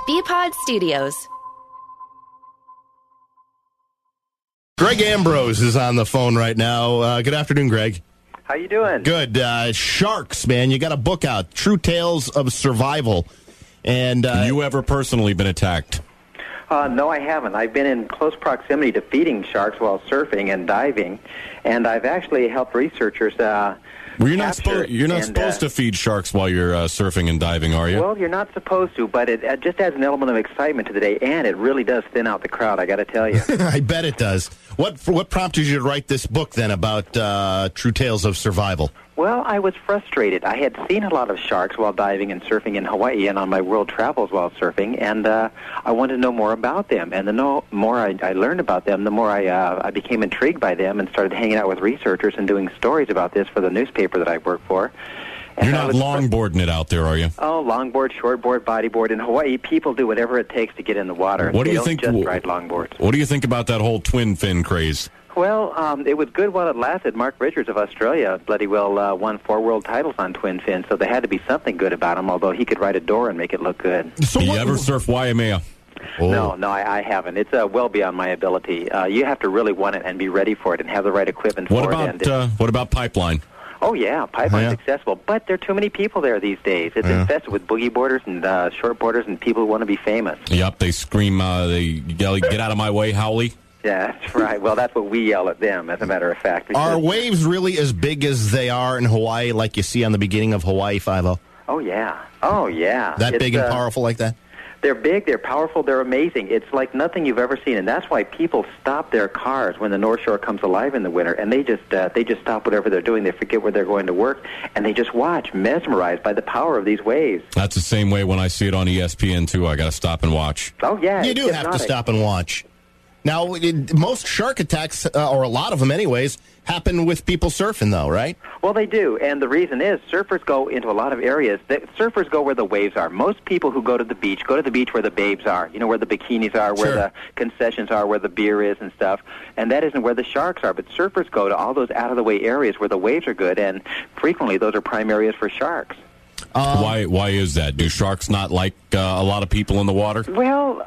BPod Studios. Greg Ambrose is on the phone right now. Good afternoon, Greg. How you doing? Good. Sharks, man. You got a book out, True Tales of Survival. And have you ever personally been attacked? No, I haven't. I've been in close proximity to feeding sharks while surfing and diving, and I've actually helped researchers Well, you're not supposed to feed sharks while you're surfing and diving, are you? Well, you're not supposed to, but it just adds an element of excitement to the day, and it really does thin out the crowd, I got to tell you. I bet it does. What prompted you to write this book, then, about True Tales of Survival? Well, I was frustrated. I had seen a lot of sharks while diving and surfing in Hawaii and on my world travels while surfing, and I wanted to know more about them. And the more I learned about them, the more I became intrigued by them and started hanging out with researchers and doing stories about this for the newspaper that I work for. And you're not longboarding it out there, are you? Oh, longboard, shortboard, bodyboard. In Hawaii, people do whatever it takes to get in the water. What do you don't think? Just ride longboards. What do you think about that whole twin fin craze? Well, it was good while it lasted. Mark Richards of Australia bloody well won 4 world titles on twin fins, so there had to be something good about him, although he could ride a door and make it look good. So do you ever surf Waimea? Oh. No, I haven't. It's well beyond my ability. You have to really want it and be ready for it and have the right equipment for it. What about Pipeline? Oh, yeah, Pipeline's accessible, but there are too many people there these days. It's infested with boogie boarders and short boarders and people who want to be famous. Yep, they scream, they yell, get out of my way, Howley. Yeah, that's right. Well, that's what we yell at them, as a matter of fact. Are waves really as big as they are in Hawaii, like you see on the beginning of Hawaii Five-0? Oh, yeah. That big and powerful like that? They're big, they're powerful, they're amazing. It's like nothing you've ever seen, and that's why people stop their cars when the North Shore comes alive in the winter, and they just stop whatever they're doing. They forget where they're going to work, and they just watch, mesmerized by the power of these waves. That's the same way when I see it on ESPN, too. I got to stop and watch. Oh, yeah. You do have to stop and watch. Now, most shark attacks, or a lot of them anyways, happen with people surfing, though, right? Well, they do, and the reason is surfers go into a lot of areas. Surfers go where the waves are. Most people who go to the beach where the babes are, where the bikinis are, where the concessions are, where the beer is and stuff, and that isn't where the sharks are. But surfers go to all those out-of-the-way areas where the waves are good, and frequently those are prime areas for sharks. Why is that? Do sharks not like a lot of people in the water? Well,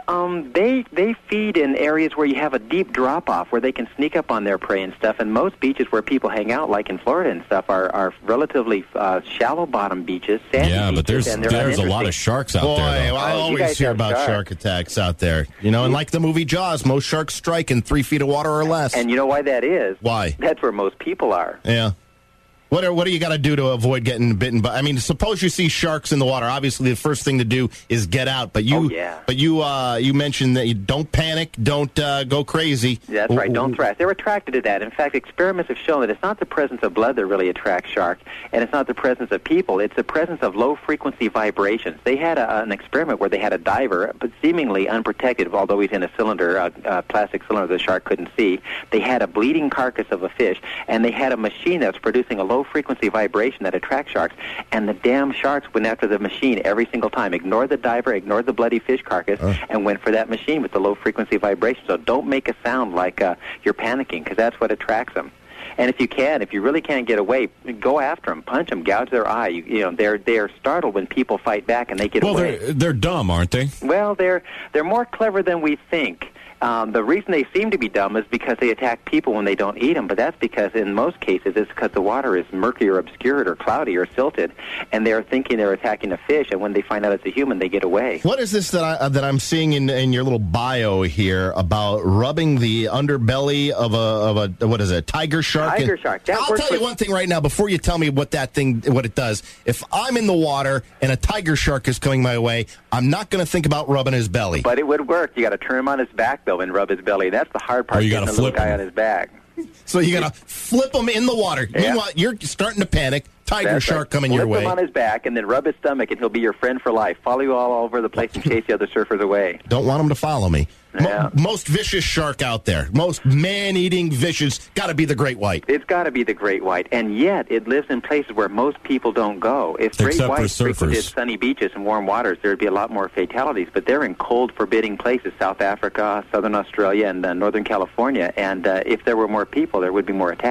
they feed in areas where you have a deep drop-off, where they can sneak up on their prey and stuff, and most beaches where people hang out, like in Florida and stuff, are relatively shallow-bottom beaches, sandy beaches, but there's a lot of sharks out there, though. I always hear about shark attacks out there. And like the movie Jaws, most sharks strike in 3 feet of water or less. And you know why that is? Why? That's where most people are. Yeah. What do you got to do to avoid getting bitten by? I mean, suppose you see sharks in the water. Obviously, the first thing to do is get out. But you mentioned that you don't panic, don't go crazy. That's right. Don't thrash. They're attracted to that. In fact, experiments have shown that it's not the presence of blood that really attracts sharks, and it's not the presence of people. It's the presence of low-frequency vibrations. They had an experiment where they had a diver, but seemingly unprotected, although he's in a cylinder, a plastic cylinder the shark couldn't see. They had a bleeding carcass of a fish, and they had a machine that was producing a low-frequency vibration that attracts sharks, and the damn sharks went after the machine every single time. Ignored the diver, ignored the bloody fish carcass, and went for that machine with the low-frequency vibration. So don't make a sound like you're panicking, because that's what attracts them. And if you really can't get away, go after them, punch them, gouge their eye. They're startled when people fight back and they get away. Well, they're dumb, aren't they? Well, they're more clever than we think. The reason they seem to be dumb is because they attack people when they don't eat them, but that's because in most cases it's because the water is murky or obscured or cloudy or silted, and they're thinking they're attacking a fish, and when they find out it's a human, they get away. What is this that I'm seeing in your little bio here about rubbing the underbelly of a what is it, tiger shark? Tiger shark. I'll tell you one thing right now before you tell me what it does. If I'm in the water and a tiger shark is coming my way, I'm not going to think about rubbing his belly. But it would work. You got to turn him on his back and rub his belly. That's the hard part. You got to flip the guy on his back. So you got to flip him in the water. Yeah. Meanwhile, you're starting to panic. Tiger shark coming your way. Flip him on his back and then rub his stomach, and he'll be your friend for life. Follow you all over the place and chase the other surfers away. Don't want him to follow me. Yeah. Most vicious shark out there, most man-eating vicious, got to be the great white. It's got to be the great white, and yet it lives in places where most people don't go. If great whites frequented sunny beaches and warm waters, there'd be a lot more fatalities, but they're in cold, forbidding places, South Africa, southern Australia, and northern California, and if there were more people, there would be more attacks.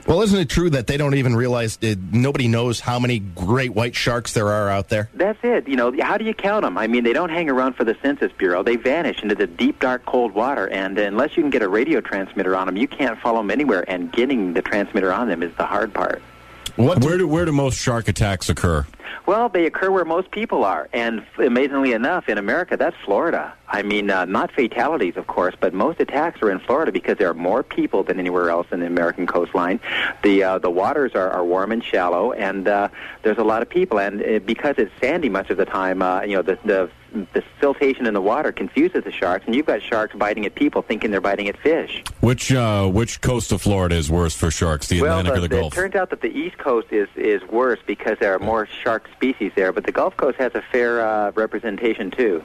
Well, isn't it true that they don't even realize nobody knows how many great white sharks there are out there? That's it. You know, how do you count them? I mean, they don't hang around for the Census Bureau. They vanish into the deep, dark, cold water, and unless you can get a radio transmitter on them, you can't follow them anywhere, and getting the transmitter on them is the hard part. Where do most shark attacks occur? Well, they occur where most people are, and amazingly enough, in America, that's Florida. I mean, not fatalities, of course, but most attacks are in Florida because there are more people than anywhere else in the American coastline. The waters are warm and shallow, and there's a lot of people, and because it's sandy much of the time, the siltation in the water confuses the sharks, and you've got sharks biting at people thinking they're biting at fish. Which coast of Florida is worse for sharks, the Atlantic or the Gulf? It turns out that the East Coast is worse because there are more shark species there, but the Gulf Coast has a fair representation, too.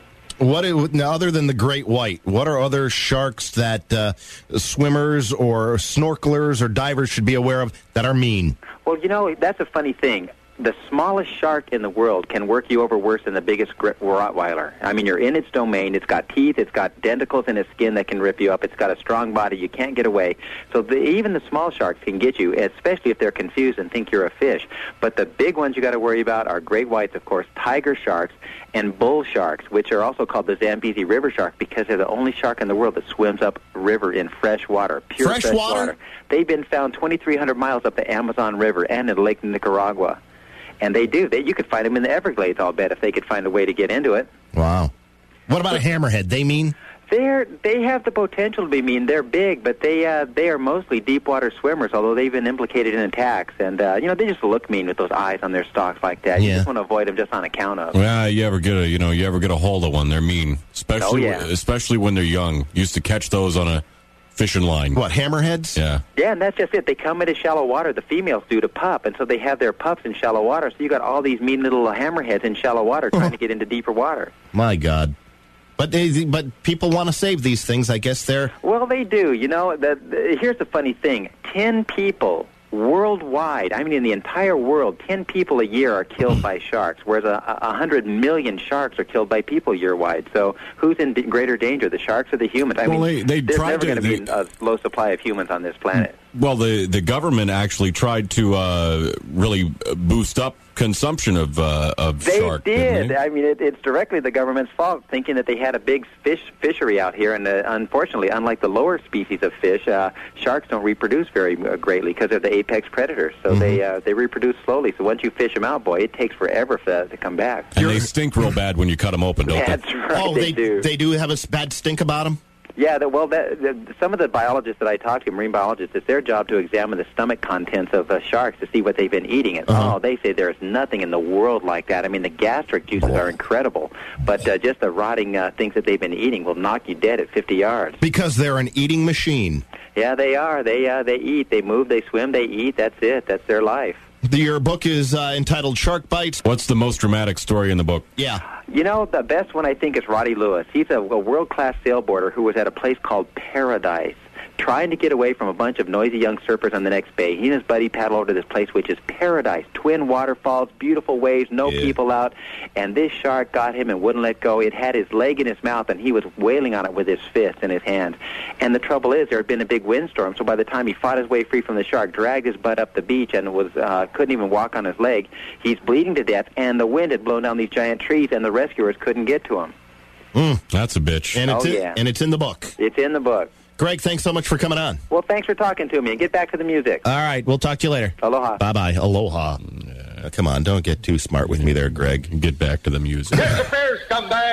Now, other than the great white, what are other sharks that swimmers or snorkelers or divers should be aware of that are mean? Well, you know, that's a funny thing. The smallest shark in the world can work you over worse than the biggest Rottweiler. I mean, you're in its domain. It's got teeth. It's got denticles in its skin that can rip you up. It's got a strong body. You can't get away. So even the small sharks can get you, especially if they're confused and think you're a fish. But the big ones you got to worry about are great whites, of course, tiger sharks, and bull sharks, which are also called the Zambezi River shark because they're the only shark in the world that swims up river in fresh water, pure fresh water. They've been found 2,300 miles up the Amazon River and in Lake Nicaragua. And they do. You could find them in the Everglades, I'll bet, if they could find a way to get into it. Wow. What about a hammerhead? They mean? They have the potential to be mean. They're big, but they are mostly deep water swimmers, although they've been implicated in attacks. And, they just look mean with those eyes on their stalks like that. You just want to avoid them just on account of. Well, you ever get a hold of one, they're mean. Especially when they're young. Used to catch those on a fishing line. What, hammerheads? Yeah. Yeah, and that's just it. They come into shallow water. The females do to pup, and so they have their pups in shallow water. So you got all these mean little hammerheads in shallow water trying to get into deeper water. My God. But people want to save these things. I guess they're... Well, they do. You know, here's the funny thing. 10 people worldwide, I mean in the entire world, 10 people a year are killed by sharks, whereas 100 million sharks are killed by people year-wide. So who's in greater danger, the sharks or the humans? I mean, there's never going to be a low supply of humans on this planet. Well, the government actually tried to really boost up consumption of shark. They did. I mean, it's directly the government's fault, thinking that they had a big fishery out here. And unfortunately, unlike the lower species of fish, sharks don't reproduce very greatly because they're the apex predators. So they reproduce slowly. So once you fish them out, boy, it takes forever for that to come back. And they stink real bad when you cut them open, don't they? That's right. They do. They do have a bad stink about them? Yeah, some of the biologists that I talked to, marine biologists, it's their job to examine the stomach contents of sharks to see what they've been eating. And they say there's nothing in the world like that. I mean, the gastric juices are incredible, but just the rotting things that they've been eating will knock you dead at 50 yards. Because they're an eating machine. Yeah, they are. They eat, they move, they swim, they eat. That's it. That's their life. Your book is entitled Shark Bites. What's the most dramatic story in the book? Yeah. You know, the best one I think is Roddy Lewis. He's a world-class sailboarder who was at a place called Paradise, trying to get away from a bunch of noisy young surfers on the next bay. He and his buddy paddle over to this place, which is Paradise. Twin waterfalls, beautiful waves, no people out. And this shark got him and wouldn't let go. It had his leg in his mouth, and he was wailing on it with his fist in his hands. And the trouble is, there had been a big windstorm, so by the time he fought his way free from the shark, dragged his butt up the beach, and couldn't even walk on his leg, he's bleeding to death, and the wind had blown down these giant trees, and the rescuers couldn't get to him. That's a bitch. And it's in the book. It's in the book. Greg, thanks so much for coming on. Well, thanks for talking to me, and get back to the music. All right, we'll talk to you later. Aloha. Bye-bye. Aloha. Come on, don't get too smart with me there, Greg. Get back to the music. Get the bears, come back.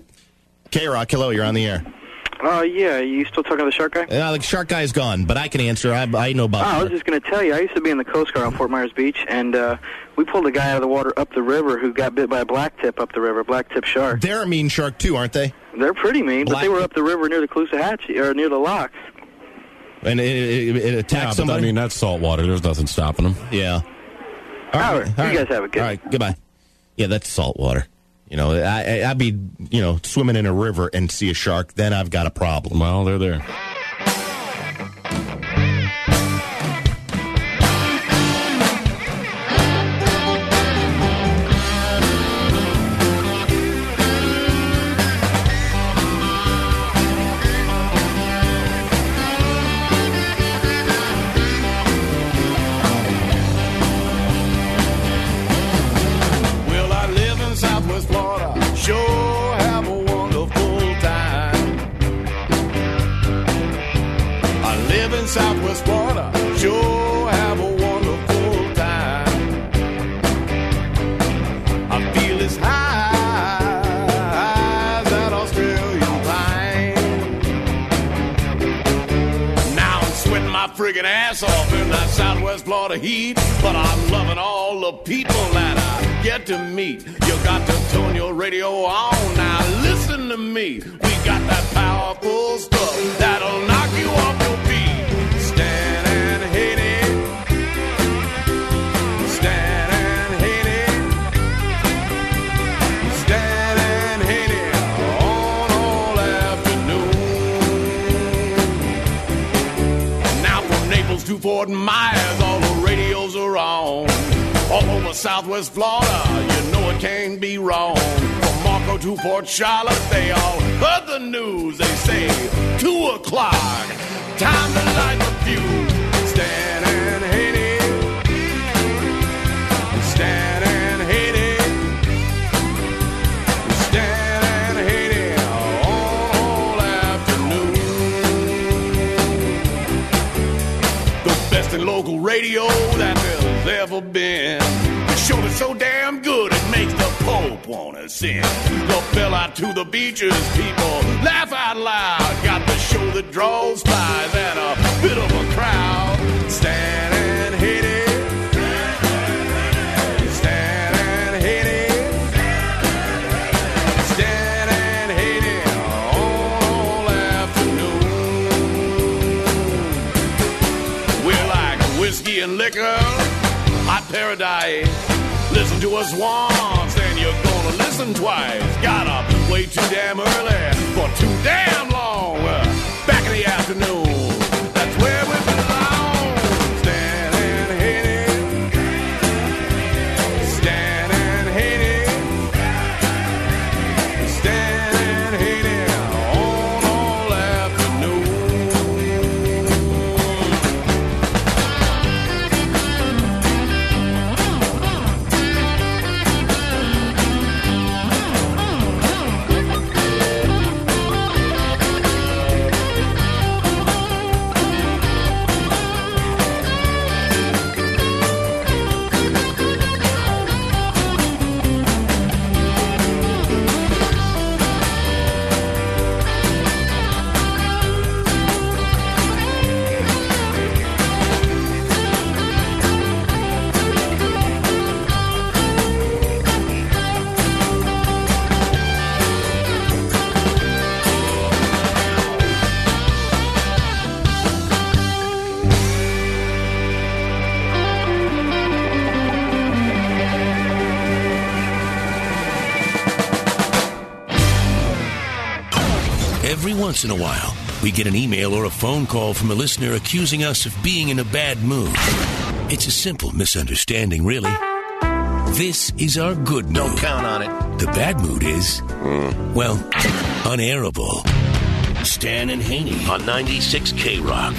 K-Rock, hello, you're on the air. Yeah, you still talking to the shark guy? The shark guy's gone, but I can answer. I know about I was just going to tell you, I used to be in the Coast Guard on Fort Myers Beach, and we pulled a guy out of the water up the river who got bit by a blacktip up the river, blacktip shark. They're a mean shark, too, aren't they? They're pretty mean, but they were up the river near the Caloosahatchee, or near the locks. And it attacked somebody? But, I mean, that's salt water. There's nothing stopping them. Yeah. All right. You guys have a good. All right, goodbye. Yeah, that's salt water. You know, I'd be, swimming in a river and see a shark, then I've got a problem. Well, they're there. Southwest Florida sure have a wonderful time. I feel as high as that Australian pine. Now I'm sweating my friggin' ass off in that Southwest Florida heat, but I'm loving all the people that I get to meet. You got to turn your radio on now, listen to me. We got that powerful stuff that'll knock you off your feet. Stan and Haney, Stan and Haney, Stan and Haney on all afternoon. Now from Naples to Fort Myers, all the radios are on. All over Southwest Florida, you know it can't be wrong. From Marco to Port Charlotte, they all heard the news. They say 2 o'clock, time to light the fuse. Stan and Haney, Stan and Haney, Stan and Haney on all afternoon. The best in local radio that there's ever been. The show is so damn good it makes the Pope wanna sing. The bell out to the beaches, people laugh out loud. Got the show that draws flies and a bit of a crowd. Stan and Haney, Stan and Haney, Stan and Haney all afternoon. We're like whiskey and liquor, hot paradise. Listen to us once, then you're gonna listen twice. Gotta wait too damn early for too damn long. Back in the afternoon, that's where we belong. Stan and Haney, Stan and Haney, Stan and Haney on all afternoon. Every once in a while, we get an email or a phone call from a listener accusing us of being in a bad mood. It's a simple misunderstanding, really. This is our good mood. Don't count on it. The bad mood is, well, unairable. Stan and Haney on 96 K-Rock.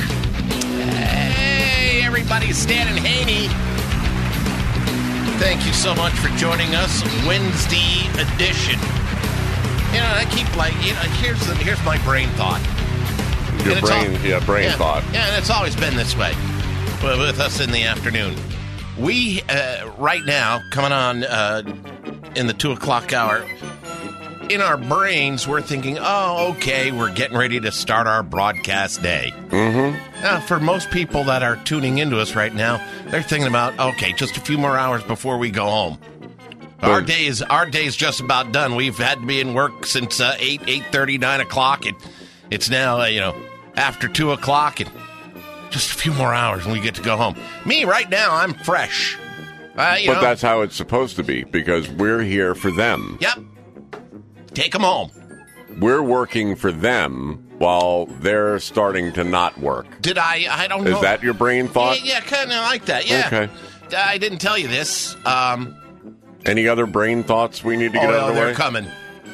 Hey, everybody, Stan and Haney. Thank you so much for joining us. Wednesday edition. You know, I keep like, you know, here's my brain thought. Your brain thought. Yeah, and it's always been this way with us in the afternoon. We, right now, coming on in the 2 o'clock hour, in our brains, we're thinking, oh, okay, we're getting ready to start our broadcast day. Mm-hmm. Now, for most people that are tuning into us right now, they're thinking about, okay, just a few more hours before we go home. Our day is just about done. We've had to be in work since 8:30, 9 o'clock. It's now, after 2 o'clock, and just a few more hours, and we get to go home. Me, right now, I'm fresh. But that's how it's supposed to be, because we're here for them. Yep. Take them home. We're working for them while they're starting to not work. Did I don't know. Is that your brain thought? Yeah, kind of like that, yeah. Okay. I didn't tell you this. Any other brain thoughts we need to get out of the way? They're coming.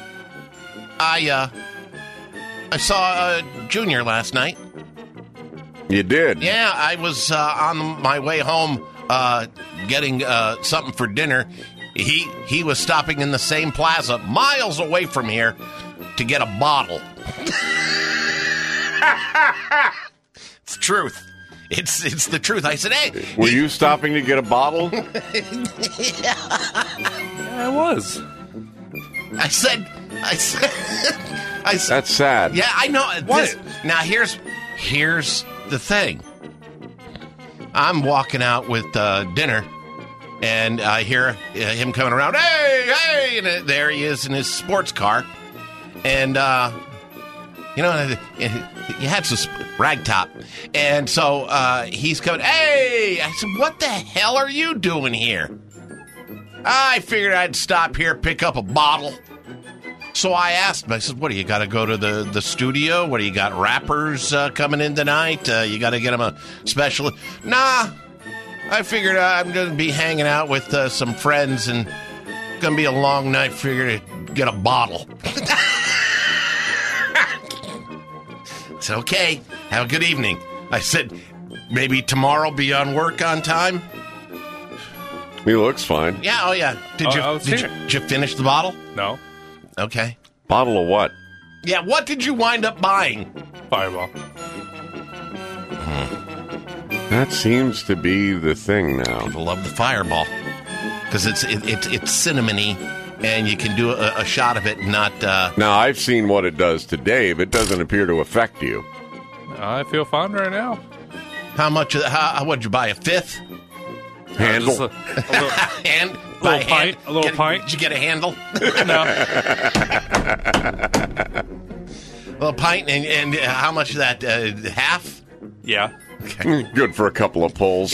I saw Junior last night. You did? Yeah, I was on my way home getting something for dinner. He was stopping in the same plaza miles away from here to get a bottle. It's truth. It's the truth. I said, hey. Were you stopping to get a bottle? Yeah, I was. I said. That's sad. Yeah, I know. What? Now, here's the thing. I'm walking out with dinner, and I hear him coming around. Hey! And there he is in his sports car. And, he had some ragtop. And so he's coming, hey! I said, what the hell are you doing here? I figured I'd stop here, pick up a bottle. So I asked him, I said, what, do you got to go to the studio? What, do you got rappers coming in tonight? You got to get them a special? Nah, I figured I'm going to be hanging out with some friends and it's going to be a long night. Figured to get a bottle. I said, okay, have a good evening. I said, maybe tomorrow be on work on time? He looks fine. Yeah, oh yeah. Did you finish the bottle? No. Okay. Bottle of what? Yeah, what did you wind up buying? Fireball. That seems to be the thing now. People love the Fireball because it's cinnamony, and you can do a shot of it. Not. Now I've seen what it does to Dave. It doesn't appear to affect you. I feel fine right now. How much? What'd you buy? A fifth? Handle. Just a little, Hand. a little pint. Did you get a handle? No. A little pint, and how much is that? Half? Yeah. Okay. Good for a couple of pulls.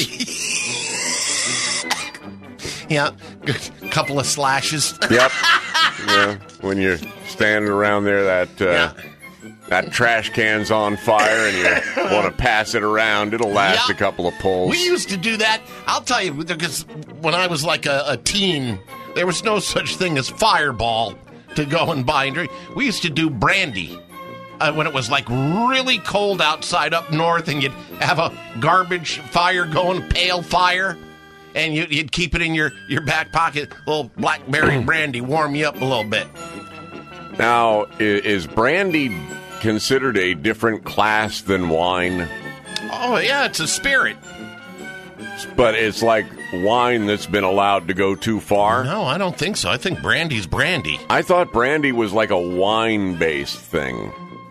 Yeah, good couple of slashes. Yep. Yeah. When you're standing around there, that trash can's on fire, and you want to pass it around, it'll last a couple of pulls. We used to do that. I'll tell you, because when I was like a teen, there was no such thing as Fireball to go and buy and drink. We used to do brandy when it was like really cold outside up north, and you'd have a garbage fire going, pale fire, and you'd keep it in your back pocket, a little blackberry brandy, warm you up a little bit. Now, is brandy considered a different class than wine? Oh, yeah, it's a spirit. But it's like wine that's been allowed to go too far? No, I don't think so. I think brandy's brandy. I thought brandy was like a wine-based thing.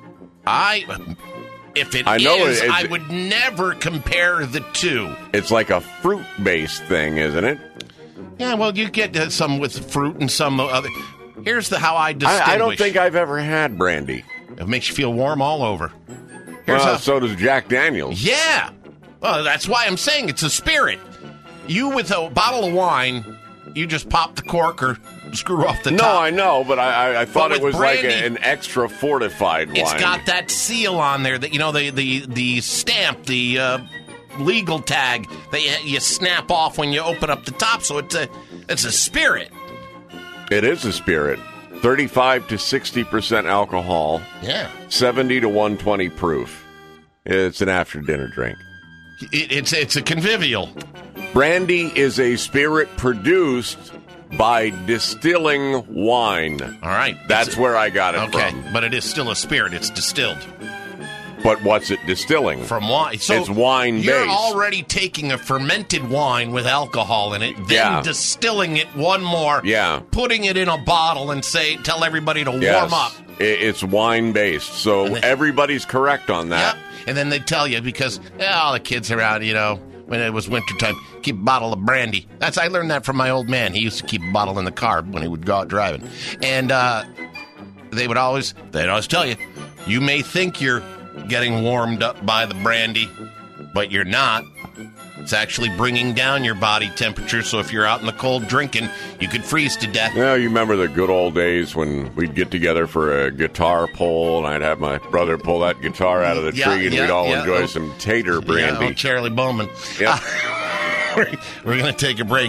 If it I know is, it's, I would never compare the two. It's like a fruit-based thing, isn't it? Yeah, well, you get some with fruit and some other. Here's how I distinguish. I don't think I've ever had brandy. It makes you feel warm all over. So does Jack Daniels. Yeah. Well, that's why I'm saying it's a spirit. You, with a bottle of wine, you just pop the cork or screw off the top. No, I know, but I thought it was brandy, like an extra fortified wine. It's got that seal on there that, the stamp, the legal tag that you snap off when you open up the top. So it's a spirit. It is a spirit. 35 to 60% alcohol. Yeah. 70 to 120 proof. It's an after-dinner drink. It's a convivial. Brandy is a spirit produced by distilling wine. All right. That's where I got it from. Okay, but it is still a spirit. It's distilled. But what's it distilling? From wine. So it's wine-based. You're already taking a fermented wine with alcohol in it, then distilling it one more, putting it in a bottle and tell everybody to warm up. It's wine-based, so everybody's correct on that. Yep. And then they tell you, because all the kids around, when it was wintertime, keep a bottle of brandy. I learned that from my old man. He used to keep a bottle in the car when he would go out driving. And they'd always tell you, you may think you're getting warmed up by the brandy, but you're not. It's actually bringing down your body temperature, so if you're out in the cold drinking, you could freeze to death. Yeah, you remember the good old days when we'd get together for a guitar pull, and I'd have my brother pull that guitar out of the tree, and we'd all enjoy some tater brandy. Yeah, Charlie Bowman. Yep. We're going to take a break.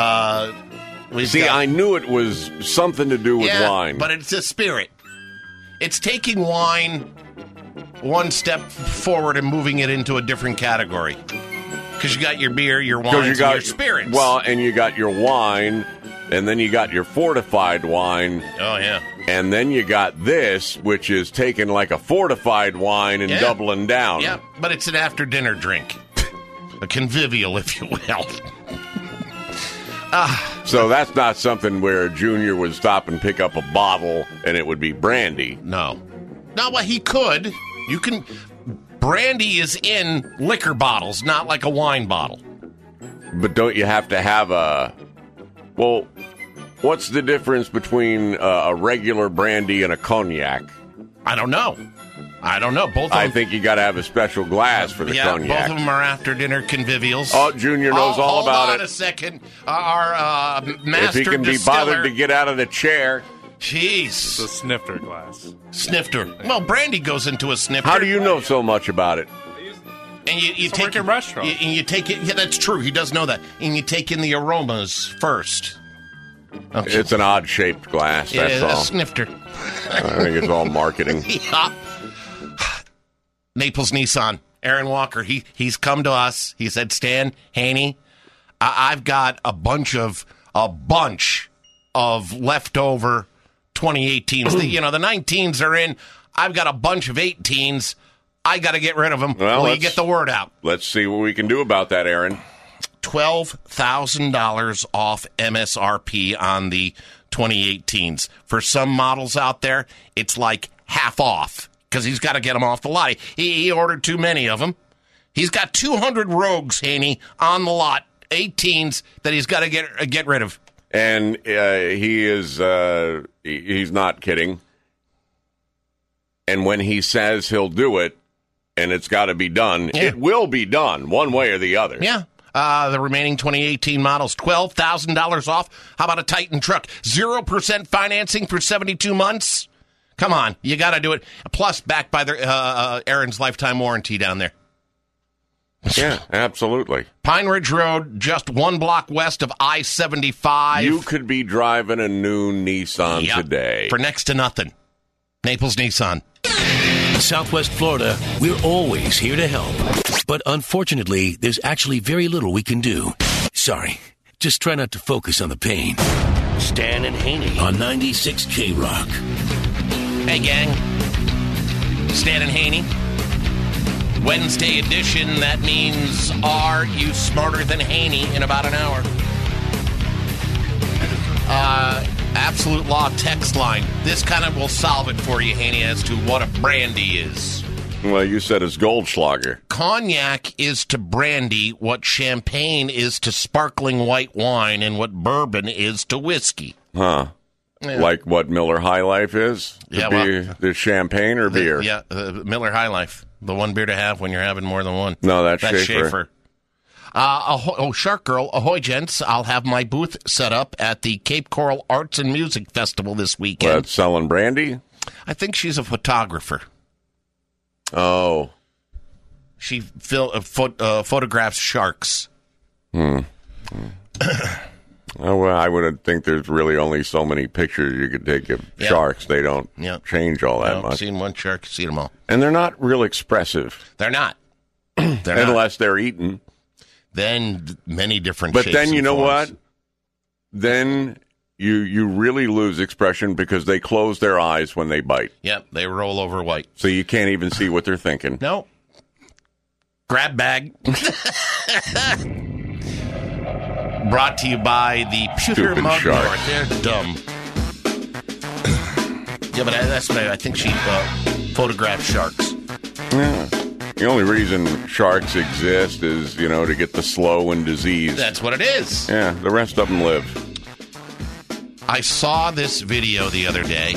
I knew it was something to do with wine. But it's a spirit. It's taking wine one step forward and moving it into a different category. Because you got your beer, your wine, your spirits. Well, and you got your wine, and then you got your fortified wine. Oh, yeah. And then you got this, which is taking like a fortified wine and doubling down. Yeah, but it's an after-dinner drink. A convivial, if you will. So that's not something where Junior would stop and pick up a bottle and it would be brandy. No. No, well, he could. You can... Brandy is in liquor bottles, not like a wine bottle. But don't you have to have a... Well, what's the difference between a regular brandy and a cognac? I don't know. Both of them, I think you got to have a special glass for the cognac. Both of them are after dinner convivials. Oh, Junior knows all about it. Hold on a second. Our master if he can distiller, be bothered to get out of the chair. Jeez. It's a snifter glass. Snifter. Well, brandy goes into a snifter. How do you know so much about it? And you take in restaurant. And you take it. Yeah, that's true. He does know that. And you take in the aromas first. Okay. It's an odd-shaped glass, that's all. A snifter. I think it's all marketing. Yeah. Naples Nissan, Aaron Walker, he's come to us. He said, Stan, Haney, I've got a bunch of leftover 2018s. The 19s are in. I've got a bunch of 18s. I got to get rid of them. Well, you get the word out. Let's see what we can do about that, Aaron. $12,000 off MSRP on the 2018s. For some models out there, it's like half off because he's got to get them off the lot. He ordered too many of them. He's got 200 Rogues, Haney, on the lot, 18s that he's got to get rid of. And he's not kidding. And when he says he'll do it, and it's got to be done, It will be done one way or the other. Yeah. The remaining 2018 models, $12,000 off. How about a Titan truck? 0% financing for 72 months? Come on, you got to do it. Plus, backed by Aaron's lifetime warranty down there. Yeah, absolutely. Pine Ridge Road, just one block west of I-75. You could be driving a new Nissan today. For next to nothing. Naples Nissan. Southwest Florida, we're always here to help. But unfortunately, there's actually very little we can do. Sorry. Just try not to focus on the pain. Stan and Haney on 96 K-Rock. Hey, gang. Stan and Haney. Wednesday edition. That means, are you smarter than Haney in about an hour? Absolute Law text line. This kind of will solve it for you, Haney, as to what a brandy is. Well, you said it's Goldschlager. Cognac is to brandy what champagne is to sparkling white wine and what bourbon is to whiskey. Huh. Yeah. Like what Miller High Life is? The champagne or beer? Miller High Life. The one beer to have when you're having more than one. No, that's Schaefer. Shark Girl, ahoy, gents. I'll have my booth set up at the Cape Coral Arts and Music Festival this weekend. That's selling brandy? I think she's a photographer. Oh. She photographs sharks. Oh, well, I would think there's really only so many pictures you could take of sharks. They don't change all that much. I've seen one shark, seen them all. And they're not real expressive. They're not. Unless they're eaten. Then many different shapes. But then you know what? Then you really lose expression because they close their eyes when they bite. Yep, they roll over white. So you can't even see what they're thinking. No. Grab bag. Brought to you by the Pewter Mugwort. They're dumb. Yeah, but that's what I think she photographed sharks. Yeah. The only reason sharks exist is, to get the slow and disease. That's what it is. Yeah, the rest of them live. I saw this video the other day,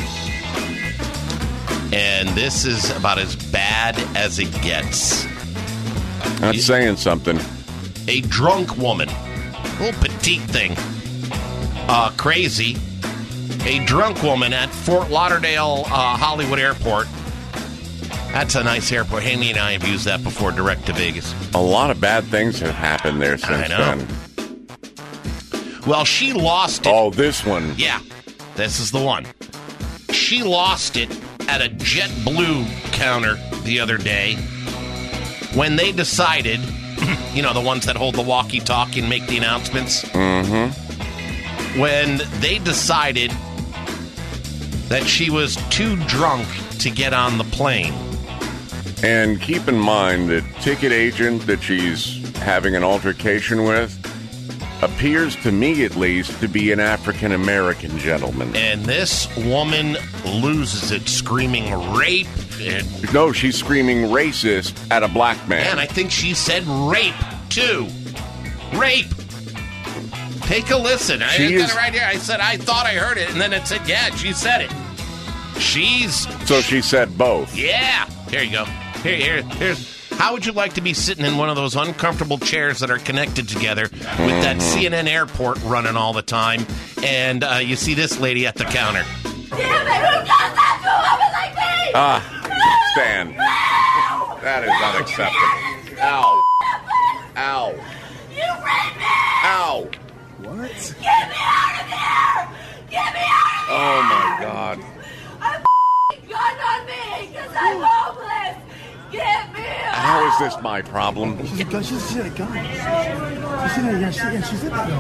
and this is about as bad as it gets. That's saying something. A drunk woman, little petite thing, crazy, a drunk woman at Fort Lauderdale Hollywood Airport. That's a nice airport. Haney and I have used that before, direct to Vegas. A lot of bad things have happened there since then. Well, she lost it. Oh, this one. Yeah, this is the one. She lost it at a JetBlue counter the other day when they decided, the ones that hold the walkie-talkie and make the announcements. Mm-hmm. When they decided that she was too drunk to get on the plane. And keep in mind that ticket agent that she's having an altercation with appears to me, at least, to be an African-American gentleman. And this woman loses it, screaming rape. No, she's screaming racist at a black man. And I think she said rape, too. Rape. Take a listen. I got it right here. I said, I thought I heard it. And then it said, yeah, she said it. So she said both. Yeah. Here you go. Here's. How would you like to be sitting in one of those uncomfortable chairs that are connected together with that CNN airport running all the time, and you see this lady at the counter? Damn it! Who does that to a woman like me? Stan. That is unacceptable. Ow. Ow. You raped me! Ow. What? Get me out of here! Get me out of here! Oh, my God. I'm gun on me because I'm homeless! Get me out! How is this my problem? She's a gun. She's a gun. She's a gun.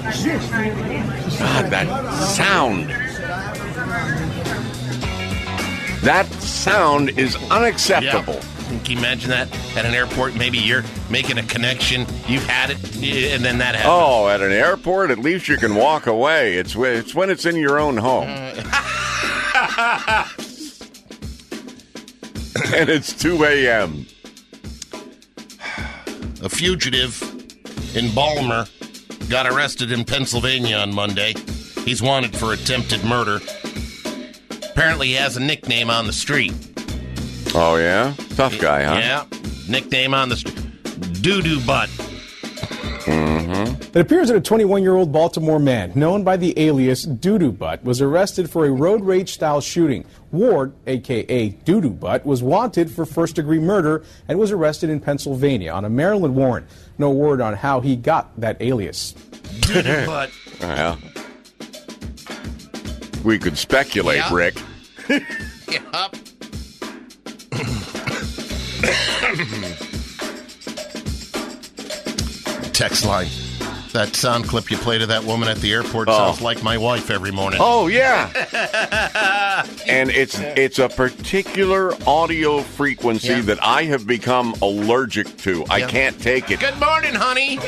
God, that sound. That sound is unacceptable. Yeah. Can you imagine that at an airport? Maybe you're making a connection. You've had it, and then that happens. Oh, at an airport, at least you can walk away. It's when it's in your own home. And it's 2 a.m. A fugitive in Balmer got arrested in Pennsylvania on Monday. He's wanted for attempted murder. Apparently he has a nickname on the street. Oh, yeah? Tough guy, huh? Yeah. Nickname on the street. Doo-doo butt. It appears that a 21-year-old Baltimore man, known by the alias Doo-Doo Butt, was arrested for a road rage-style shooting. Ward, a.k.a. Doo-Doo Butt, was wanted for first-degree murder and was arrested in Pennsylvania on a Maryland warrant. No word on how he got that alias. Doo-Doo Butt. Well, we could speculate, Yeah. Rick. Yep. Text line. That sound clip you play to that woman at the airport sounds like my wife every morning. Oh, yeah. And it's a particular audio frequency that I have become allergic to. I can't take it. Good morning, honey.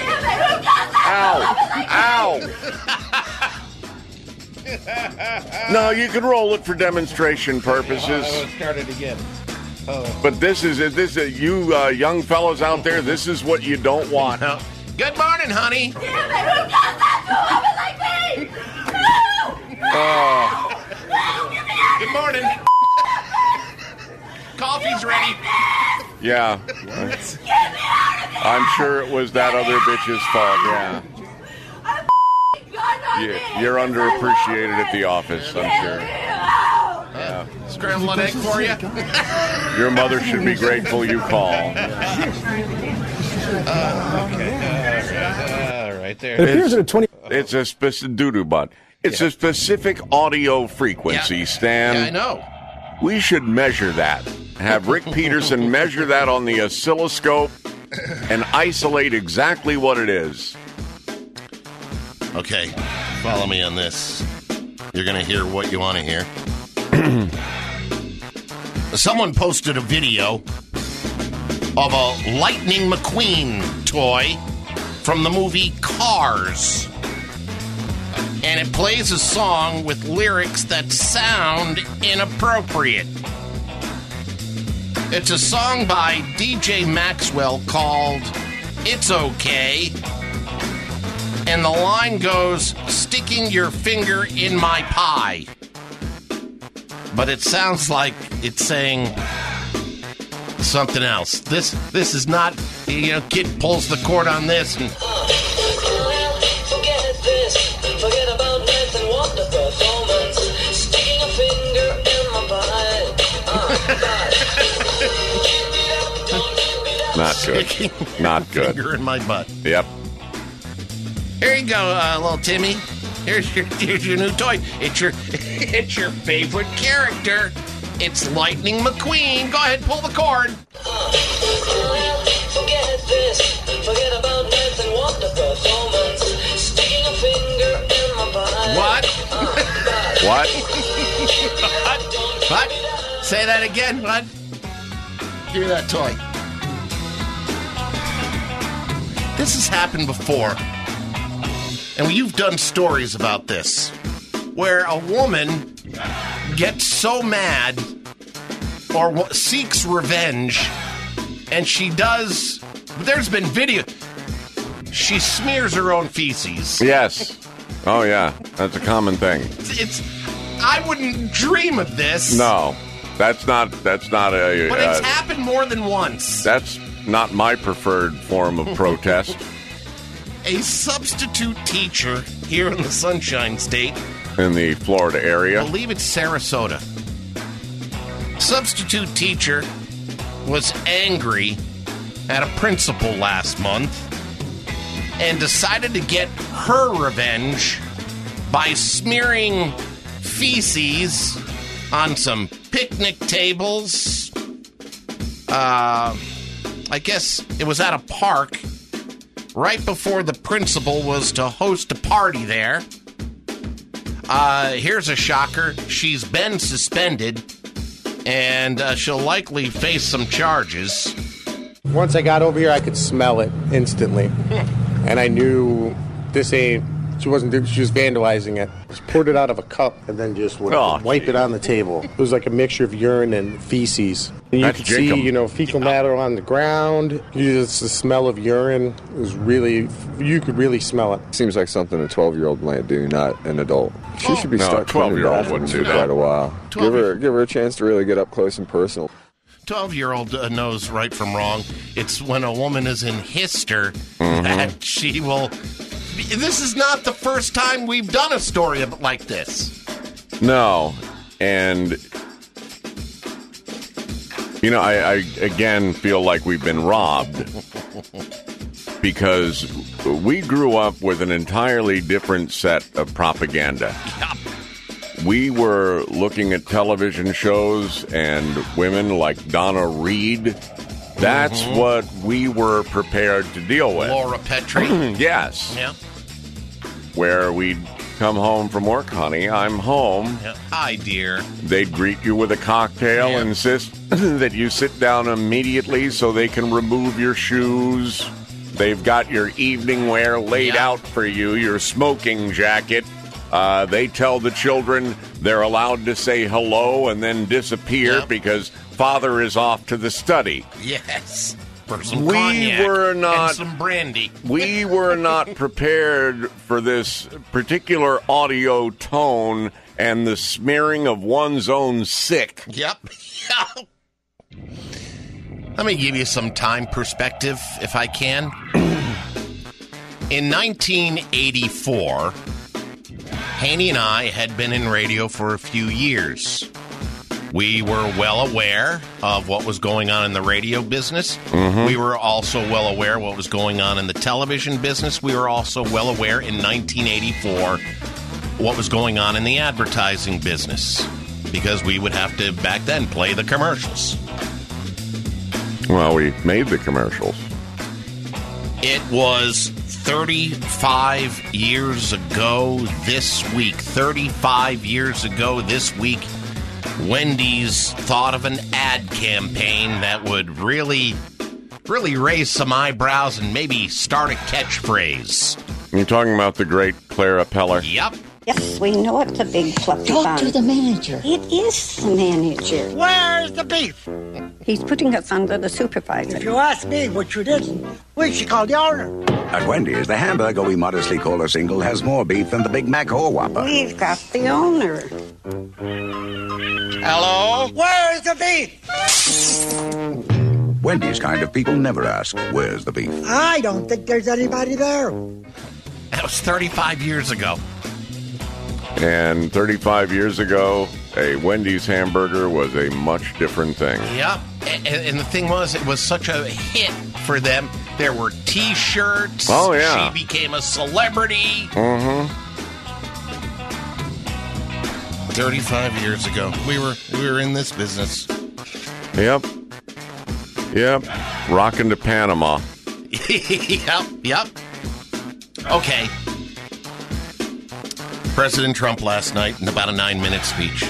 Ow. No, you can roll it for demonstration purposes. Start it again. But this is you young fellows out there, this is what you don't want. Good morning, honey. Damn it! Who does that to a woman like me? Good morning. Coffee's ready. Yeah. I'm sure it was that other bitch's fault, yeah. You're underappreciated at the office, I'm sure. Yeah. Scrambled egg for you. Your mother should be grateful you called. All right, there. It appears that a 20... It's a specific doo-doo butt. It's a specific audio frequency, Stan. Yeah, I know. We should measure that. Have Rick Peterson measure that on the oscilloscope and isolate exactly what it is. Okay, follow me on this. You're going to hear what you want to hear. Someone posted a video of a Lightning McQueen toy from the movie Cars. And it plays a song with lyrics that sound inappropriate. It's a song by DJ Maxwell called It's Okay. And the line goes, sticking your finger in my pie. But it sounds like it's saying something else. This is not, kid pulls the cord on this and... Forget this. Forget about nights and want the performance. Sticking a finger in my butt. Not good. Not good. Finger in my butt. Yep. Here you go, little Timmy. Here's your new toy. It's your favorite character. It's Lightning McQueen. Go ahead, pull the cord. Forget this. Forget about nights and want the performance. Sticking a finger in my butt. What? What? What? Say that again. What? Give me that toy. This has happened before, and you've done stories about this, where a woman gets so mad or seeks revenge, and she does. There's been video. She smears her own feces. Yes. Oh yeah, that's a common thing. I wouldn't dream of this. No, that's not a. But it's happened more than once. That's not my preferred form of protest. A substitute teacher here in the Sunshine State, in the Florida area, I believe it's Sarasota. Substitute teacher was angry at a principal last month and decided to get her revenge by smearing feces on some picnic tables. I guess it was at a park right before the principal was to host a party there. Here's a shocker. She's been suspended, and she'll likely face some charges. Once I got over here, I could smell it instantly. And I knew this ain't... She was vandalizing it. Just poured it out of a cup and then just would wipe it on the table. It was like a mixture of urine and feces. And you could see, fecal matter on the ground. Just the smell of urine was really... You could really smell it. Seems like something a 12-year-old might do, not an adult. She should be stuck 12-year-old wouldn't do that. Quite a while. Give her a chance to really get up close and personal. 12-year-old knows right from wrong. It's when a woman is in hyster that she will... This is not the first time we've done a story like this. No. And, I again feel like we've been robbed because we grew up with an entirely different set of propaganda. Yep. We were looking at television shows and women like Donna Reed. That's what we were prepared to deal with. Laura Petrie. Yes. Yeah. Where we'd come home from work, honey, I'm home. Yeah. Hi, dear. They'd greet you with a cocktail and insist that you sit down immediately so they can remove your shoes. They've got your evening wear laid out for you, your smoking jacket. They tell the children they're allowed to say hello and then disappear because father is off to the study. Yes. For some cognac and some brandy. We were not prepared for this particular audio tone and the smearing of one's own sick. Yep. Let me give you some time perspective, if I can. In 1984, Haney and I had been in radio for a few years. We were well aware of what was going on in the radio business. We were also well aware of what was going on in the television business. We were also well aware in 1984 what was going on in the advertising business because we would have to, back then, play the commercials. Well, we made the commercials. It was 35 years ago this week. 35 years ago this week. Wendy's thought of an ad campaign that would really raise some eyebrows and maybe start a catchphrase. You're talking about the great Clara Peller? Yep. Yes, we know it's a big fluffy bun. Talk to the manager. It is the manager. Where's the beef? He's putting us under the supervisor. If you ask me, which you didn't, we should call the owner. At Wendy's, the hamburger we modestly call a single has more beef than the Big Mac or Whopper. We've got the owner. Hello? Where's the beef? Wendy's kind of people never ask, where's the beef? I don't think there's anybody there. That was 35 years ago. And 35 years ago, a Wendy's hamburger was a much different thing. Yep. And the thing was, it was such a hit for them. There were T-shirts. Oh, yeah. She became a celebrity. 35 years ago. We were in this business. Yep. Rockin' to Panama. Yep. Okay. President Trump last night in about a 9-minute speech.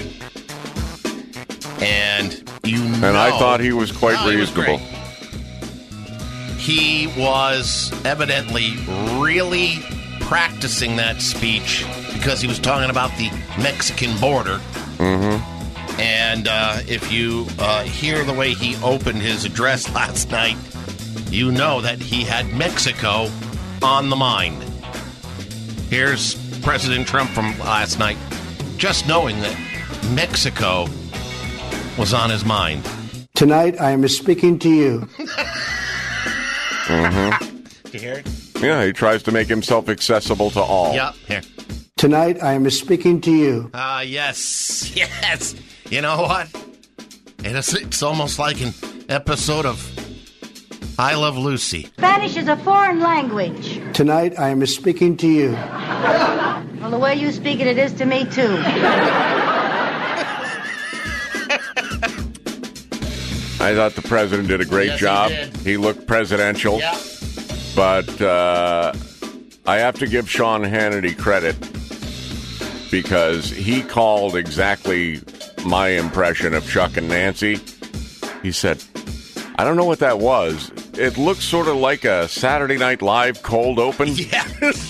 And And I thought he was quite reasonable. he was evidently really practicing that speech because he was talking about the Mexican border. Mm-hmm. And if you hear the way he opened his address last night, you know that he had Mexico on the mind. Here's President Trump from last night, just knowing that Mexico was on his mind. Tonight, I am speaking to you. Mm-hmm. Did you hear it? Yeah, he tries to make himself accessible to all. Yep. Here. Tonight, I am speaking to you. Yes. Yes. You know what? It's almost like an episode of I Love Lucy. Spanish is a foreign language. Tonight, I am speaking to you. Well, the way you speak it is to me, too. I thought the president did a great job. He looked presidential. Yeah. But I have to give Sean Hannity credit because he called exactly my impression of Chuck and Nancy. He said, I don't know what that was. It looks sort of like a Saturday Night Live cold open. Yeah.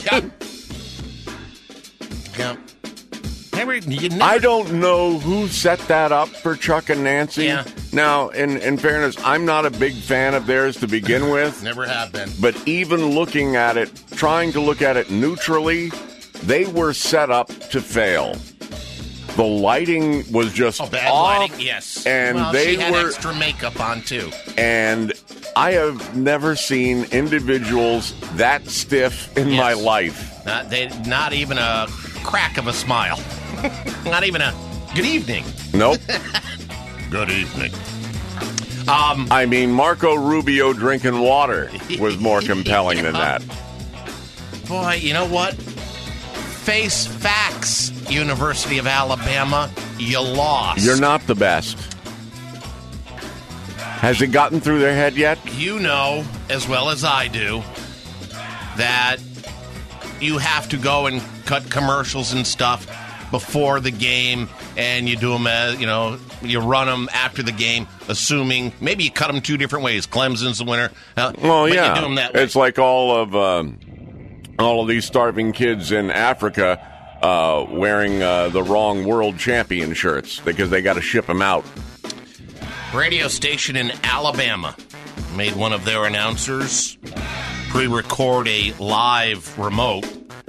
Yeah. I don't know who set that up for Chuck and Nancy. Yeah. Now, in fairness, I'm not a big fan of theirs to begin with. Never have been. But even looking at it, trying to look at it neutrally, they were set up to fail. The lighting was just bad off. lighting, yes. And well, they she had were extra makeup on, too. And I have never seen individuals that stiff in my life. Not even a crack of a smile. Not even a good evening. Nope. Good evening. I mean, Marco Rubio drinking water was more compelling than that. Boy, you know what? Face facts, University of Alabama. You lost. You're not the best. Has it gotten through their head yet? You know, as well as I do, that you have to go and cut commercials and stuff before the game, and you do them as, you run them after the game, assuming maybe you cut them two different ways. Clemson's the winner. Well, yeah. You do them that way. It's like all of these starving kids in Africa wearing the wrong world champion shirts because they got to ship them out. Radio station in Alabama made one of their announcers pre-record a live remote.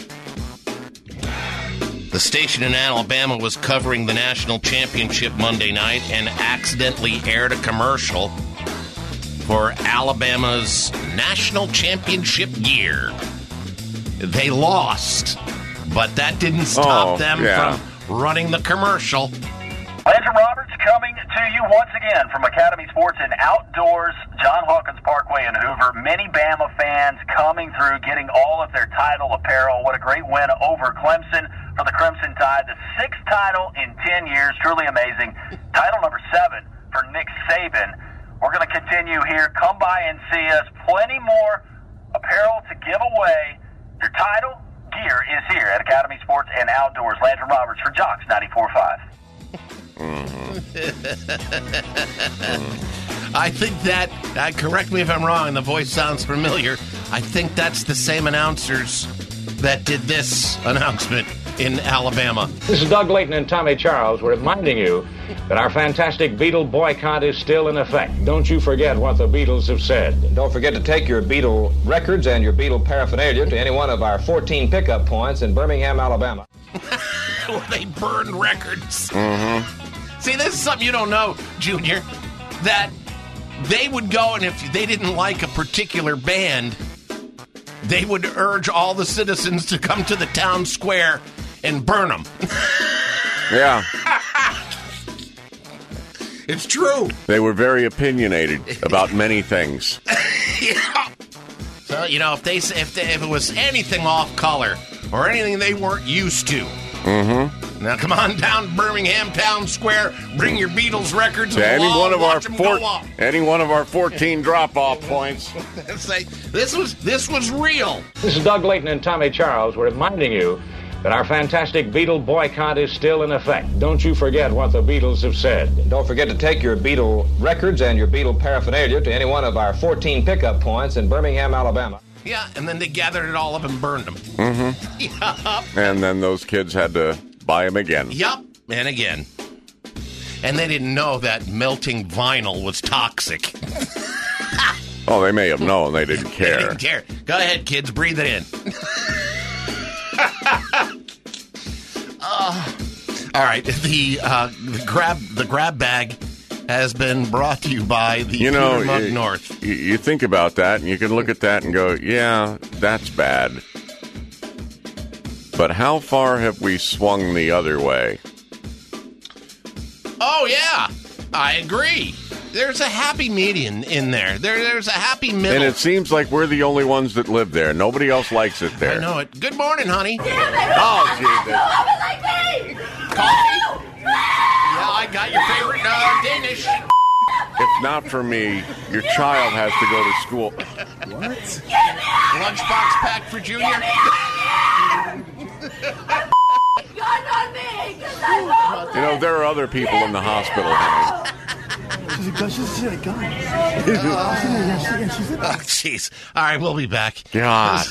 The station in Alabama was covering the national championship Monday night and accidentally aired a commercial for Alabama's national championship year. They lost, but that didn't stop them from running the commercial. Landry Roberts coming to you once again from Academy Sports and Outdoors, John Hawkins Parkway in Hoover. Many Bama fans coming through, getting all of their title apparel. What a great win over Clemson for the Crimson Tide. The 6th title in 10 years. Truly amazing. Title number 7 for Nick Saban. We're going to continue here. Come by and see us. Plenty more apparel to give away. Your title gear is here at Academy Sports and Outdoors. Landry Roberts for Jocks 94.5. I think that, correct me if I'm wrong, the voice sounds familiar. I think that's the same announcers that did this announcement in Alabama. This is Doug Layton and Tommy Charles. We're reminding you that our fantastic Beatle boycott is still in effect. Don't you forget what the Beatles have said. And don't forget to take your Beatle records and your Beatle paraphernalia to any one of our 14 pickup points in Birmingham, Alabama. Where they burned records. Mm-hmm. See, this is something you don't know, Junior, that they would go, and if they didn't like a particular band, they would urge all the citizens to come to the town square and burn them. Yeah. It's true. They were very opinionated about many things. Yeah. So, if it was anything off color or anything they weren't used to, now come on down to Birmingham Town Square, bring your Beatles records, and any one of our 14 drop-off points. Say, this was real. This is Doug Layton and Tommy Charles. We're reminding you that our fantastic Beetle boycott is still in effect. Don't you forget what the Beatles have said. And don't forget to take your Beetle records and your Beetle paraphernalia to any one of our 14 pickup points in Birmingham, Alabama. Yeah, and then they gathered it all up and burned them. Mm-hmm. Yup. And then those kids had to buy them again. Yup, and again. And they didn't know that melting vinyl was toxic. Oh, they may have known. They didn't care. They didn't care. Go ahead, kids. Breathe it in. All right. The grab bag has been brought to you by the Peter Mug North. You think about that, and you can look at that and go, yeah, that's bad. But how far have we swung the other way? Oh, yeah. I agree. There's a happy median in there. There's a happy middle. And it seems like we're the only ones that live there. Nobody else likes it there. I know it. Good morning, honey. Damn it! Oh, Jesus. Like me! Coffee? Yeah, I got your favorite Danish. If not for me, your child has to go to school. What? Lunchbox pack for Junior? You know, there are other people in the hospital, honey. She's a gun. Oh, jeez. All right, we'll be back. God.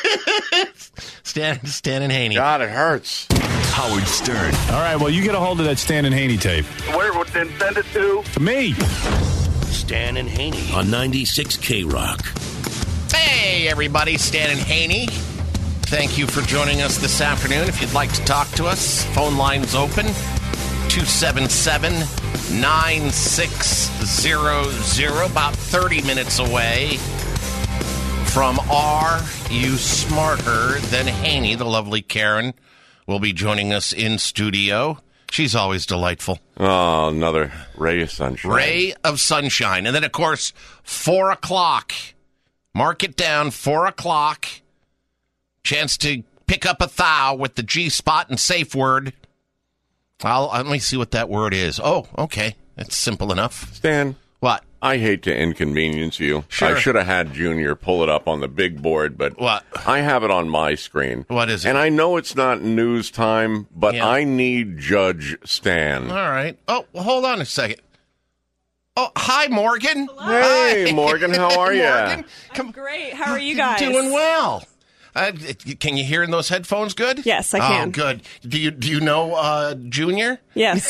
Stan and Haney. God, it hurts. Howard Stern. All right, well, you get a hold of that Stan and Haney tape. Where would then send it to? To me. Stan and Haney on 96 K-Rock. Hey, everybody. Stan and Haney. Thank you for joining us this afternoon. If you'd like to talk to us, phone line's open. 277-9600, about 30 minutes away from Are You Smarter Than Haney. The lovely Karen will be joining us in studio. She's always delightful. Oh, another ray of sunshine. Ray of sunshine. And then, of course, 4 o'clock. Mark it down, 4 o'clock. Chance to pick up a thou with the G-spot and safe word. Let me see what that word is. Oh, okay. That's simple enough. Stan. What? I hate to inconvenience you. Sure. I should have had Junior pull it up on the big board, but what? I have it on my screen. What is it? And I know it's not news time, but Yeah. I need Judge Stan. All right. Oh, well, hold on a second. Oh, hi, Morgan. Hey, Hi. Morgan, how are you? Morgan, I'm great. How are you guys? doing well. Can you hear in those headphones good? Yes, I can. Oh, good. Do you know Junior? Yes.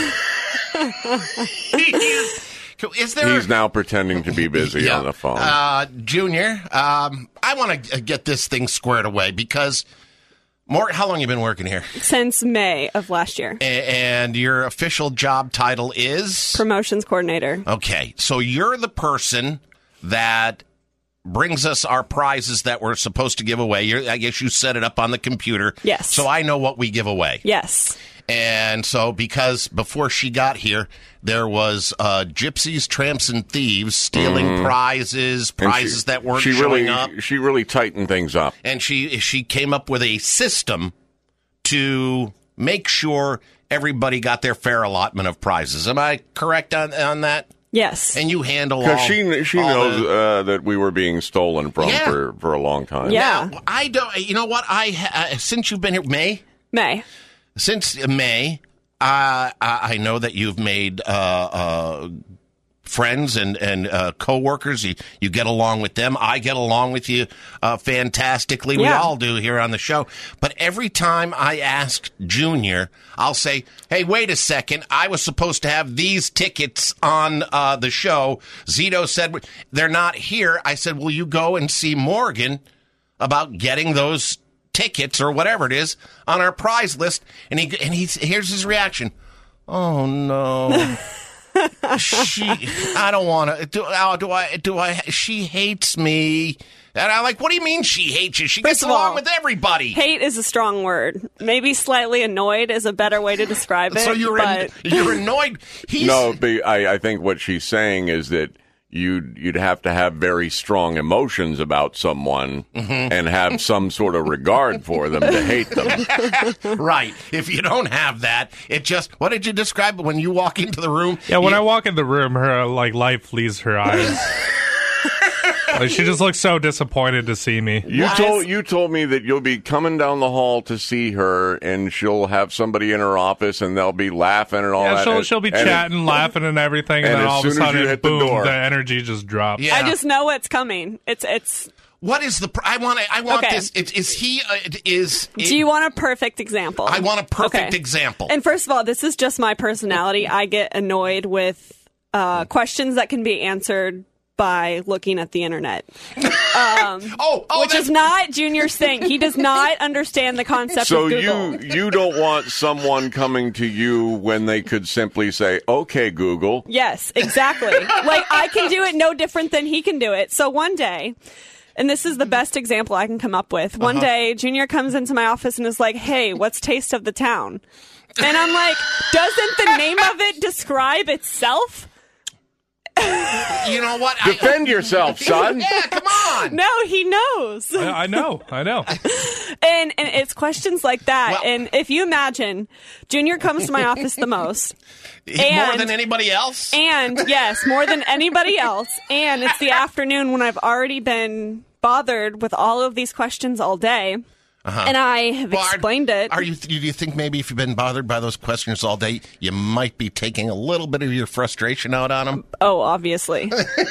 Is there? He's now pretending to be busy on the phone. Junior, I want to get this thing squared away because, how long you been working here? Since May of last year. And your official job title is? Promotions coordinator. Okay, so you're the person that brings us our prizes that we're supposed to give away. I guess you set it up on the computer. Yes. So I know what we give away. Yes. And so because before she got here, there was gypsies, tramps, and thieves stealing prizes that weren't showing up. She really tightened things up. And she came up with a system to make sure everybody got their fair allotment of prizes. Am I correct on that? Yes. And you handle all. Because she knows that we were being stolen from for a long time. Yeah. Now, I don't. You know what? Since you've been here, May. Since May, I know that you've made friends and coworkers. You get along with them. I get along with you fantastically. We all do here on the show. But every time I ask Junior, I'll say, hey, wait a second. I was supposed to have these tickets on the show. Zito said they're not here. I said, will you go and see Morgan about getting those tickets or whatever it is on our prize list? And here's his reaction. Oh, no. I don't want to. Do I? She hates me. And I'm like, what do you mean she hates you? She gets along with everybody. Hate is a strong word. Maybe slightly annoyed is a better way to describe it. So you're annoyed. No, but I think what she's saying is that you'd have to have very strong emotions about someone and have some sort of regard for them to hate them. Right. If you don't have that, it just, what did you describe when you walk into the room? Yeah, when I walk in the room, her life leaves her eyes. Like, she just looks so disappointed to see me. You told me that you'll be coming down the hall to see her, and she'll have somebody in her office, and they'll be laughing and all that. Yeah, she'll be chatting, laughing, and everything, and then all of a sudden, boom, the energy just drops. I just know what's coming. It's. What is the? I want this. Is he? Do you want a perfect example? I want a perfect example. And first of all, this is just my personality. I get annoyed with questions that can be answered by looking at the internet. Which is not Junior's thing. He does not understand the concept of Google. So you don't want someone coming to you when they could simply say, "Okay, Google." Yes, exactly. Like, I can do it no different than he can do it. So one day, and this is the best example I can come up with. One day, Junior comes into my office and is like, "Hey, what's Taste of the Town?" And I'm like, doesn't the name of it describe itself? You know what? Defend yourself, son. Yeah, come on. No, he knows. I know. And it's questions like that. Well, and if you imagine, Junior comes to my office the most. More than anybody else? And, yes, more than anybody else. And it's the afternoon when I've already been bothered with all of these questions all day. And I have explained it. Do you think maybe if you've been bothered by those questions all day, you might be taking a little bit of your frustration out on them? Oh, obviously.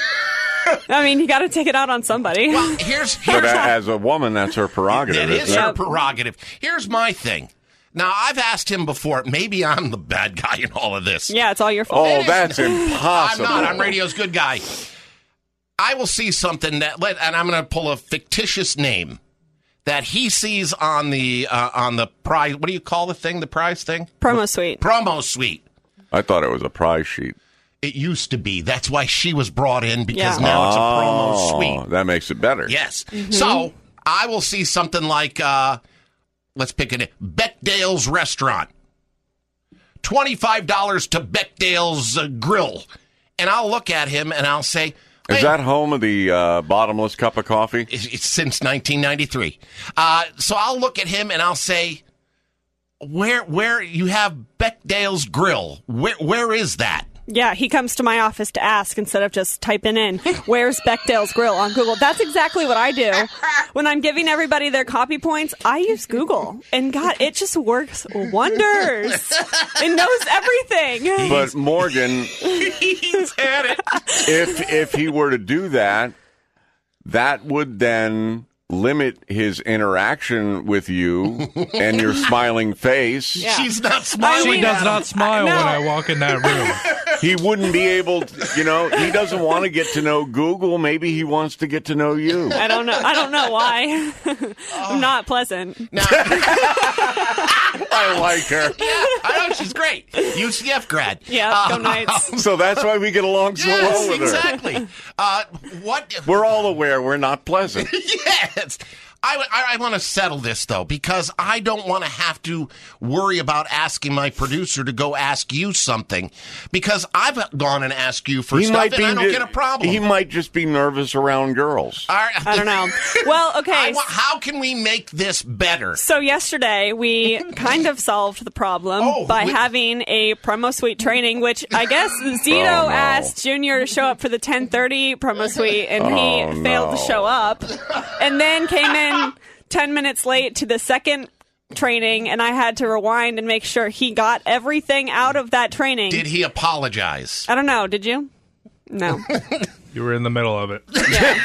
I mean, you got to take it out on somebody. Well, as a woman, that's her prerogative. It is her prerogative. Here's my thing. Now, I've asked him before, maybe I'm the bad guy in all of this. Yeah, it's all your fault. Oh, that's impossible. I'm not. I'm radio's good guy. I will see something and I'm going to pull a fictitious name that he sees on the prize. What do you call the thing? The prize thing? Promo suite. Promo suite. I thought it was a prize sheet. It used to be. That's why she was brought in, because now it's a promo suite. That makes it better. Yes. Mm-hmm. So I will see something like, let's pick it, Beckdale's Restaurant. $25 to Beckdale's Grill. And I'll look at him and I'll say, is that home of the bottomless cup of coffee? It's since 1993. So I'll look at him and I'll say, where you have Beckdale's Grill? Where is that? Yeah, he comes to my office to ask instead of just typing in, "Where's Beckdale's Grill?" on Google. That's exactly what I do. When I'm giving everybody their copy points, I use Google. And God, it just works wonders. It knows everything. But Morgan, he's had it. If he were to do that, that would then limit his interaction with you and your smiling face. Yeah. She's not smiling. She does not smile when I walk in that room. He wouldn't be able to, he doesn't want to get to know Google. Maybe he wants to get to know you. I don't know why. I'm not pleasant. No. I like her. Yeah, I know, she's great. UCF grad. Yeah, go Knights. So that's why we get along so well with her. Exactly. We're all aware we're not pleasant. Yes. I want to settle this, though, because I don't want to have to worry about asking my producer to go ask you something, because I've gone and asked you for stuff, and I don't get a problem. He might just be nervous around girls. I don't know. Well, okay. How can we make this better? So yesterday, we kind of solved the problem by having a promo suite training, which I guess Zito asked Junior to show up for the 10:30 promo suite, and he failed to show up, and then came in 10 minutes late to the second training, and I had to rewind and make sure he got everything out of that training. Did he apologize? I don't know. Did you? No. You were in the middle of it. Yeah.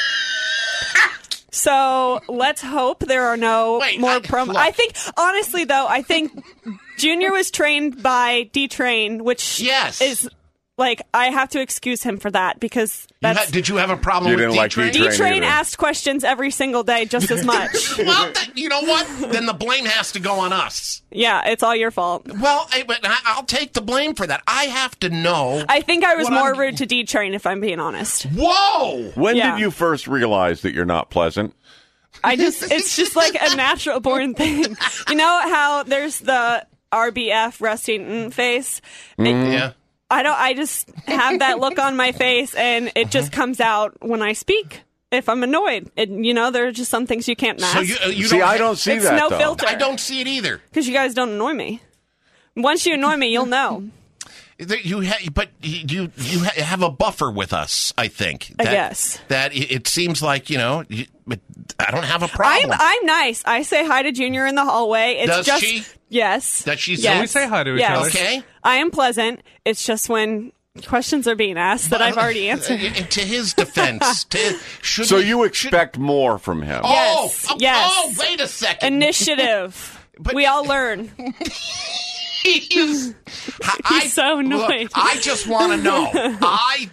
So let's hope there are no more promos. I think, honestly, though, Junior was trained by D-Train, which is... Like, I have to excuse him for that, because that's... Did you have a problem with D-Train? D-Train asked questions every single day just as much. Well, you know what? Then the blame has to go on us. Yeah, it's all your fault. Well, but I'll take the blame for that. I have to know... I think I was more rude to D-Train, if I'm being honest. Whoa! When did you first realize that you're not pleasant? It's just like a natural born thing. You know how there's the RBF resting face? Yeah. I just have that look on my face, and it just comes out when I speak. If I'm annoyed, there are just some things you can't mask. So you see, I don't see that. It's no filter. I don't see it either. Because you guys don't annoy me. Once you annoy me, you'll know. You have a buffer with us, I think. I guess. That it seems like, but I don't have a problem. I'm nice. I say hi to Junior in the hallway. It's Does she? Yes. Does she? Yes. We say hi to each other. Okay. I am pleasant. It's just when questions are being asked that I've already answered. To his defense. So you expect more from him? Yes. Yes. Oh, wait a second. Initiative. We all learn. He's so annoyed. Look, I just want to know. I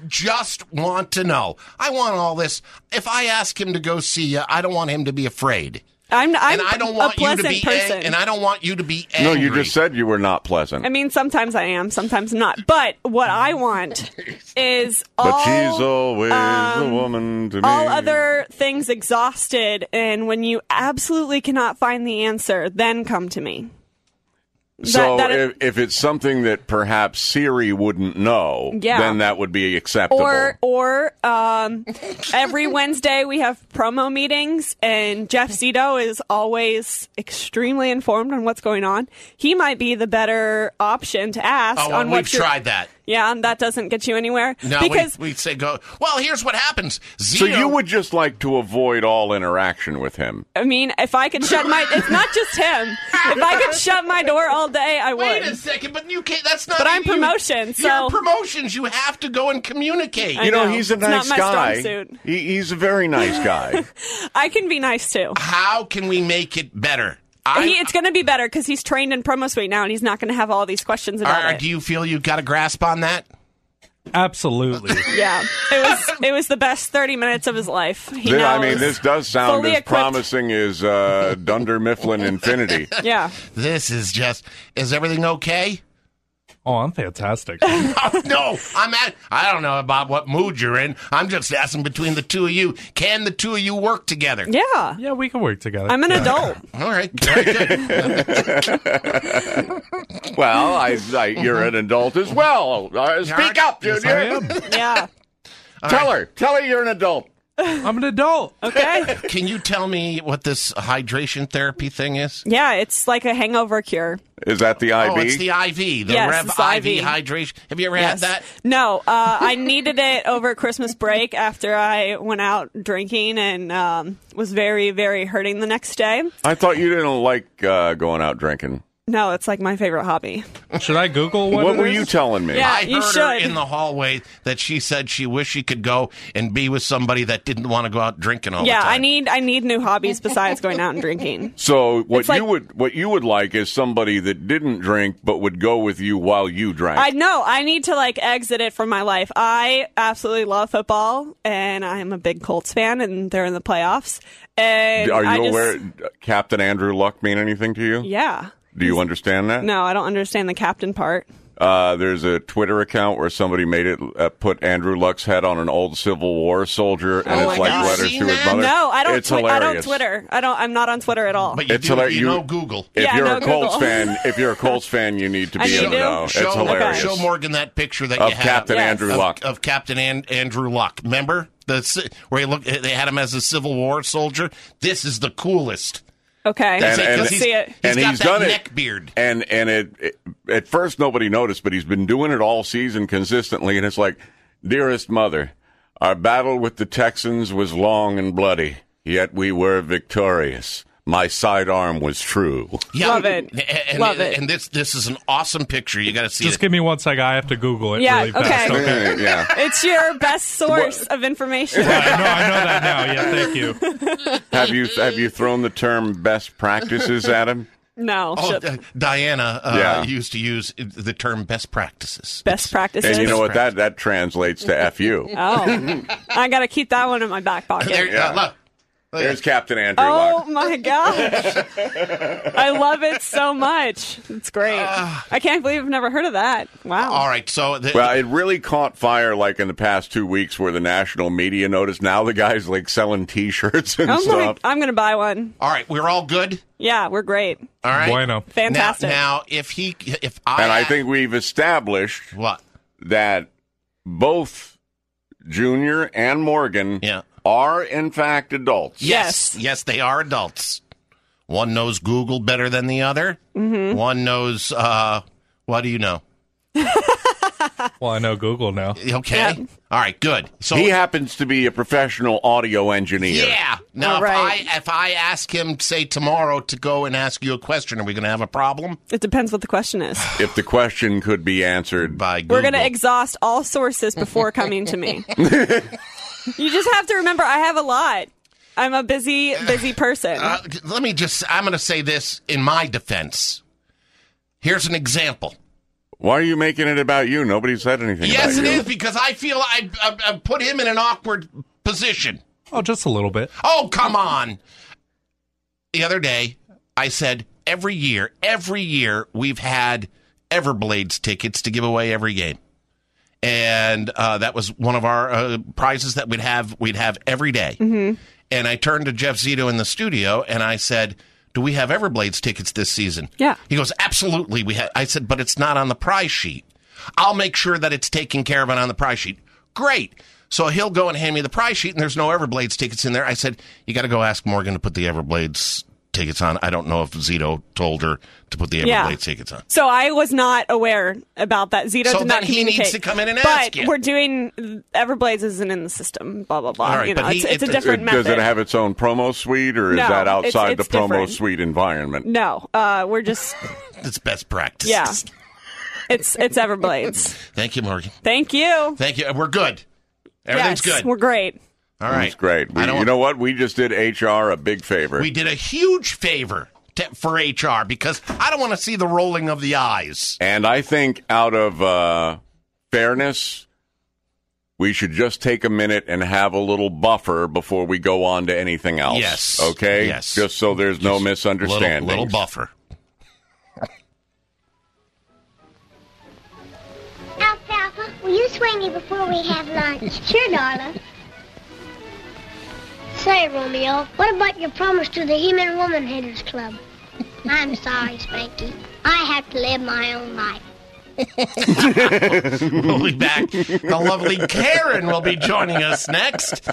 want all this. If I ask him to go see you, I don't want him to be afraid. I'm I don't want a pleasant person. And I don't want you to be angry. No, you just said you were not pleasant. I mean, sometimes I am, sometimes not. But what I want is all... But she's always a woman to me. All other things exhausted, and when you absolutely cannot find the answer, then come to me. So if it's something that perhaps Siri wouldn't know, then that would be acceptable. Or every Wednesday we have promo meetings, and Jeff Zito is always extremely informed on what's going on. He might be the better option to ask. We've tried that. Yeah, and that doesn't get you anywhere. No, because we say go. Well, here's what happens. Zito, so you would just like to avoid all interaction with him? I mean, if I could shut my... It's not just him. If I could shut my door all day, I would. Wait a second, but you can't... That's not... But I'm promotion, so... You're promotions. You have to go and communicate. I know. He's a nice guy. guy. Strong suit. He's a very nice guy. I can be nice, too. How can we make it better? It's going to be better because he's trained in Promo Suite now, and he's not going to have all these questions about it. Do you feel you've got a grasp on that? Absolutely. Yeah. It was the best 30 minutes of his life. This does sound as promising as Dunder Mifflin Infinity. Yeah. This is just... Is everything okay? Oh, I'm fantastic. No, I don't know about what mood you're in. I'm just asking between the two of you. Can the two of you work together? Yeah. Yeah, we can work together. I'm an adult. All right. Very good. Well, you're an adult as well. Speak up, Junior. Yes, I am. Yeah. Tell her you're an adult. I'm an adult. Okay. Can you tell me what this hydration therapy thing is? Yeah, it's like a hangover cure. Is that the IV? Oh, it's the IV. The Rev IV hydration. Have you ever had that? No. I needed it over Christmas break after I went out drinking and was very, very hurting the next day. I thought you didn't like going out drinking. No, it's like my favorite hobby. Should I Google what were you telling me? Yeah, I heard her in the hallway that she said she wished she could go and be with somebody that didn't want to go out drinking all the time. Yeah, I need new hobbies besides going out and drinking. So what you would like is somebody that didn't drink but would go with you while you drank. I know. I need to exit it from my life. I absolutely love football, and I'm a big Colts fan, and they're in the playoffs. And are you aware Captain Andrew Luck mean anything to you? Yeah. Do you understand that? No, I don't understand the captain part. There's a Twitter account where somebody made it put Andrew Luck's head on an old Civil War soldier, and it's like letters to his mother. No, I don't. It's hilarious. I don't Twitter. I'm not on Twitter at all. But you know Google. If you're a Colts fan, you need to be in the know. It's hilarious. Show Morgan that picture that of you have Captain Andrew Luck. Of Captain Andrew Luck. Remember where they had him as a Civil War soldier. This is the coolest. Okay, and see it. He's got that neck beard. And it at first nobody noticed, but he's been doing it all season consistently. And it's like, dearest mother, our battle with the Texans was long and bloody, yet we were victorious. My sidearm was true. Yeah, love it. Love it. And this is an awesome picture. You got to see it. Just give me 1 second. I have to Google it really fast. Okay. Yeah. It's your best source of information. I know that now. Yeah, thank you. Have you thrown the term best practices at him? No. Diana used to use the term best practices. Best practices. And you know what that translates to F-U. Oh. I got to keep that one in my back pocket. Look. There's Captain Andrew Luck. Oh, my gosh. I love it so much. It's great. I can't believe I've never heard of that. Wow. All right. So it really caught fire in the past 2 weeks where the national media noticed. Now the guy's selling T-shirts and stuff. I'm going to buy one. All right. We're all good? Yeah, we're great. All right. Bueno. Fantastic. Now I think we've established that both Junior and Morgan are, in fact, adults. Yes, they are adults. One knows Google better than the other. Mm-hmm. One knows, what do you know? Well, I know Google now. Okay. Yep. All right, good. So he happens to be a professional audio engineer. Yeah. Now, if I ask him, say, tomorrow to go and ask you a question, are we going to have a problem? It depends what the question is. If the question could be answered by Google. We're going to exhaust all sources before coming to me. You just have to remember, I have a lot. I'm a busy person. I'm going to say this in my defense. Here's an example. Why are you making it about you? Nobody said anything about you. Yes, it is, because I feel I put him in an awkward position. Oh, just a little bit. Oh, come on. The other day, I said, every year, we've had Everblades tickets to give away every game. And that was one of our prizes that we'd have every day. Mm-hmm. And I turned to Jeff Zito in the studio, and I said, do we have Everblades tickets this season? Yeah. He goes, absolutely. We have. I said, but it's not on the prize sheet. I'll make sure that it's taken care of and on the prize sheet. Great. So he'll go and hand me the prize sheet, and there's no Everblades tickets in there. I said, you got to go ask Morgan to put the Everblades tickets on. I don't know if Zito told her to put the Everblades tickets on. So I was not aware about that. Zito did not communicate. So then he needs to come in and ask you. But we're doing Everblades isn't in the system. Blah blah blah. All right, you know, it's a different method. Does it have its own promo suite, or is No, that outside it's the promo different. suite environment? No, we're just. It's best practice. Yeah, it's Everblades. Thank you, Morgan. Thank you. Thank you. We're good. Everything's yes, good. We're great. All right. That's great. You know what? We just did HR a big favor. We did a huge favor for HR because I don't want to see the rolling of the eyes. And I think out of fairness, we should just take a minute and have a little buffer before we go on to anything else. Yes. Okay? Yes. Just so there's no misunderstanding. Little buffer. Alfalfa, will you swing me before we have lunch? Sure, darling. Say, Romeo, what about your promise to the He-Man Woman Haters Club? I'm sorry, Spanky. I have to live my own life. We'll be back. The lovely Karen will be joining us next.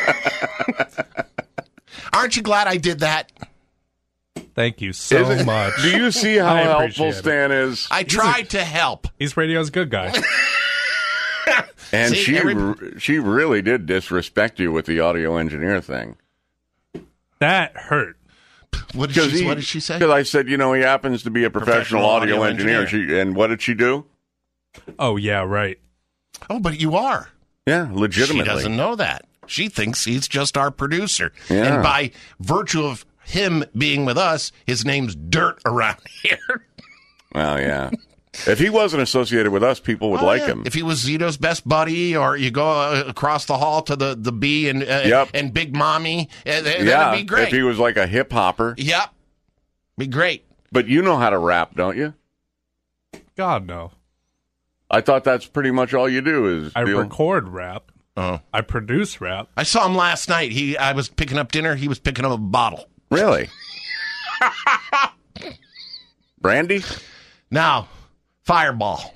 Aren't you glad I did that? Thank you so much. Do you see how helpful Stan is? I tried to help. He's radio's good guy. And she really did disrespect you with the audio engineer thing. That hurt. What did she say? Because I said, he happens to be a professional audio engineer. And what did she do? Oh, yeah, right. Oh, but you are. Yeah, legitimately. She doesn't know that. She thinks he's just our producer. Yeah. And by virtue of him being with us, his name's dirt around here. Well, yeah. If he wasn't associated with us, people would like him. If he was Zito's best buddy, or you go across the hall to the B and Big Mommy, that'd be great. If he was like a hip hopper. Yep. Be great. But you know how to rap, don't you? God, no. I thought that's pretty much all you do is... I record rap. I produce rap. I saw him last night. I was picking up dinner. He was picking up a bottle. Really? Brandy? Now... Fireball.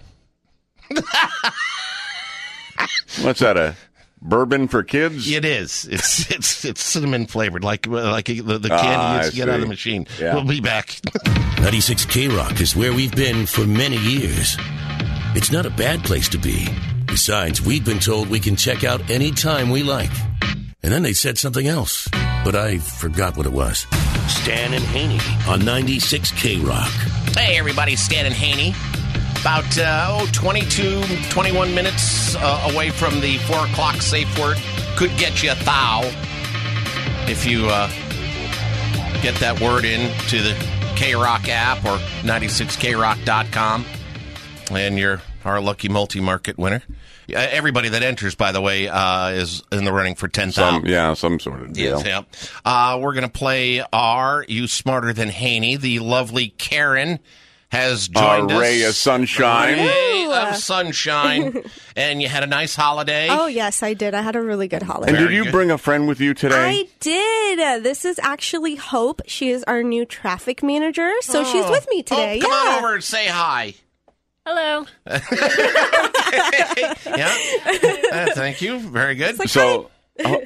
What's that, a bourbon for kids? It is. It's cinnamon flavored, like the candy used to get out of the machine. Yeah. We'll be back. 96 K-Rock is where we've been for many years. It's not a bad place to be. Besides, we've been told we can check out any time we like. And then they said something else, but I forgot what it was. Stan and Haney on 96 K-Rock. Hey, everybody, Stan and Haney. About 21 minutes away from the 4 o'clock safe word. Could get you a thou if you get that word in to the K-Rock app or 96krock.com. And you're our lucky multi-market winner. Everybody that enters, by the way, is in the running for $10,000. Some sort of deal. Yes, yeah. We're going to play Are You Smarter Than Haney? The lovely Karen has joined us. Ray of sunshine. Ray of sunshine. And you had a nice holiday. Oh, yes, I did. I had a really good holiday. And did you bring a friend with you today? I did. This is actually Hope. She is our new traffic manager, so she's with me today. Come on over and say hi. Hello. Yeah. Thank you. Very good. Like, so,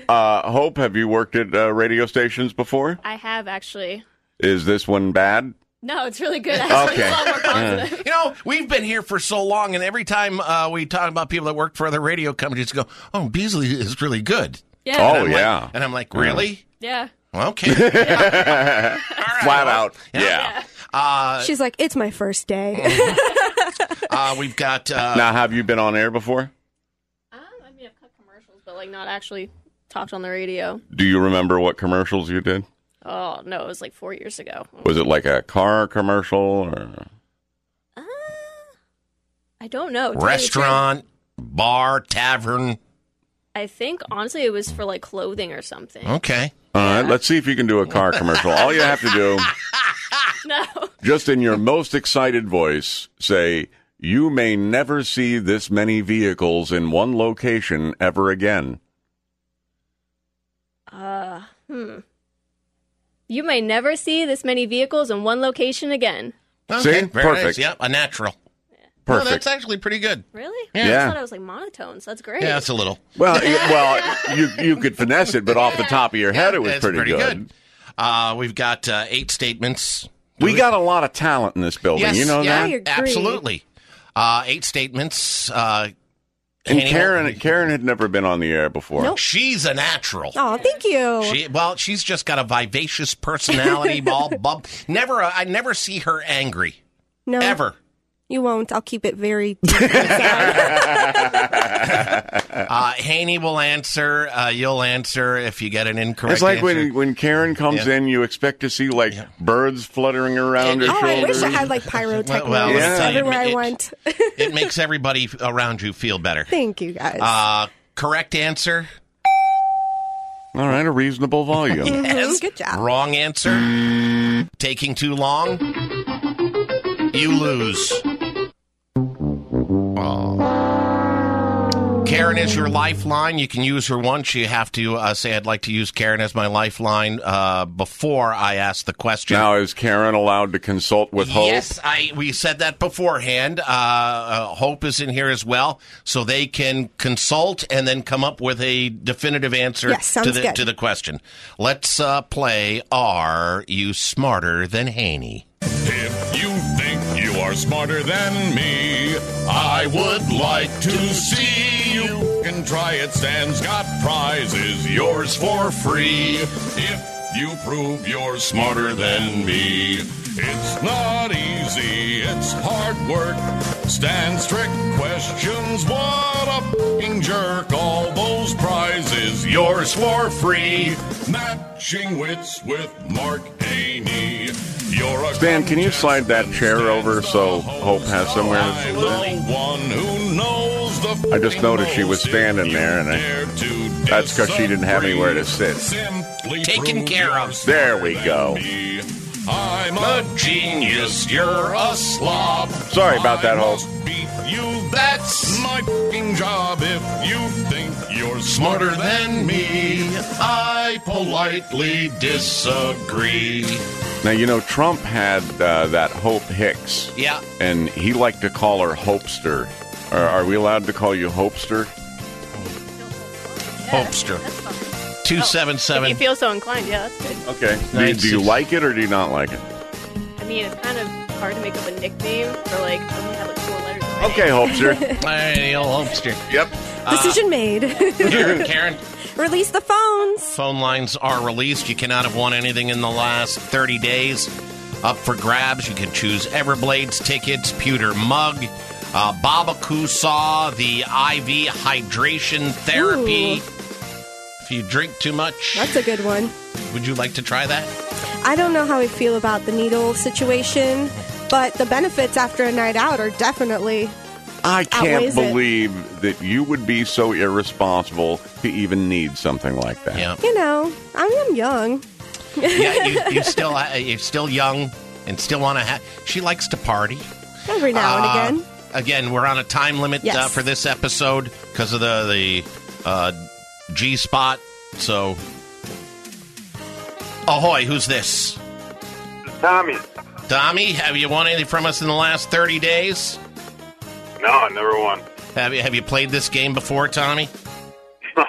Hope, have you worked at radio stations before? I have, actually. Is this one bad? No, it's really good. Actually. Okay. It's a lot more positive. You know, we've been here for so long, and every time we talk about people that work for other radio companies, go, "Oh, Beasley is really good." Yeah. Oh, yeah. And I'm like, really? Yeah. Okay. Flat out. Yeah. She's like, it's my first day. We've got. Now, have you been on air before? I mean, I've cut commercials, but like not actually talked on the radio. Do you remember what commercials you did? Oh no, it was like 4 years ago. Was it like a car commercial or? I don't know. Restaurant, bar, tavern. I think honestly, it was for like clothing or something. Okay. All right. Let's see if you can do a car commercial. All you have to do, No. just in your most excited voice, say, "You may never see this many vehicles in one location ever again." You may never see this many vehicles in one location again. Okay, See? very Perfect. nice. Yep, a natural. Perfect. No, that's actually pretty good. Really? Yeah. I thought it was like monotone, so that's great. Yeah, it's a little. Well, you could finesse it, but off the top of your head, it was it's pretty good. We've got 8 statements. We got a lot of talent in this building. Yes, You know yeah, that? absolutely. 8 statements. And Karen had never been on the air before. Nope. She's a natural. Oh, thank you. She's just got a vivacious personality. I never see her angry. No. Ever. You won't. I'll keep it very deep Haney will answer. You'll answer if you get an incorrect It's like answer. when Karen comes in, you expect to see like birds fluttering around her Oh, I shoulders. wish I had like pyrotechnics yeah. everywhere I went. It makes everybody around you feel better. Thank you, guys. Correct answer. All right, a reasonable volume. Yes. Good job. Wrong answer. Taking too long. You lose. Karen is your lifeline. You can use her once. You have to say, I'd like to use Karen as my lifeline before I ask the question. Now, is Karen allowed to consult with Hope? Yes, we said that beforehand. Hope is in here as well, so they can consult and then come up with a definitive answer to the question. Let's play Are You Smarter Than Haney? If you think you are smarter than me, I would like to see you can try it. Stan's got prizes, yours for free. If you prove you're smarter than me, it's not easy, it's hard work. Stan's trick questions, what a f***ing jerk. All those prizes, yours for free. Matching wits with Mark Haney. Stan, can you slide that chair over so Hope has somewhere to sit? I just noticed she was standing there, and that's because she didn't have anywhere to sit. Taken care of. There we go. I'm a genius, you're a slob. Sorry about that, Hope. That's my f***ing job. If you think you're smarter than me, I politely disagree. Now, you know, Trump had that Hope Hicks. Yeah. And he liked to call her Hopester. Are we allowed to call you Hopester? Hopester. 277. If you feel so inclined, yeah, that's good. Okay. Do you like it or do you not like it? I mean, it's kind of hard to make up a nickname for like, I only have like 4 letters. in my name. Okay, Hopester. Hey, old Hopester. Yep. Decision made. Karen. Release the phones. Phone lines are released. You cannot have won anything in the last 30 days. Up for grabs. You can choose Everblades tickets, pewter mug, Babaku Saw, the IV hydration therapy. Ooh. If you drink too much. That's a good one. Would you like to try that? I don't know how I feel about the needle situation, but the benefits after a night out are definitely I can't outweighs it. believe that you would be so irresponsible to even need something like that. Yeah. You know, I am young. Yeah, you're still young and still want to have. She likes to party Every now and again. Again, we're on a time limit Yes. for this episode because of the G spot. So, ahoy! Who's this? Tommy. Tommy, have you won anything from us in the last 30 days? No, I never won. Have you played this game before, Tommy? No.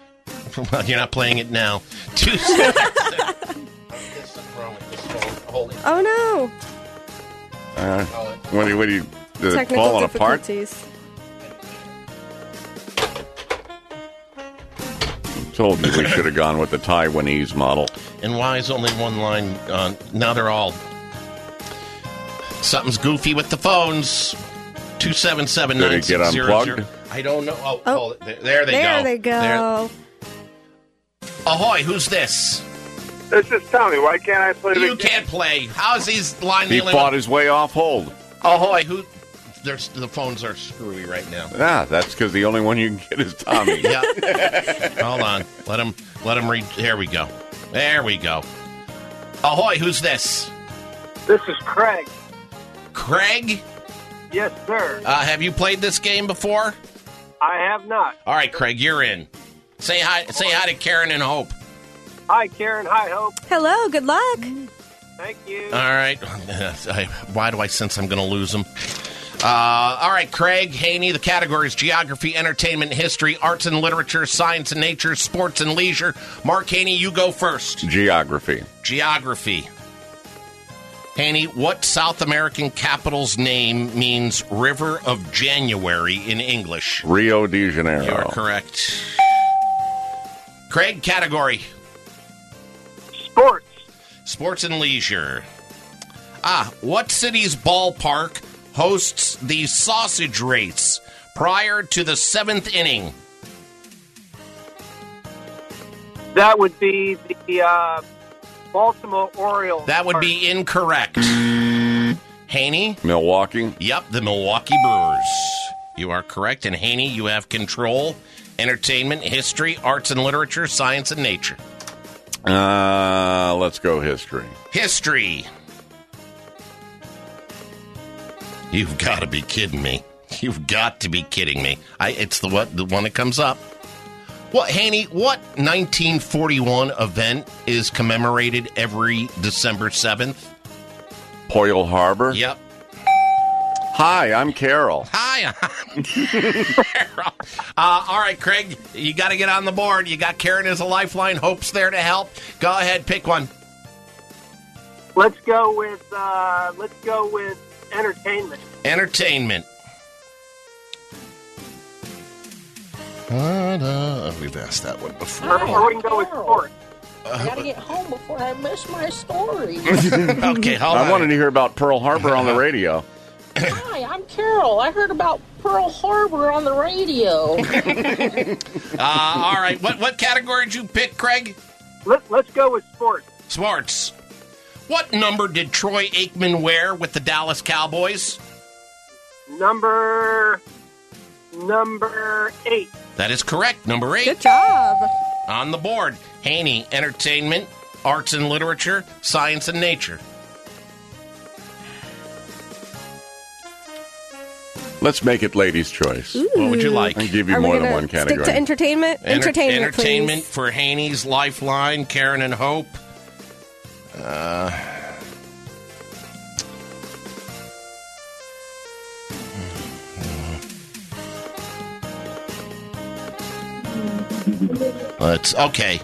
Well, you're not playing it now. 277. What's wrong with this phone? Holy Oh no! What do you is it Technical falling apart? difficulties. Told you we should have gone with the Taiwanese model. And why is only one line on? Now they're all. Something's goofy with the phones. 277 Did it get unplugged? I don't know. Oh, Oh. there they go. There they go. Ahoy, who's this? This is Tommy. Why can't I play the You game? can't play. How is he line He the only fought one? his way off hold. Ahoy, who? The phones are screwy right now. Ah, that's because the only one you can get is Tommy. Yeah. Hold on. Let him read. There we go. There we go. Ahoy, who's this? This is Craig. Craig? Yes, sir. Have you played this game before? I have not. All right, Craig, you're in. Say hi to Karen and Hope. Hi, Karen. Hi, Hope. Hello, good luck. Thank you. All right. Why do I sense I'm going to lose them? All right, Craig, Haney, the categories: geography, entertainment, history, arts and literature, science and nature, sports and leisure. Mark Haney, you go first. Geography. Geography. Haney, what South American capital's name means River of January in English? Rio de Janeiro. You are correct. Craig, category. Sports. Sports and leisure. What city's ballpark hosts the sausage race prior to the 7th inning? That would be the Baltimore Orioles. That would be incorrect. Haney? Milwaukee. Yep, the Milwaukee Brewers. You are correct. And Haney, you have control. Entertainment, history, arts and literature, science and nature. Let's go history. History. You've got to be kidding me. You've got to be kidding me. It's the one that comes up. Haney, what 1941 event is commemorated every December 7th? Pearl Harbor. Yep. Hi, I'm Carol. Hi, I'm Carol. All right, Craig, you got to get on the board. You got Karen as a lifeline. Hope's there to help. Go ahead, pick one. Let's go with entertainment. Entertainment. We've asked that one before. Or we can go with sports. I gotta get home before I miss my story. Okay, hold on. I wanted to hear about Pearl Harbor on the radio. Hi, I'm Carol. I heard about Pearl Harbor on the radio. All right, what category did you pick, Craig? Let's go with sports. Sports. What number did Troy Aikman wear with the Dallas Cowboys? Number 8. That is correct. Number 8. Good job. On the board. Haney, entertainment, arts and literature, science and nature. Let's make it ladies' choice. Ooh. What would you like? I'll give you Are we more than gonna one category. Stick to entertainment? Entertainment, Entertainment please. for Haney's Lifeline, Karen and Hope. Let's okay.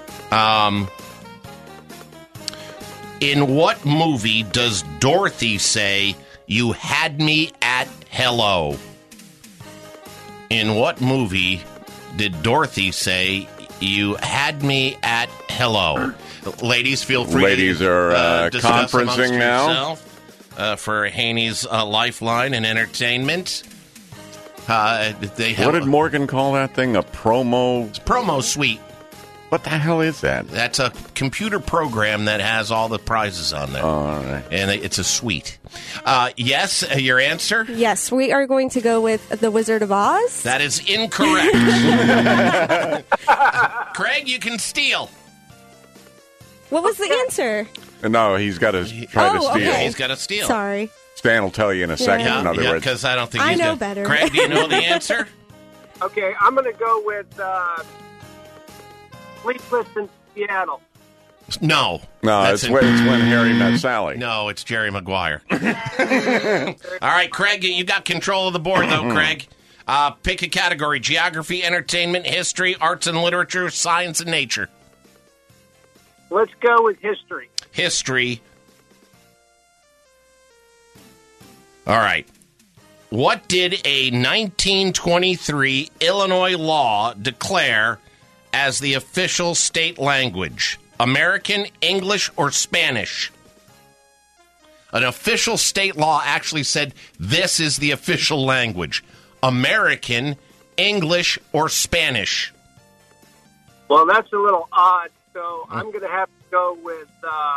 In what movie does Dorothy say, "You had me at hello"? In what movie did Dorothy say, "You had me at hello"? Ladies, feel free. Ladies are discuss amongst conferencing now. yourself, for Haney's Lifeline and entertainment. They have What did Morgan call that thing? A promo? It's promo suite. What the hell is that? That's a computer program that has all the prizes on there. All right. And it's a suite. Yes, your answer? Yes, we are going to go with The Wizard of Oz. That is incorrect. Craig, you can steal. What was the answer? No, he's got to try to steal. Okay. He's got to steal. Sorry. Stan will tell you in a second, in other words. Because I don't think I he's know gonna... better. Craig, do you know the answer? Okay, I'm going to go with Sleepless in Seattle. No. No, it's when Harry met Sally. No, it's Jerry Maguire. All right, Craig, you got control of the board, though, Craig. Pick a category: geography, entertainment, history, arts and literature, science and nature. Let's go with history. History. All right. What did a 1923 Illinois law declare as the official state language? American, English, or Spanish? An official state law actually said this is the official language. American, English, or Spanish? Well, that's a little odd, so I'm going to have to go with...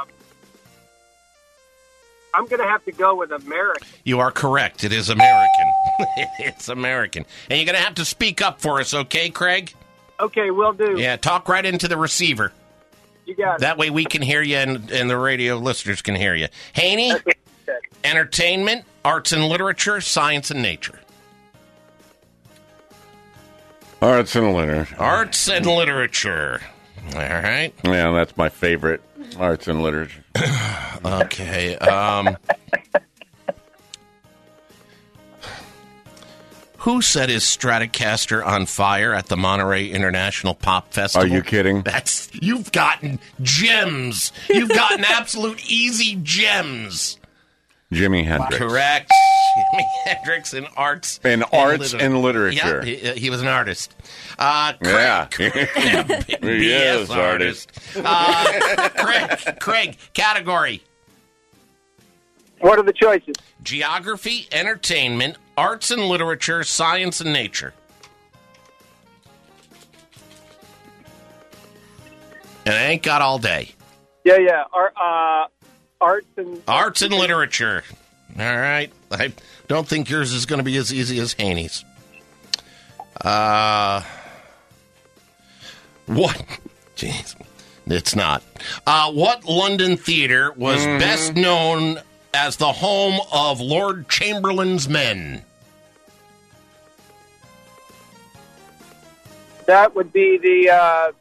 I'm going to have to go with American. You are correct. It is American. It's American. And you're going to have to speak up for us, okay, Craig? Okay, will do. Yeah, talk right into the receiver. You got it. That way we can hear you and the radio listeners can hear you. Haney, entertainment, arts and literature, science and nature. Arts and literature. Arts and literature. All right. Yeah, that's my favorite. Arts and literature. Okay. Who set his Stratocaster on fire at the Monterey International Pop Festival? Are you kidding? You've gotten gems. You've gotten absolute easy gems. Jimi Hendrix. Correct. Jimi Hendrix in arts. In arts and literature. Yeah, he was an artist. Craig, yeah. He is artist. Craig, category. What are the choices? Geography, entertainment, arts and literature, science and nature. And I ain't got all day. Yeah. Arts and literature. All right. I don't think yours is going to be as easy as Haney's. What? Jeez. It's not. What London theater was best known as the home of Lord Chamberlain's men? That would be the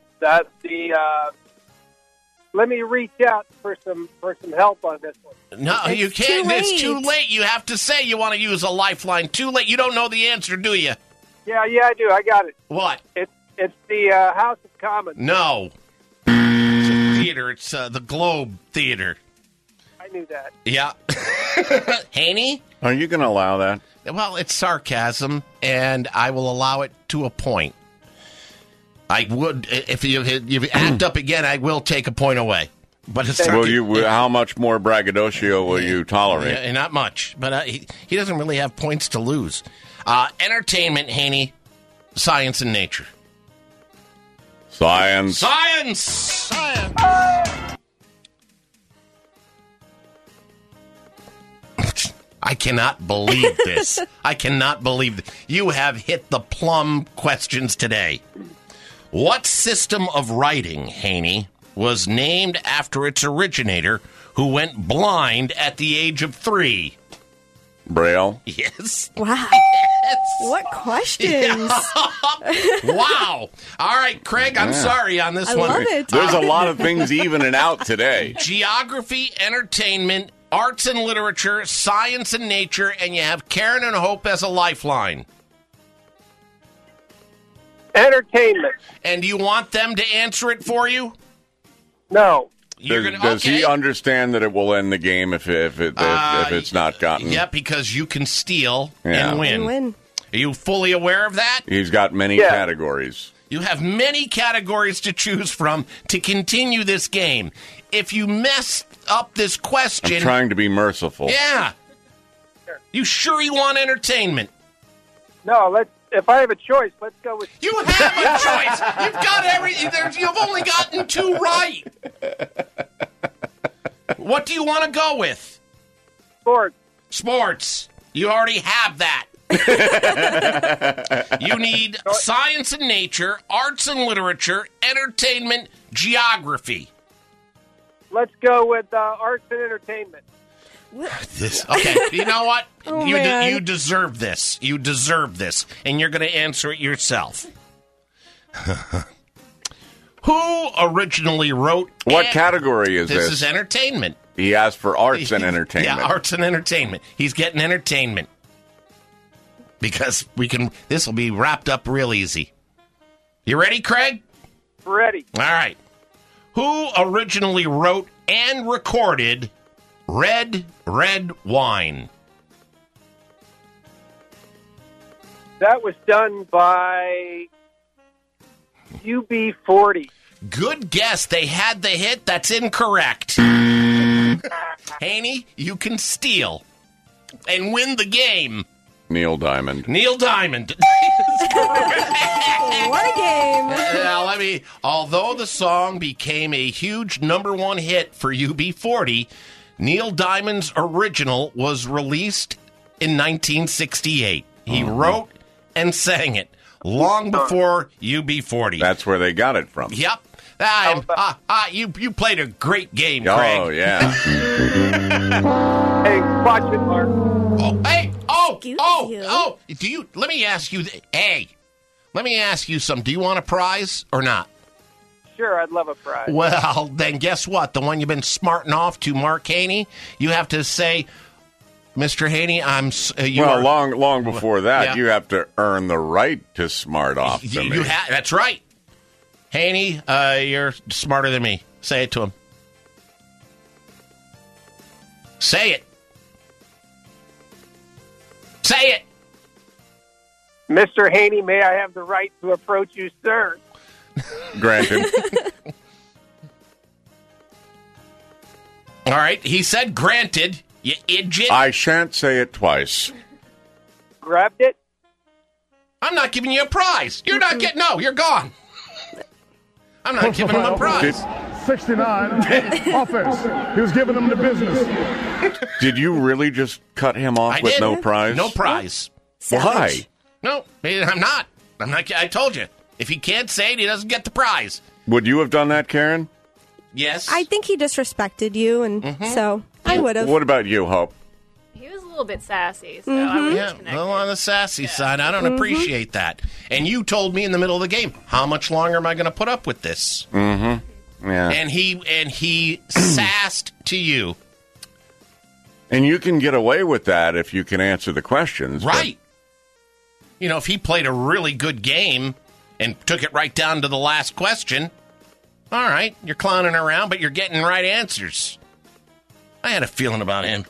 let me reach out for some help on this one. No, you can't. It's too late. You have to say you want to use a lifeline. Too late. You don't know the answer, do you? Yeah, I do. I got it. What? It's the House of Commons. No. It's a theater. It's the Globe Theater. I knew that. Yeah. Haney? Are you going to allow that? Well, it's sarcasm, and I will allow it to a point. I would, if you act up again, I will take a point away. But it's how much more braggadocio will you tolerate? Yeah, not much, but he doesn't really have points to lose. Entertainment, Haney, science and nature. Science. I cannot believe this. You have hit the plum questions today. What system of writing, Haney, was named after its originator who went blind at the age of 3? Braille? Yes. Wow. Yes. What questions? Yeah. Wow. All right, Craig, I'm sorry on this one. I love it. There's a lot of things evening out today. Geography, entertainment, arts and literature, science and nature, and you have Karen and Hope as a lifeline. Entertainment. And do you want them to answer it for you? No. Does he understand that it will end the game if it's not gotten? Yeah, because you can steal and win. Are you fully aware of that? He's got many categories. You have many categories to choose from to continue this game. If you mess up this question... I'm trying to be merciful. Yeah. You sure you want entertainment? No, if I have a choice, let's go with... You have a choice! You've got everything. You've only gotten 2 right. What do you want to go with? Sports. You already have that. You need science and nature, arts and literature, entertainment, geography. Let's go with arts and entertainment. Okay, you know what? You deserve this. You deserve this. And you're going to answer it yourself. Who originally wrote... What category is this? This is entertainment. He asked for arts and entertainment. Yeah, arts and entertainment. He's getting entertainment. Because this will be wrapped up real easy. You ready, Craig? Ready. All right. Who originally wrote and recorded Red, Red Wine? That was done by UB40. Good guess. They had the hit. That's incorrect. Haney, you can steal and win the game. Neil Diamond. Neil Diamond. What a game. Now, although the song became a huge number one hit for UB40, Neil Diamond's original was released in 1968. He wrote and sang it long before UB40. That's where they got it from. Yep. You played a great game, Craig. Oh, yeah. Hey, watch it, Mark. Let me ask you, let me ask you something. Do you want a prize or not? Sure, I'd love a prize. Well, then guess what? The one you've been smarting off to, Mark Haney, you have to say, Mr. Haney, long before that, you have to earn the right to smart off to me. That's right. Haney, you're smarter than me. Say it to him. Say it. Say it. Mr. Haney, may I have the right to approach you, sir? Granted. All right, he said granted. You idiot. I shan't say it twice. Grabbed it? I'm not giving you a prize. You're not getting... No, you're gone. I'm not giving him a prize. 69 offense. He was giving him the business. Did you really just cut him off with no prize? No prize. Why? No, I'm not. I told you. If he can't say it, he doesn't get the prize. Would you have done that, Karen? Yes. I think he disrespected you, and so I would have. What about you, Hope? He was a little bit sassy, so I was a little on the sassy side. I don't appreciate that. And you told me in the middle of the game, how much longer am I going to put up with this? Mm-hmm. Yeah. And he sassed to you. And you can get away with that if you can answer the questions. Right. You know, if he played a really good game and took it right down to the last question, all right, you're clowning around, but you're getting right answers. I had a feeling about him.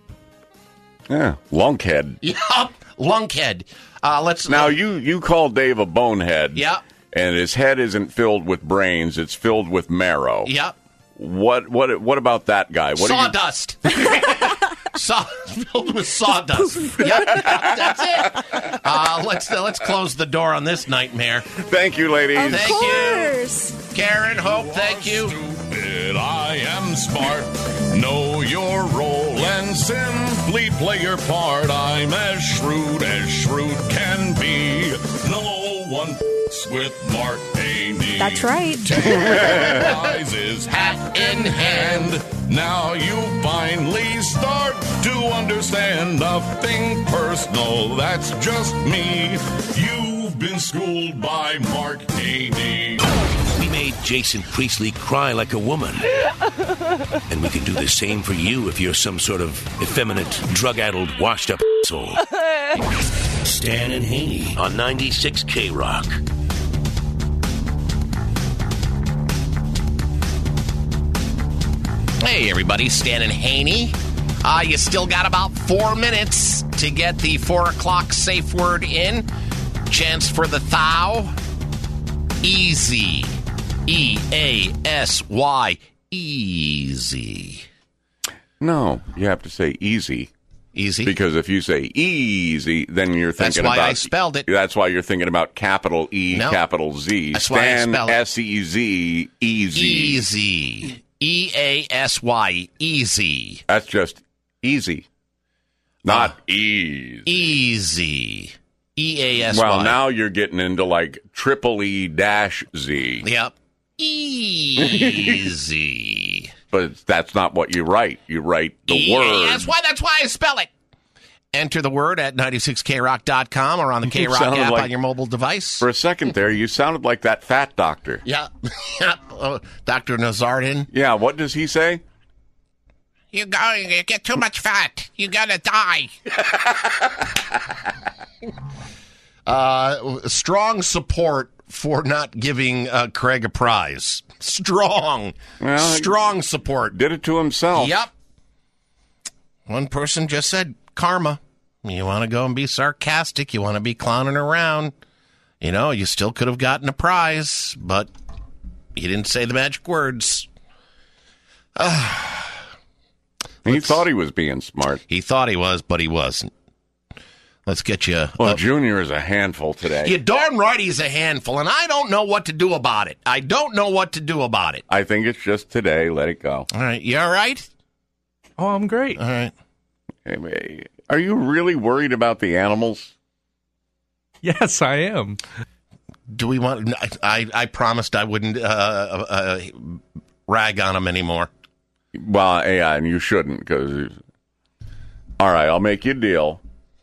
Yeah, lunkhead. Yup, lunkhead. You call Dave a bonehead. Yep. And his head isn't filled with brains; it's filled with marrow. Yep. What about that guy? Sawdust. Filled with sawdust. Yep, that's it. Let's close the door on this nightmare. Thank you, ladies. Thank you, Karen. Hope. Thank you. Stupid, I am smart. Know your role and simply play your part. I'm as shrewd can be. No one with Mark Haney. That's right. 10 prizes hat in hand. Now you finally start to understand nothing personal. That's just me. You've been schooled by Mark Haney. We made Jason Priestley cry like a woman. And we can do the same for you if you're some sort of effeminate, drug-addled, washed-up soul. Stan and Haney on 96 K-Rock. Hey, everybody, Stan and Haney. You still got about 4 minutes to get the 4 o'clock safe word in. Chance for the thou. Easy. E-A-S-Y. Easy. No, you have to say easy. Easy? Because if you say easy, then you're thinking about... That's why I spelled it. That's why you're thinking about capital E, capital Z. That's why I spelled it. S-E-Z, easy. Easy. E-A-S-Y. Easy. That's just easy. Not easy. Easy. E-A-S-Y. Well, now you're getting into like triple E-Z. Yep. Easy. But that's not what you write. You write the word. That's why I spell it. Enter the word at 96krock.com or on the K-Rock app on your mobile device. For a second there, you sounded like that fat doctor. Yeah. Dr. Nazardin. Yeah, what does he say? You get too much fat. You gotta die. Strong support for not giving Craig a prize. Strong support. Did it to himself. Yep. One person just said karma. You want to go and be sarcastic. You want to be clowning around. You know, you still could have gotten a prize, but you didn't say the magic words. He thought he was being smart. He thought he was, but he wasn't. Let's get you... Well, Junior is a handful today. You're darn right he's a handful, and I don't know what to do about it. I think it's just today. Let it go. All right. You all right? Oh, I'm great. All right. Hey, are you really worried about the animals? Yes, I am. Do we want... I promised I wouldn't rag on them anymore. Well, yeah, and you shouldn't, because... All right, I'll make you a deal.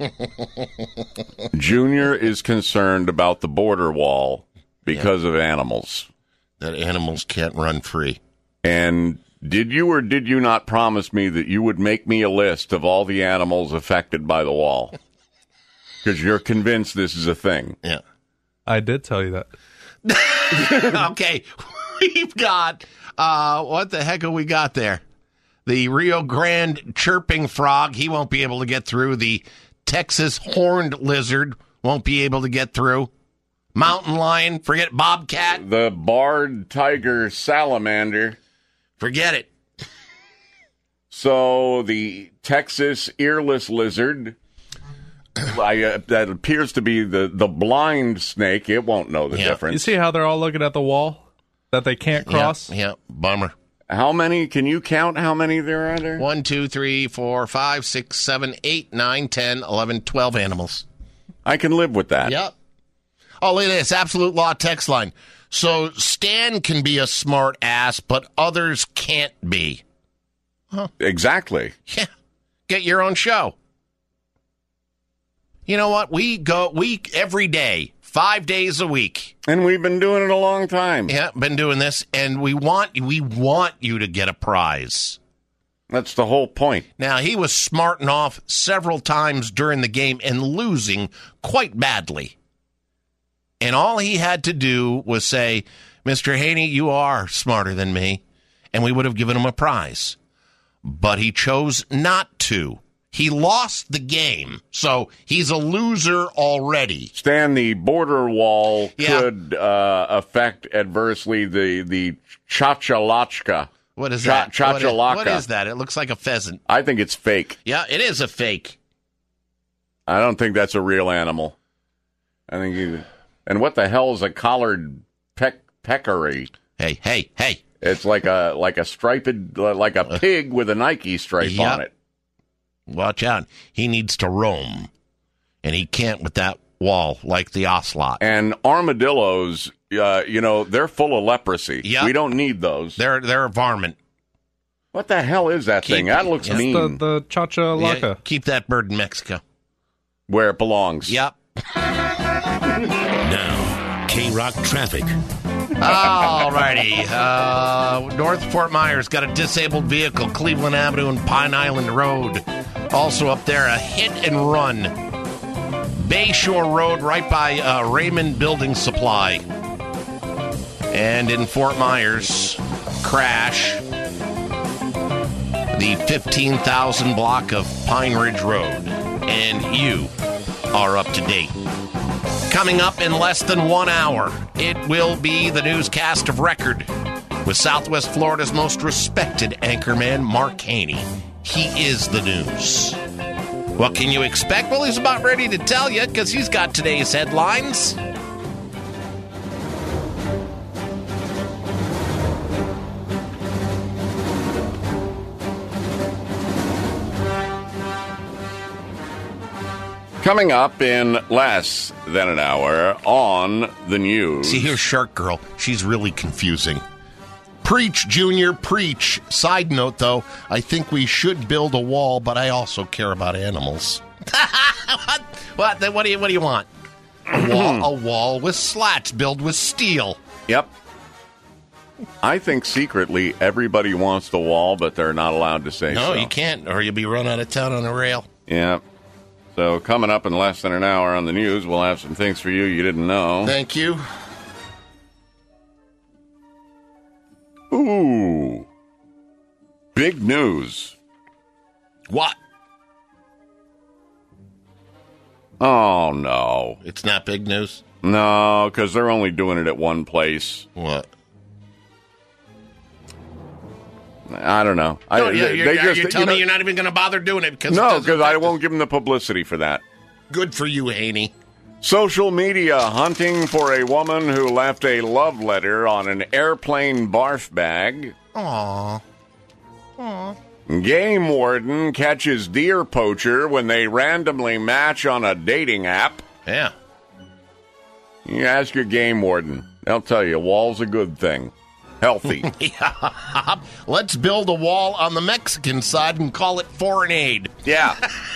Junior is concerned about the border wall because of animals. That animals can't run free. And did you or did you not promise me that you would make me a list of all the animals affected by the wall? Because you're convinced this is a thing. Yeah. I did tell you that. Okay. We've got, what the heck have we got there? The Rio Grande chirping frog. He won't be able to get through. The Texas horned lizard won't be able to get through. Mountain lion, forget bobcat. The barred tiger salamander. Forget it. So the Texas earless lizard, that appears to be the blind snake. It won't know the difference. You see how they're all looking at the wall that they can't cross? Yeah, bummer. How many? Can you count how many there are there? 1, 2, 3, 4, 5, 6, 7, 8, 9, 10, 11, 12 animals. I can live with that. Yep. Oh, look at this. Absolute Law text line. So Stan can be a smart ass, but others can't be. Huh. Exactly. Yeah. Get your own show. You know what? We every day, 5 days a week. And we've been doing it a long time. Yeah, been doing this, and we want you to get a prize. That's the whole point. Now, he was smarting off several times during the game and losing quite badly. And all he had to do was say, Mr. Haney, you are smarter than me, and we would have given him a prize. But he chose not to. He lost the game, so he's a loser already. Stan, the border wall could affect adversely the chachalachka. What is that? Chachalaka. What is that? It looks like a pheasant. I think it's fake. Yeah, it is a fake. I don't think that's a real animal. I think and what the hell is a collared peccary? Hey. It's like a striped, like a pig with a Nike stripe on it. Watch out. He needs to roam. And he can't with that wall like the ocelot. And armadillos, they're full of leprosy. Yep. We don't need those. They're a varmint. What the hell is that thing? That looks mean. The chachalaka. Yeah, keep that bird in Mexico. Where it belongs. Yep. Now, K-Rock traffic. Alrighty. North Fort Myers got a disabled vehicle, Cleveland Avenue and Pine Island Road. Also up there, a hit and run. Bayshore Road right by Raymond Building Supply. And in Fort Myers, crash. The 15,000 block of Pine Ridge Road. And you are up to date. Coming up in less than 1 hour, it will be the newscast of record with Southwest Florida's most respected anchorman, Mark Haney. He is the news. What can you expect? Well, he's about ready to tell you because he's got today's headlines. Coming up in less than an hour on the news. See, here's Shark Girl. She's really confusing. Preach, Junior, preach. Side note, though, I think we should build a wall, but I also care about animals. What do you want? A wall with slats built with steel. Yep. I think secretly everybody wants the wall, but they're not allowed to say so. No, you can't, or you'll be run out of town on a rail. Yeah. So coming up in less than an hour on the news, we'll have some things for you didn't know. Thank you. Ooh. Big news. What? Oh, no. It's not big news? No, because they're only doing it at one place. What? I don't know. You're telling me you're not even going to bother doing it? Because I won't give them the publicity for that. Good for you, Haney. Social media hunting for a woman who left a love letter on an airplane barf bag. Aww. Game warden catches deer poacher when they randomly match on a dating app. Yeah. You ask your game warden. They'll tell you, wall's a good thing. Healthy. Yeah. Let's build a wall on the Mexican side and call it foreign aid. Yeah.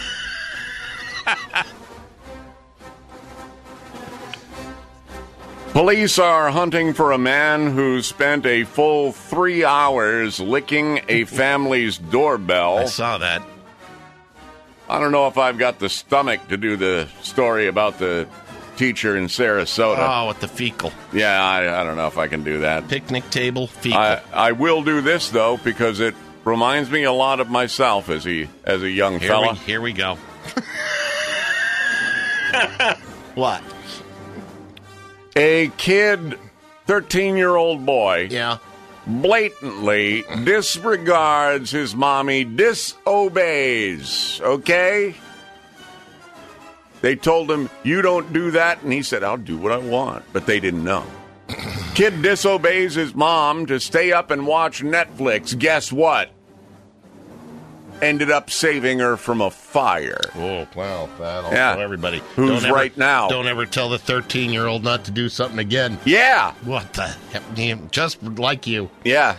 Police are hunting for a man who spent a full 3 hours licking a family's doorbell. I saw that. I don't know if I've got the stomach to do the story about the teacher in Sarasota. Oh, with the fecal. Yeah, I don't know if I can do that. Picnic table, fecal. I will do this, though, because it reminds me a lot of myself as a young fella. Here we go. What? A kid, 13-year-old boy, blatantly disregards his mommy, disobeys, okay? They told him, you don't do that, and he said, I'll do what I want, but they didn't know. Kid disobeys his mom to stay up and watch Netflix. Guess what? Ended up saving her from a fire. Oh, well, that'll tell everybody. Who's right now? Don't ever tell the 13-year-old not to do something again. Yeah. What the heck? Just like you. Yeah.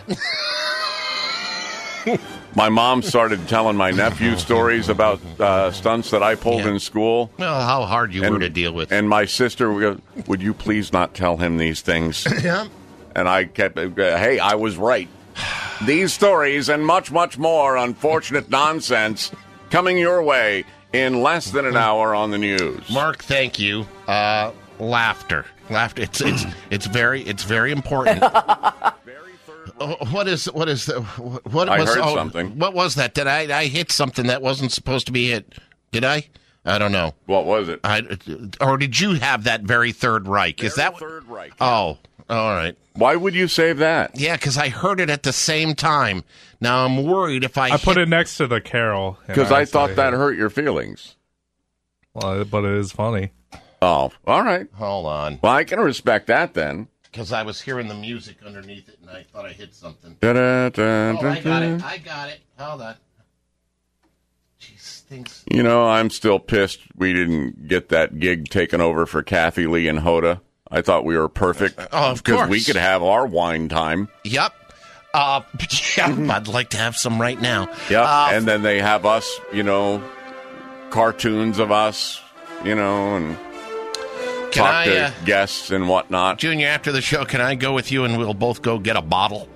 My mom started telling my nephew stories about stunts that I pulled in school. Well, how hard you were to deal with. And my sister would go, would you please not tell him these things? Yeah. And I kept, hey, I was right. These stories and much, much more unfortunate nonsense coming your way in less than an hour on the news. Mark, thank you. Laughter. It's very important. What heard something. What was that? Did I hit something that wasn't supposed to be hit? Did I? I don't know. What was it? Or did you have that very Third Reich? Is that Third Reich? Oh, all right. Why would you save that? Yeah, because I heard it at the same time. Now I'm worried if I put it next to the Carol. Because I thought that hurt your feelings. Well, but it is funny. Oh, all right. Hold on. Well, I can respect that then. Because I was hearing the music underneath it, and I thought I hit something. I got it. Hold on. Jeez, things. You know, I'm still pissed we didn't get that gig taken over for Kathy Lee and Hoda. I thought we were perfect. Oh, of course. Because we could have our wine time. Yep. I'd like to have some right now. Yep. And then they have us, cartoons of us, and talk to guests and whatnot. Junior, after the show, can I go with you and we'll both go get a bottle?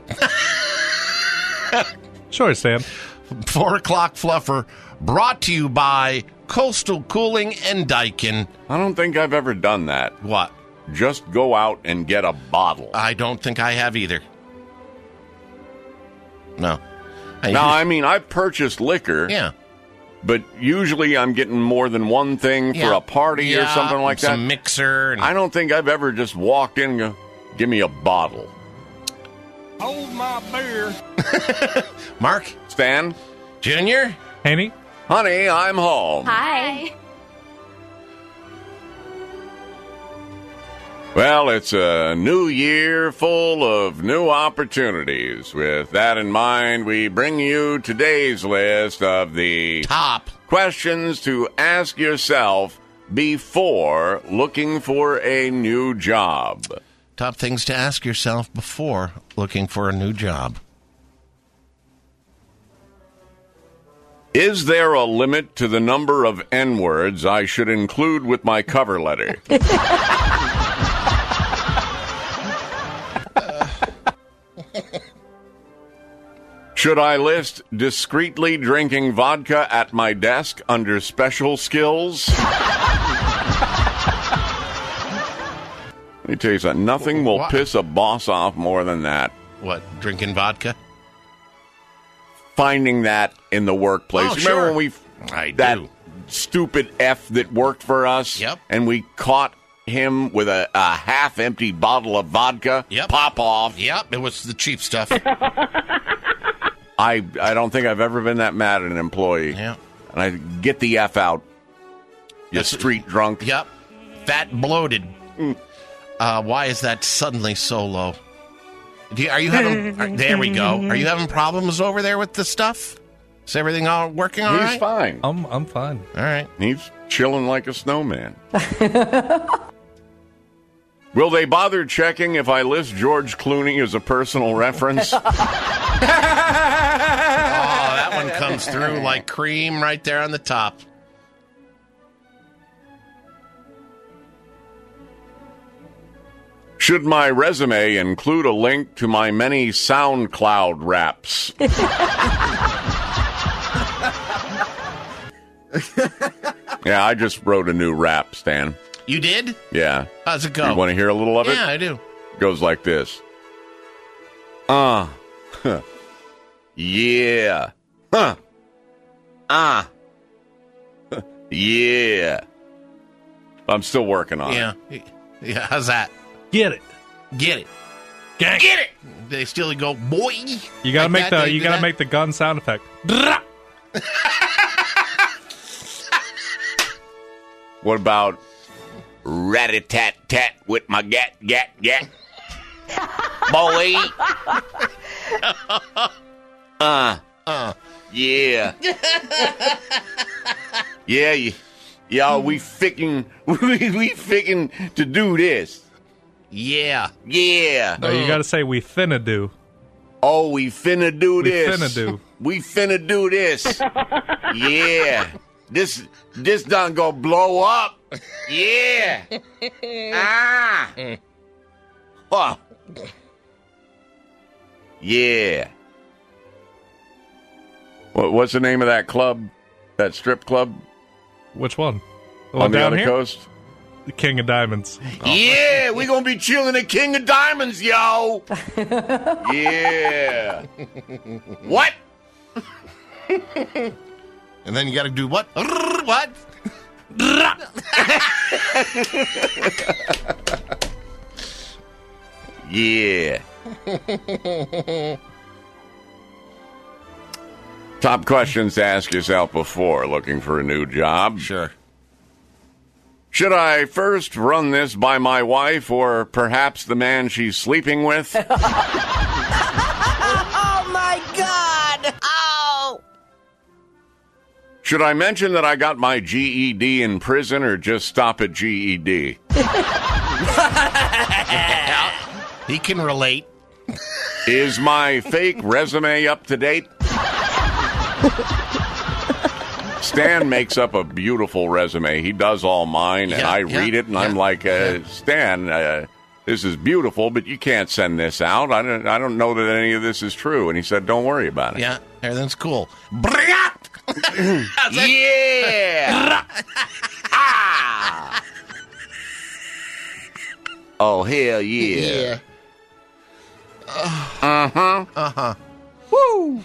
Sure, Sam. 4 o'clock fluffer brought to you by Coastal Cooling and Daikin. I don't think I've ever done that. What? Just go out and get a bottle. I don't think I have either. No. I've purchased liquor. Yeah. But usually I'm getting more than one thing for a party or something like that. Some mixer. I don't think I've ever just walked in and go, give me a bottle. Hold my beer. Mark? Stan? Junior? Haney? Honey, I'm home. Hi. Well, it's a new year full of new opportunities. With that in mind, we bring you today's list of the top questions to ask yourself before looking for a new job. Top things to ask yourself before looking for a new job. Is there a limit to the number of N-words I should include with my cover letter? Should I list discreetly drinking vodka at my desk under special skills? Let me tell you something. Nothing will piss a boss off more than that. What, drinking vodka? Finding that in the workplace. Oh, Remember sure. when we... I that do. stupid F that worked for us. Yep. And we caught him with a half-empty bottle of vodka. Yep. Pop off. Yep, it was the cheap stuff. I don't think I've ever been that mad at an employee. Yeah. And I get the F out. You street drunk. Yep. Fat and bloated. Why is that suddenly so low? Are you having... there we go. Are you having problems over there with the stuff? Is everything all working all right? He's fine. I'm fine. All right. He's chilling like a snowman. Will they bother checking if I list George Clooney as a personal reference? Oh, that one comes through like cream right there on the top. Should my resume include a link to my many SoundCloud raps? Yeah, I just wrote a new rap, Stan. You did? Yeah. How's it go? You want to hear a little of it? Yeah, I do. It goes like this. Yeah. Huh. Yeah. I'm still working on it. Yeah, how's that? Get it. Get it. Gang. Get it. They still go, boy. You gotta make the gun sound effect. What about rat-a-tat-tat with my gat? Boy. Yeah. Yeah, we ficking to do this. Yeah. No, you gotta say we finna do. Oh, we finna do this. We finna do this. Yeah. This done gonna blow up. Yeah. Oh. Yeah. What's the name of that club? That strip club? Which one? On the other coast? The King of Diamonds. Yeah, we gonna be chilling at King of Diamonds, yo. Yeah. What? And then you got to do what? What? Yeah. Top questions to ask yourself before looking for a new job. Sure. Should I first run this by my wife or perhaps the man she's sleeping with? Oh, my God! Oh! Should I mention that I got my GED in prison or just stop at GED? He can relate. Is my fake resume up to date? Stan makes up a beautiful resume. He does all mine, and I read it, and I'm like, Stan, this is beautiful, but you can't send this out. I don't know that any of this is true. And he said, don't worry about it. Yeah, everything's cool. Yeah! Oh, hell yeah. Uh-huh. Uh-huh. Woo!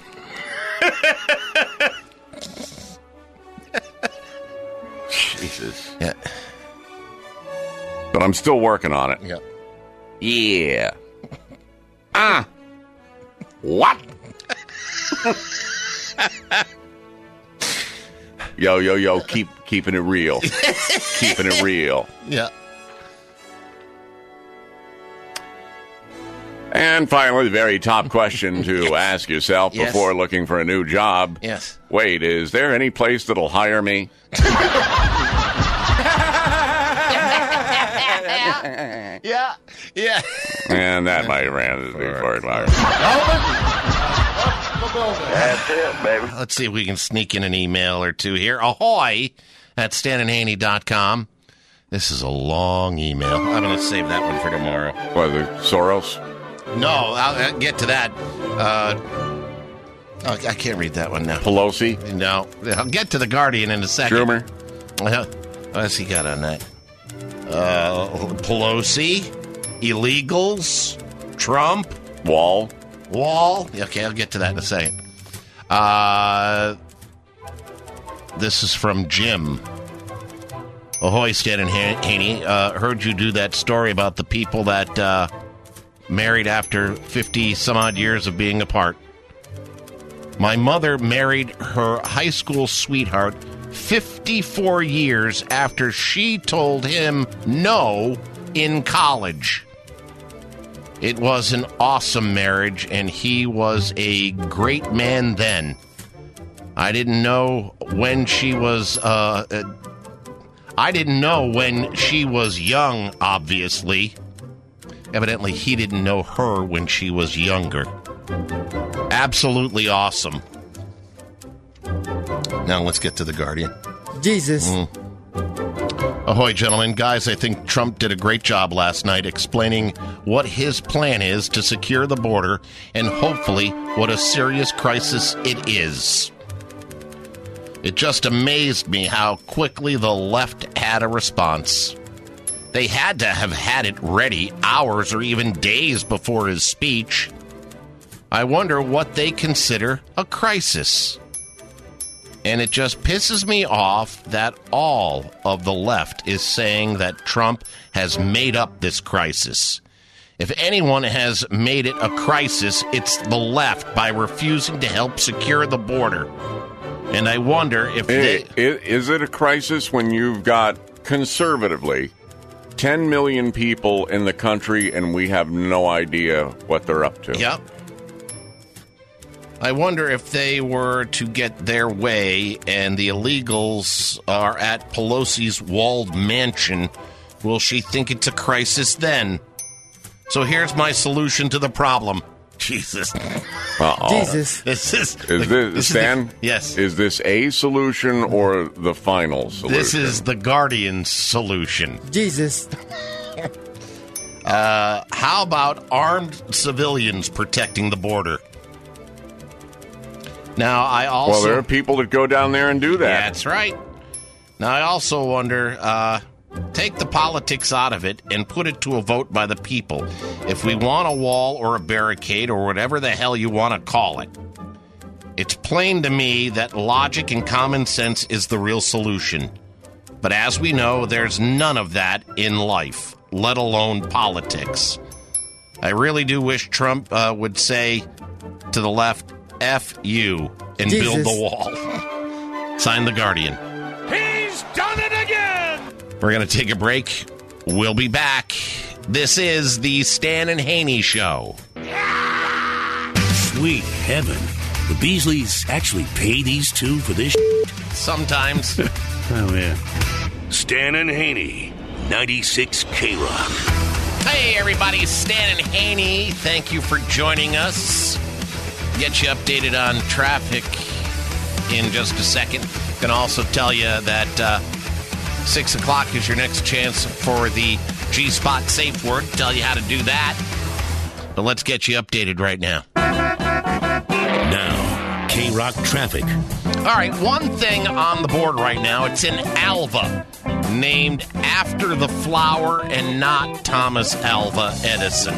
Jesus. Yeah. But I'm still working on it. Yep. Yeah. What? Yo, keeping it real. Keeping it real. Yeah. And finally, the very top question to ask yourself before looking for a new job. Yes. Wait, is there any place that'll hire me? Yeah. And that, my friend, is before Clark. That's it, baby. Let's see if we can sneak in an email or two here. Ahoy at StanandHaney.com. This is a long email. I'm going to save that one for tomorrow. What, the Soros? No, I'll get to that. I can't read that one now. Pelosi? No. I'll get to the Guardian in a second. Schumer? What's he got on that? Pelosi? Illegals? Trump? Wall? Okay, I'll get to that in a second. This is from Jim. Ahoy, Stan and Haney. Heard you do that story about the people that married after 50-some-odd years of being apart. My mother married her high school sweetheart 54 years after she told him no in college. It was an awesome marriage, and he was a great man then. I didn't know when she was young, obviously. Evidently, he didn't know her when she was younger. Absolutely awesome. Now let's get to The Guardian. Jesus. Ahoy, gentlemen. Guys, I think Trump did a great job last night explaining what his plan is to secure the border and hopefully what a serious crisis it is. It just amazed me how quickly the left had a response. They had to have had it ready hours or even days before his speech. I wonder what they consider a crisis. And it just pisses me off that all of the left is saying that Trump has made up this crisis. If anyone has made it a crisis, it's the left by refusing to help secure the border. And I wonder if is it a crisis when you've got, conservatively, 10 million people in the country and we have no idea what they're up to? Yep. I wonder if they were to get their way and the illegals are at Pelosi's walled mansion, will she think it's a crisis then? So here's my solution to the problem. Jesus. Uh-oh. Jesus. Stan? Yes. Is this a solution or the final solution? This is the Guardian's solution. Jesus. How about armed civilians protecting the border? Now, I also... Well, there are people that go down there and do that. That's right. Now, I also wonder, take the politics out of it and put it to a vote by the people. If we want a wall or a barricade or whatever the hell you want to call it, it's plain to me that logic and common sense is the real solution. But as we know, there's none of that in life, let alone politics. I really do wish Trump would say to the left, F you, and Jesus. build the wall. Sign The Guardian. He's done it again! We're going to take a break. We'll be back. This is the Stan and Haney Show. Sweet heaven. The Beasleys actually pay these two for this Sometimes. Oh, yeah. Stan and Haney, 96 K-Rock. Hey, everybody. Stan and Haney. Thank you for joining us. Get you updated on traffic in just a second. Can also tell you that 6 o'clock is your next chance for the G-Spot safe word. Tell you how to do that. But let's get you updated right now. Now, K-Rock traffic. All right, one thing on the board right now. It's in Alva, named after the flower and not Thomas Alva Edison.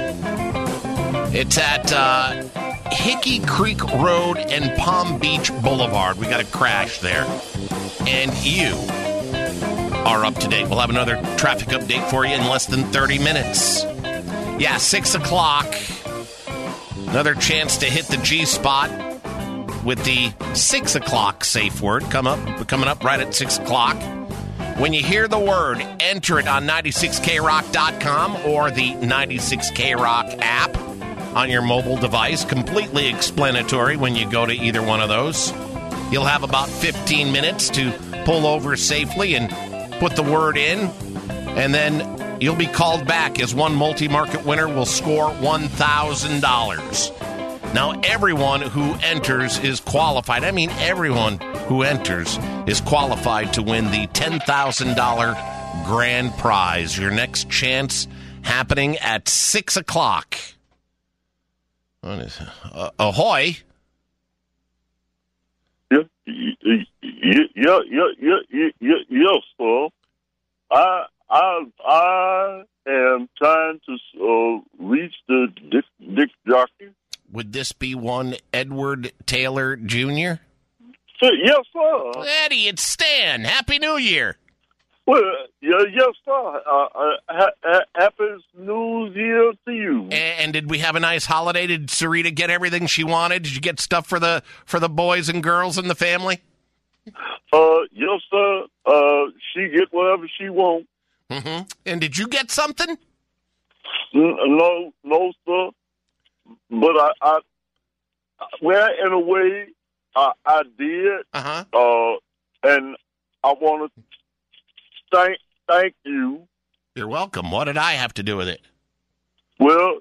It's at Hickey Creek Road and Palm Beach Boulevard. We got a crash there. And you are up to date. We'll have another traffic update for you in less than 30 minutes. Yeah, 6 o'clock. Another chance to hit the G-Spot with the 6 o'clock safe word coming up right at 6 o'clock. When you hear the word, enter it on 96krock.com or the 96KRock app on your mobile device. Completely explanatory when you go to either one of those. You'll have about 15 minutes to pull over safely and put the word in, and then you'll be called back as one multi-market winner will score $1,000. Now, everyone who enters is qualified. I mean, everyone who enters is qualified to win the $10,000 grand prize. Your next chance happening at 6 o'clock. What is ahoy? Yes, sir. I am trying to reach the Dick jockey. Would this be one Edward Taylor Jr.? Yes, sir. Eddie, it's Stan. Happy New Year. Well, yes, sir. Happy New Year to you. And did we have a nice holiday? Did Sarita get everything she wanted? Did you get stuff for the boys and girls in the family? Yes, sir. She get whatever she wants. Mm-hmm. And did you get something? No, sir. But I well, in a way, I did. And I want to thank you. You're welcome. What did I have to do with it? Well,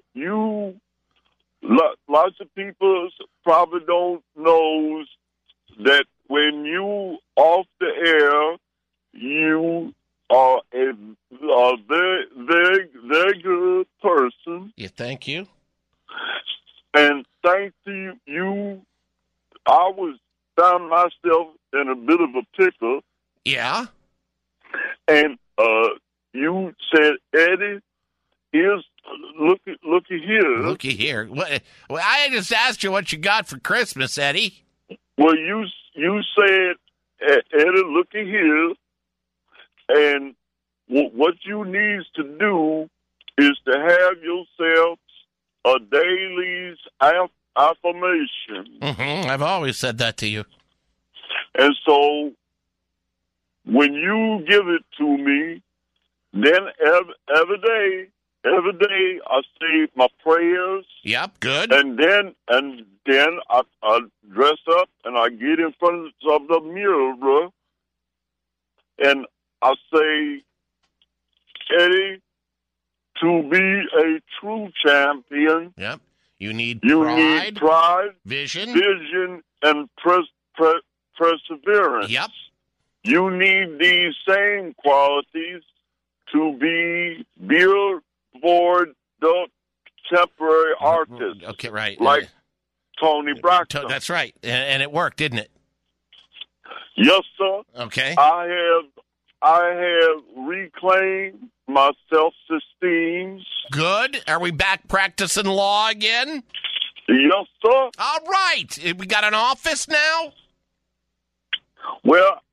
lots of people probably don't know that when you off the air, you are a very, very, very good person. Yeah, thank you. And thanks to you, I found myself in a bit of a pickle. Yeah. And you said, Eddie, looky here. Looky here. Well, I just asked you what you got for Christmas, Eddie. Well, you said, Eddie, looky here. And what you need to do is to have yourself a daily affirmation. Mm-hmm. I've always said that to you. And so when you give it to me, then every day I say my prayers. Yep, good. And then I dress up and I get in front of the mirror and I say, Eddie, to be a true champion. Yep. You need pride, vision, and perseverance. Yep. You need these same qualities to be Billboard contemporary artists. Okay, right. Like Tony Braxton. That's right. And it worked, didn't it? Yes, sir. Okay. I have reclaimed my self-esteem. Good. Are we back practicing law again? Yes, sir. All right. We got an office now? Well,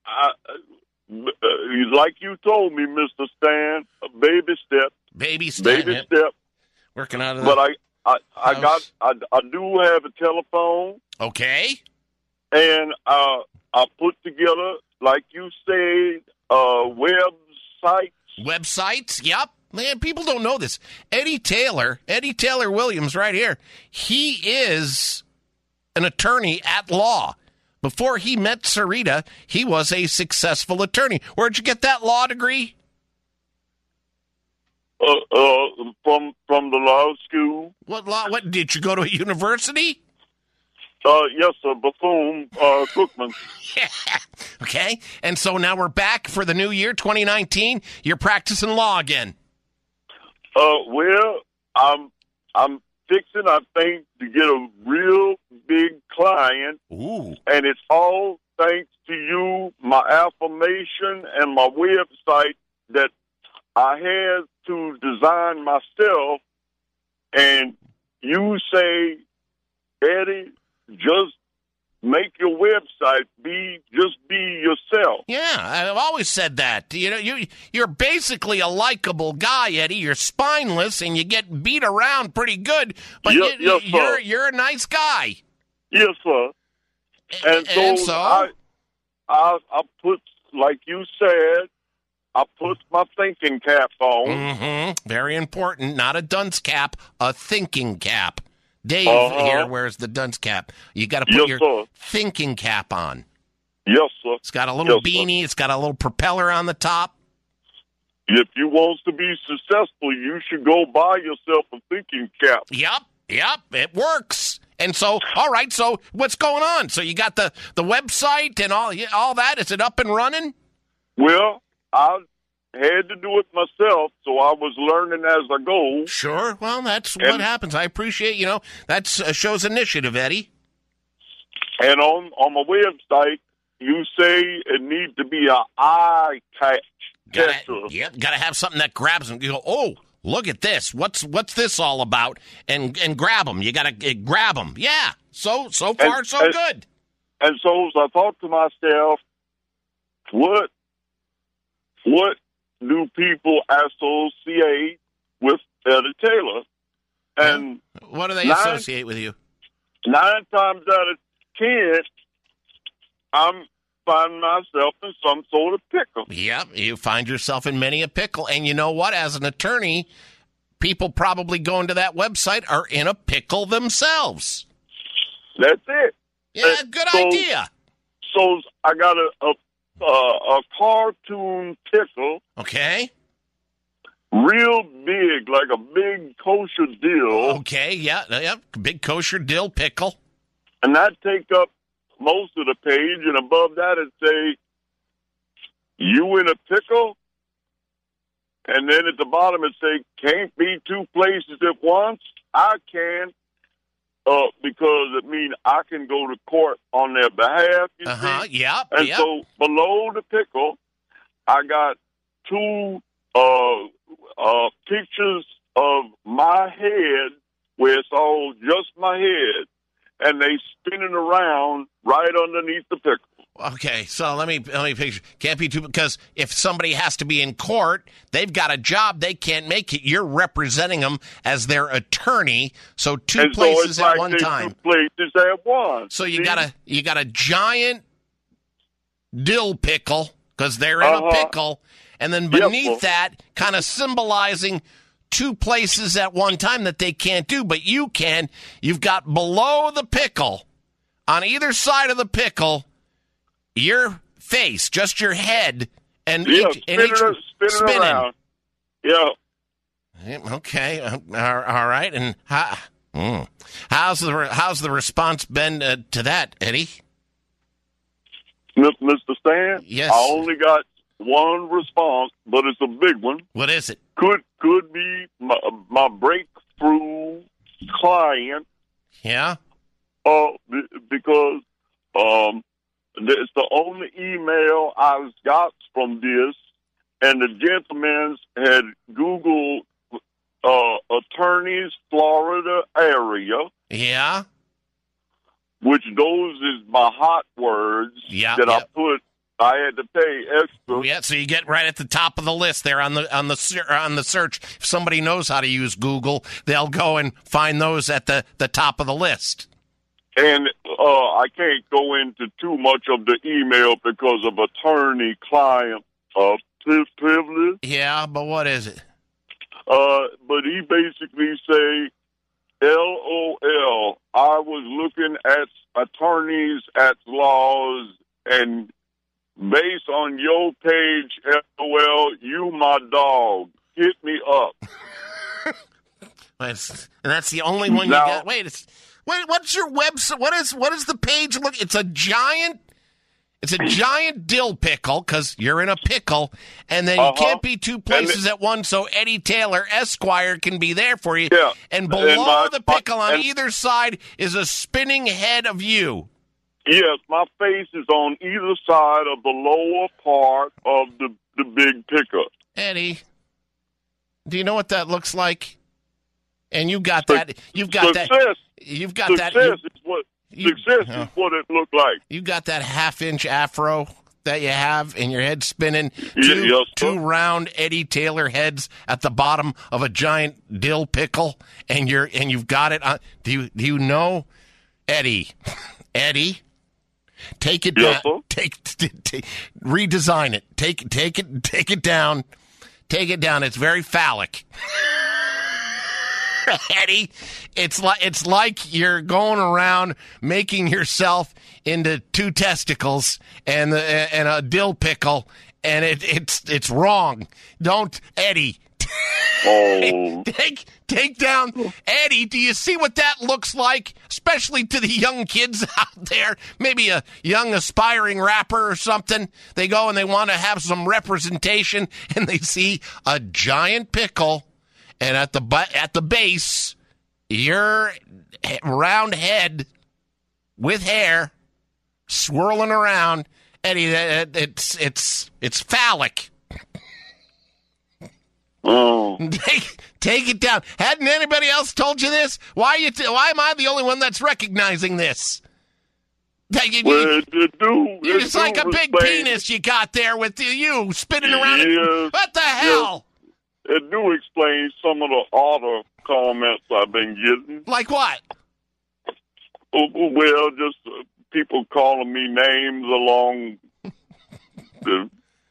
like you told me, Mr. Stan, a baby step. Baby step. Working out of the But I do have a telephone. Okay. And I put together, like you said, websites. Websites, yep. Man, people don't know this. Eddie Taylor Williams right here, he is an attorney at law. Before he met Sarita, he was a successful attorney. Where'd you get that law degree? From the law school. What law? What, did you go to a university? Yes, sir, Bethune-Cookman. Yeah. Okay, and so now we're back for the new year, 2019. You're practicing law again. Well, I'm fixing, I think, to get a real big client. Ooh. And it's all thanks to you, my affirmation, and my website that I had to design myself. And you say, Eddie, just make your website be yourself. Yeah, I've always said that. You know, you're basically a likable guy, Eddie. You're spineless and you get beat around pretty good, but you're a nice guy. Yes, sir. And so I put, like you said, I put my thinking cap on. Mm-hmm. Very important. Not a dunce cap, a thinking cap. Dave here wears the dunce cap. You got to put your thinking cap on. Yes, sir. It's got a little beanie. Sir. It's got a little propeller on the top. If you want to be successful, you should go buy yourself a thinking cap. Yep, it works. And so, all right, so what's going on? So you got the website and all that? Is it up and running? Well, I had to do it myself, so I was learning as I go. Sure. Well, that's what happens. I appreciate, that shows initiative, Eddie. And on my website, you say it needs to be an eye catcher. Yep, got to have something that grabs them. You go, oh, look at this. What's this all about? And grab them. You got to grab them. Yeah. So far, so good. And so I thought to myself, what do people associate with Eddie Taylor? And what do they associate with you? 9 times out of 10, I'm finding myself in some sort of pickle. Yep, you find yourself in many a pickle. And you know what? As an attorney, people probably going to that website are in a pickle themselves. That's it. Yeah, good idea. So I got a cartoon pickle. Okay. Real big, like a big kosher dill. Okay, yeah, big kosher dill pickle. And that take up most of the page, and above that it say, you in a pickle? And then at the bottom it say, can't be 2 places at once? I can, because it means I can go to court on their behalf, you see? Yep, and so below the pickle, I got 2 pictures of my head, where it's all just my head, and they spinning around right underneath the pickle. Okay, so let me picture. Can't be 2, because if somebody has to be in court, they've got a job, they can't make it. You're representing them as their attorney, so 2 places at one time. 2 places at once. So you got a giant dill pickle, because they're in a pickle, and then beneath that, kind of symbolizing 2 places at one time that they can't do, but you can. You've got below the pickle, on either side of the pickle, your face, just your head, and spinning around. Yeah. Okay. All right. And how's the response been to that, Eddie? Mr. Stan? Yes. I only got one response, but it's a big one. What is it? Could be my breakthrough client. Yeah. Because it's the only email I've got from this, and the gentleman had Googled attorneys Florida area. Yeah. Which those is my hot words that I put. I had to pay extra. Yeah, so you get right at the top of the list there on the search. If somebody knows how to use Google, they'll go and find those at the top of the list. And I can't go into too much of the email because of attorney-client privilege. Yeah, but what is it? But he basically say, LOL, I was looking at attorneys at laws, and based on your page, LOL, you my dog. Hit me up. And that's the only one you got. Wait, what's your website? What is the page look? It's a giant dill pickle, because you're in a pickle, and then you can't be 2 places at once, so Eddie Taylor, Esquire, can be there for you. Yeah. And below the pickle on either side is a spinning head of you. Yes, my face is on either side of the lower part of the big pickup. Eddie, do you know what that looks like? And you got that. You've got success. that. You've got success that. Success is what it looked like. You got that half-inch afro that you have in your head spinning. Yes, two round Eddie Taylor heads at the bottom of a giant dill pickle, and you've got it on. Do you know, Eddie? Eddie, take it down. Take redesign it. Take it down. Take it down. It's very phallic. Eddie, it's like you're going around making yourself into 2 testicles and a dill pickle, and it's wrong. Don't, Eddie. Oh. Take down, Eddie. Do you see what that looks like? Especially to the young kids out there, maybe a young aspiring rapper or something. They go and they want to have some representation, and they see a giant pickle. And at the base, your round head with hair swirling around, Eddie. It's phallic. Oh, take it down. Hadn't anybody else told you this? Why am I the only one that's recognizing this? It's like a big penis you got there with you spinning around. Yes, what the hell? Yes. It do explain some of the other comments I've been getting. Like what? Well, just people calling me names along the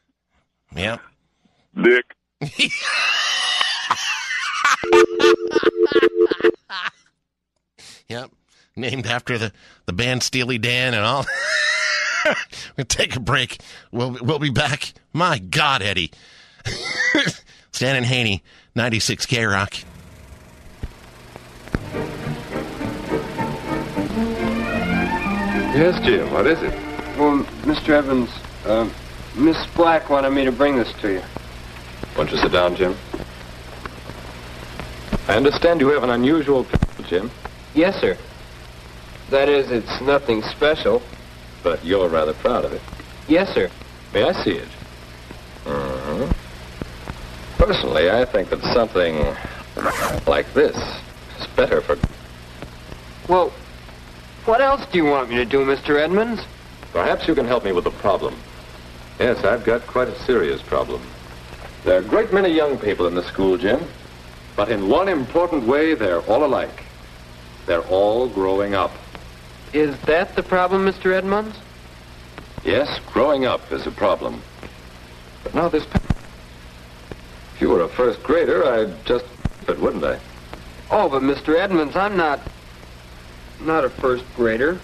dick. Yep. Named after the band Steely Dan and all. We'll take a break. We'll be back. My God, Eddie. Stan and Haney, 96 K-Rock. Yes, Jim, what is it? Well, Mr. Evans, Miss Black wanted me to bring this to you. Won't you sit down, Jim? I understand you have an unusual pistol, Jim. Yes, sir. That is, it's nothing special. But you're rather proud of it. Yes, sir. May I see it? Uh-huh. Personally, I think that something like this is better for... Well, what else do you want me to do, Mr. Edmonds? Perhaps you can help me with the problem. Yes, I've got quite a serious problem. There are a great many young people in the school, Jim. But in one important way, they're all alike. They're all growing up. Is that the problem, Mr. Edmonds? Yes, growing up is a problem. But now this... If you were a first grader, I'd just... But wouldn't I? Oh, but Mr. Edmonds, I'm not a first grader.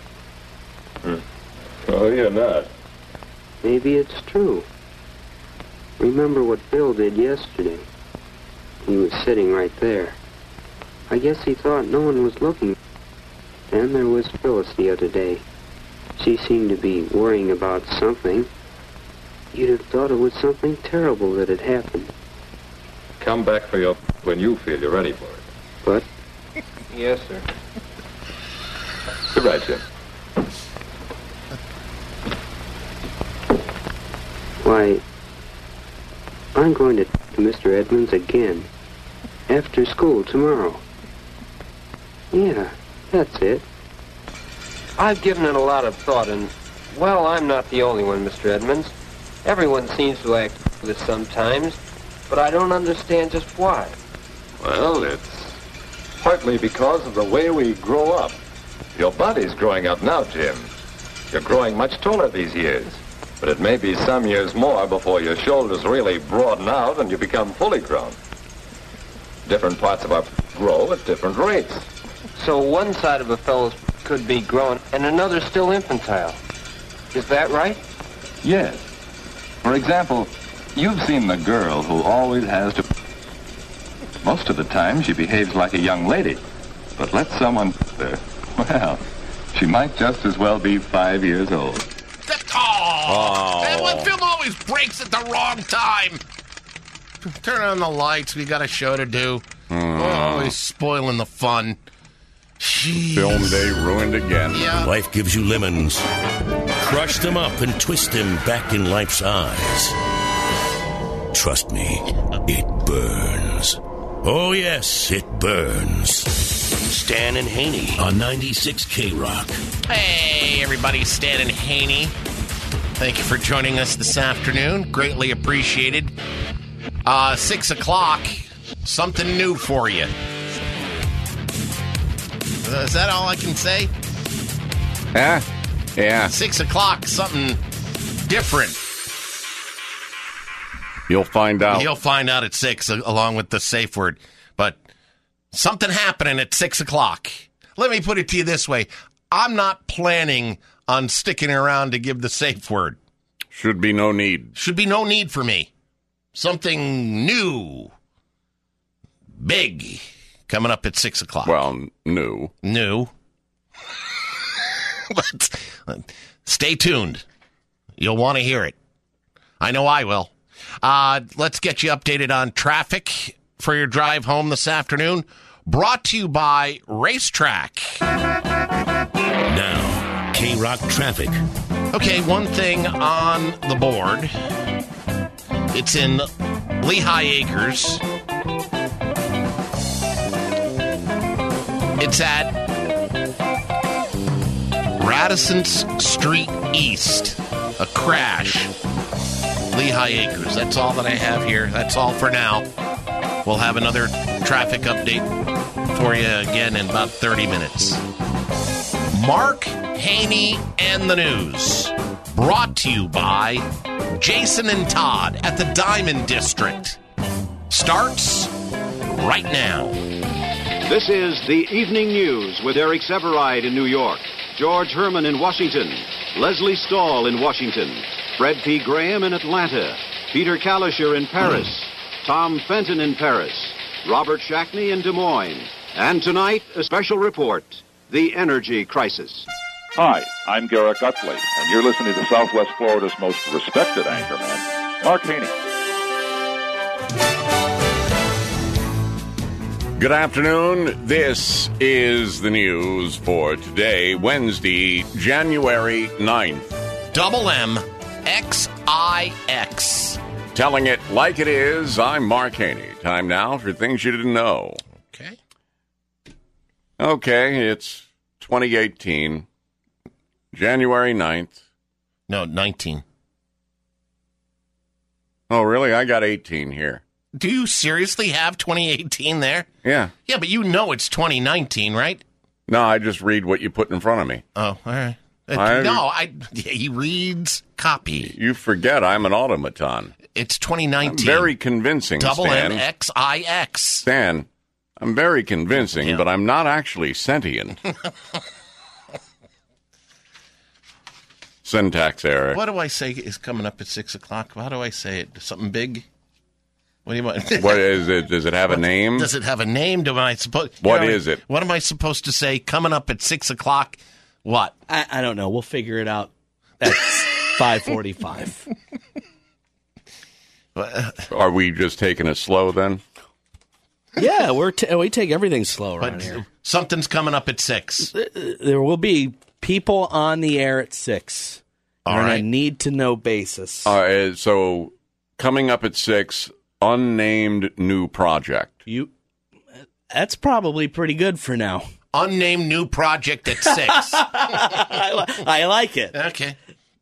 Oh, you're not. Maybe it's true. Remember what Bill did yesterday. He was sitting right there. I guess he thought no one was looking. Then there was Phyllis the other day. She seemed to be worrying about something. You'd have thought it was something terrible that had happened. Come back for your... when you feel you're ready for it. But? Yes, sir. Good right, Jim. Why, I'm going to Mr. Edmonds again. After school tomorrow. Yeah, that's it. I've given it a lot of thought, and, well, I'm not the only one, Mr. Edmonds. Everyone seems to act this sometimes, but I don't understand just why. Well, it's partly because of the way we grow up. Your body's growing up now, Jim. You're growing much taller these years. But it may be some years more before your shoulders really broaden out and you become fully grown. Different parts of our grow at different rates. So one side of a fellow's could be grown and another still infantile. Is that right? Yes. For example, you've seen the girl who always has to... Most of the time she behaves like a young lady. But let someone... well, she might just as well be 5 years old. Man, one film always breaks at the wrong time. Turn on the lights. We got a show to do. We're always spoiling the fun. Jeez. Film day ruined again. Yeah. Life gives you lemons. Crush them up and twist them back in life's eyes. Trust me, it burns. Oh, yes, it burns. Stan and Haney on 96 K-Rock. Hey, everybody, Stan and Haney. Thank you for joining us this afternoon. Greatly appreciated. 6 o'clock, something new for you. Is that all I can say? Yeah. 6 o'clock, something different. You'll find out. You'll find out at 6, along with the safe word. But something happening at 6 o'clock. Let me put it to you this way. I'm not planning on sticking around to give the safe word. Should be no need. Should be no need for me. Something new. Big. Coming up at 6 o'clock. Well, new. But stay tuned. You'll want to hear it. I know I will. Let's get you updated on traffic for your drive home this afternoon. Brought to you by Racetrack. Now, K-Rock traffic. Okay, one thing on the board. It's in Lehigh Acres. It's at Radisson Street East. A crash. Lehigh Acres. That's all that I have here. That's all for now. We'll have another traffic update for you again in about 30 minutes. Mark Haney and the News. Brought to you by Jason and Todd at the Diamond District. Starts right now. This is the Evening News with Eric Severide in New York, George Herman in Washington, Leslie Stahl in Washington, Fred P. Graham in Atlanta, Peter Kalischer in Paris, Tom Fenton in Paris, Robert Shackney in Des Moines, and tonight, a special report, the energy crisis. Hi, I'm Garrett Utley, and you're listening to Southwest Florida's most respected anchorman, Mark Haney. Good afternoon. This is the news for today, Wednesday, January 9th. Double M-X-I-X. Telling it like it is, I'm Mark Haney. Time now for things you didn't know. Okay, it's 2018, January 9th. No, 19. Oh, really? I got 18 here. Do you seriously have 2018 there? Yeah. Yeah, but you know it's 2019, right? No, I just read what you put in front of me. Oh, all right. He reads copy. You forget I'm an automaton. It's 2019. I'm very convincing, Double Stan. M-X-I-X. Stan, I'm very convincing, but I'm not actually sentient. Syntax error. What do I say is coming up at 6 o'clock? How do I say it? Something big? What do you want? What is it? Does it have a name? Does it have a name? What is it? What am I supposed to say coming up at 6 o'clock? What? I don't know. We'll figure it out at 5:45. Are we just taking it slow then? Yeah, we take everything slow around here. Something's coming up at 6. There will be people on the air at 6. All on right. a need-to-know basis. So coming up at 6, unnamed new project. That's probably pretty good for now. Unnamed new project at 6. I like it. Okay.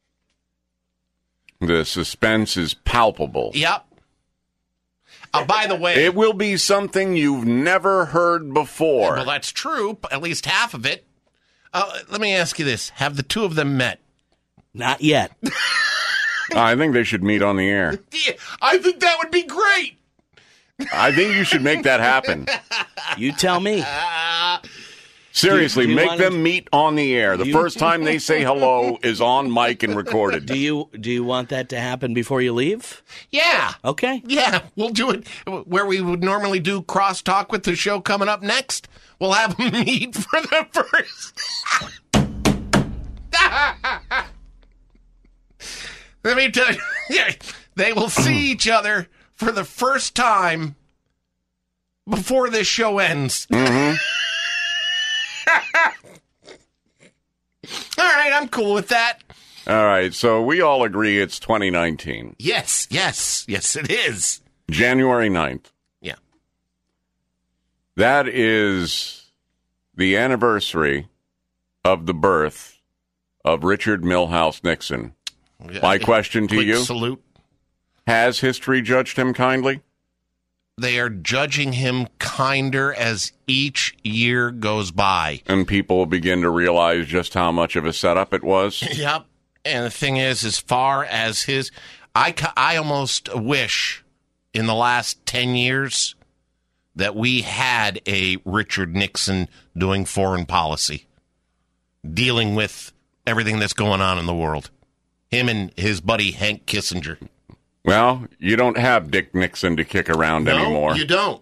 The suspense is palpable. Yep. By the way, it will be something you've never heard before. Well, that's true. At least half of it. Let me ask you this. Have the two of them met? Not yet. I think they should meet on the air. Yeah, I think that would be great. I think you should make that happen. You tell me. Seriously, make them meet on the air. The first time they say hello is on mic and recorded. Do you want that to happen before you leave? Yeah. Okay. Yeah, we'll do it where we would normally do crosstalk with the show coming up next. We'll have them meet for the first. Let me tell you, they will see each other for the first time before this show ends. Mm-hmm. All right, I'm cool with that. All right, so we all agree it's 2019. Yes, it is. January 9th. Yeah. That is the anniversary of the birth of Richard Milhouse Nixon. Yeah, my question to you. Salute. Has history judged him kindly? They are judging him kinder as each year goes by. And people begin to realize just how much of a setup it was? Yep. And the thing is, as far as his... I almost wish in the last 10 years that we had a Richard Nixon doing foreign policy, dealing with everything that's going on in the world. Him and his buddy Hank Kissinger. Well, you don't have Dick Nixon to kick around anymore. No, you don't.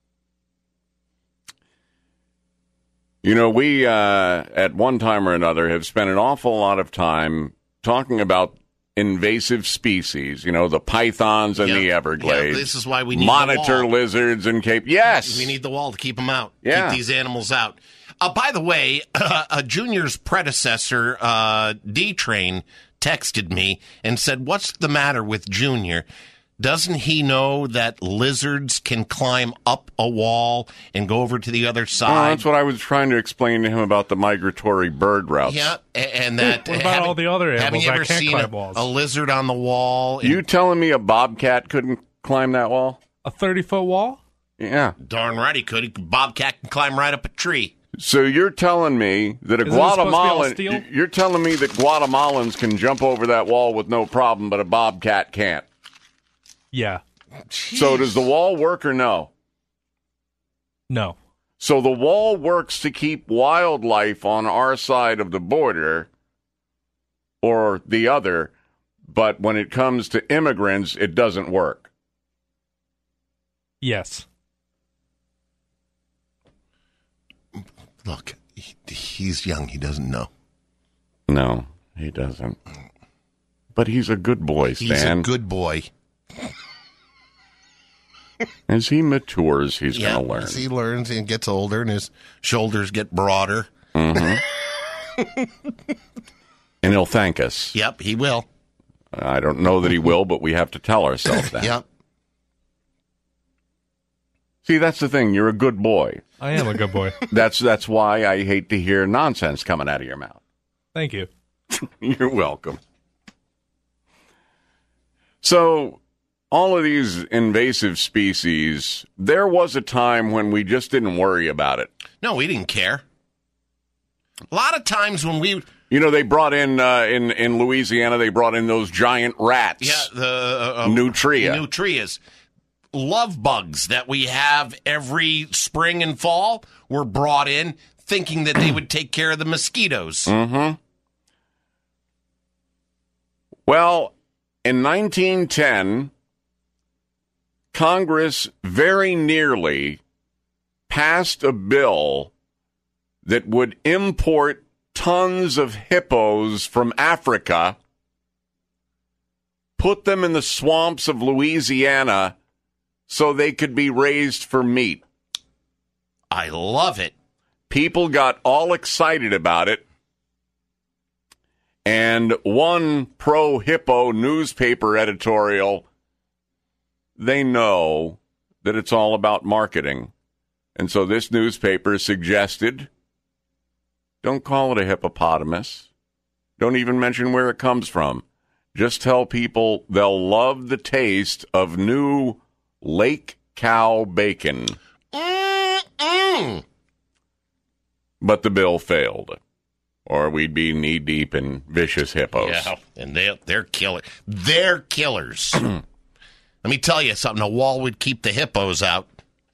You know, we, at one time or another, have spent an awful lot of time talking about invasive species, you know, the pythons and the Everglades. Yeah, this is why we need monitor the wall. lizards and Cape. Yes! We need the wall to keep them out. Yeah. Keep these animals out. By the way, Junior's predecessor, D-Train, texted me and said, "What's the matter with Junior? Doesn't he know that lizards can climb up a wall and go over to the other side? Well, that's what I was trying to explain to him about the migratory bird routes. Yeah, and that... What about all the other animals that can't climb seen walls? a lizard on the wall? You telling me a bobcat couldn't climb that wall? A 30-foot wall? Yeah. Darn right he could. Bobcat can climb right up a tree. So you're telling me that you're telling me that Guatemalans can jump over that wall with no problem, but a bobcat can't? Yeah. Jeez. So does the wall work or no? No. So the wall works to keep wildlife on our side of the border or the other, but when it comes to immigrants, it doesn't work. Yes. Look, he's young. He doesn't know. No, he doesn't. But he's a good boy, Stan. He's a good boy. As he matures, he's going to learn. As he learns and gets older and his shoulders get broader. Mm-hmm. And he'll thank us. Yep, he will. I don't know that he will, but we have to tell ourselves that. Yep. See, that's the thing. You're a good boy. I am a good boy. That's why I hate to hear nonsense coming out of your mouth. Thank you. You're welcome. So, all of these invasive species, there was a time when we just didn't worry about it. No, we didn't care. A lot of times when we... You know, they brought in Louisiana, they brought in those giant rats. Yeah, the... Nutria. Nutrias. Love bugs that we have every spring and fall were brought in thinking that they would take care of the mosquitoes. Mm-hmm. Well, in 1910, Congress very nearly passed a bill that would import tons of hippos from Africa, put them in the swamps of Louisiana so they could be raised for meat. I love it. People got all excited about it. And one pro-hippo newspaper editorial, they know that it's all about marketing. And so this newspaper suggested, don't call it a hippopotamus. Don't even mention where it comes from. Just tell people they'll love the taste of new lake cow bacon. Mm-mm. But the bill failed. Or we'd be knee-deep in vicious hippos. Yeah, and they're killers. They're killers. Let me tell you something. A wall would keep the hippos out.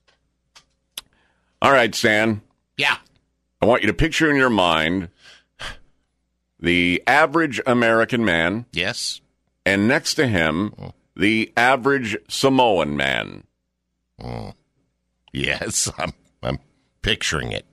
All right, Stan. Yeah. I want you to picture in your mind the average American man. Yes. And next to him, the average Samoan man. Oh. Yes, I'm picturing it.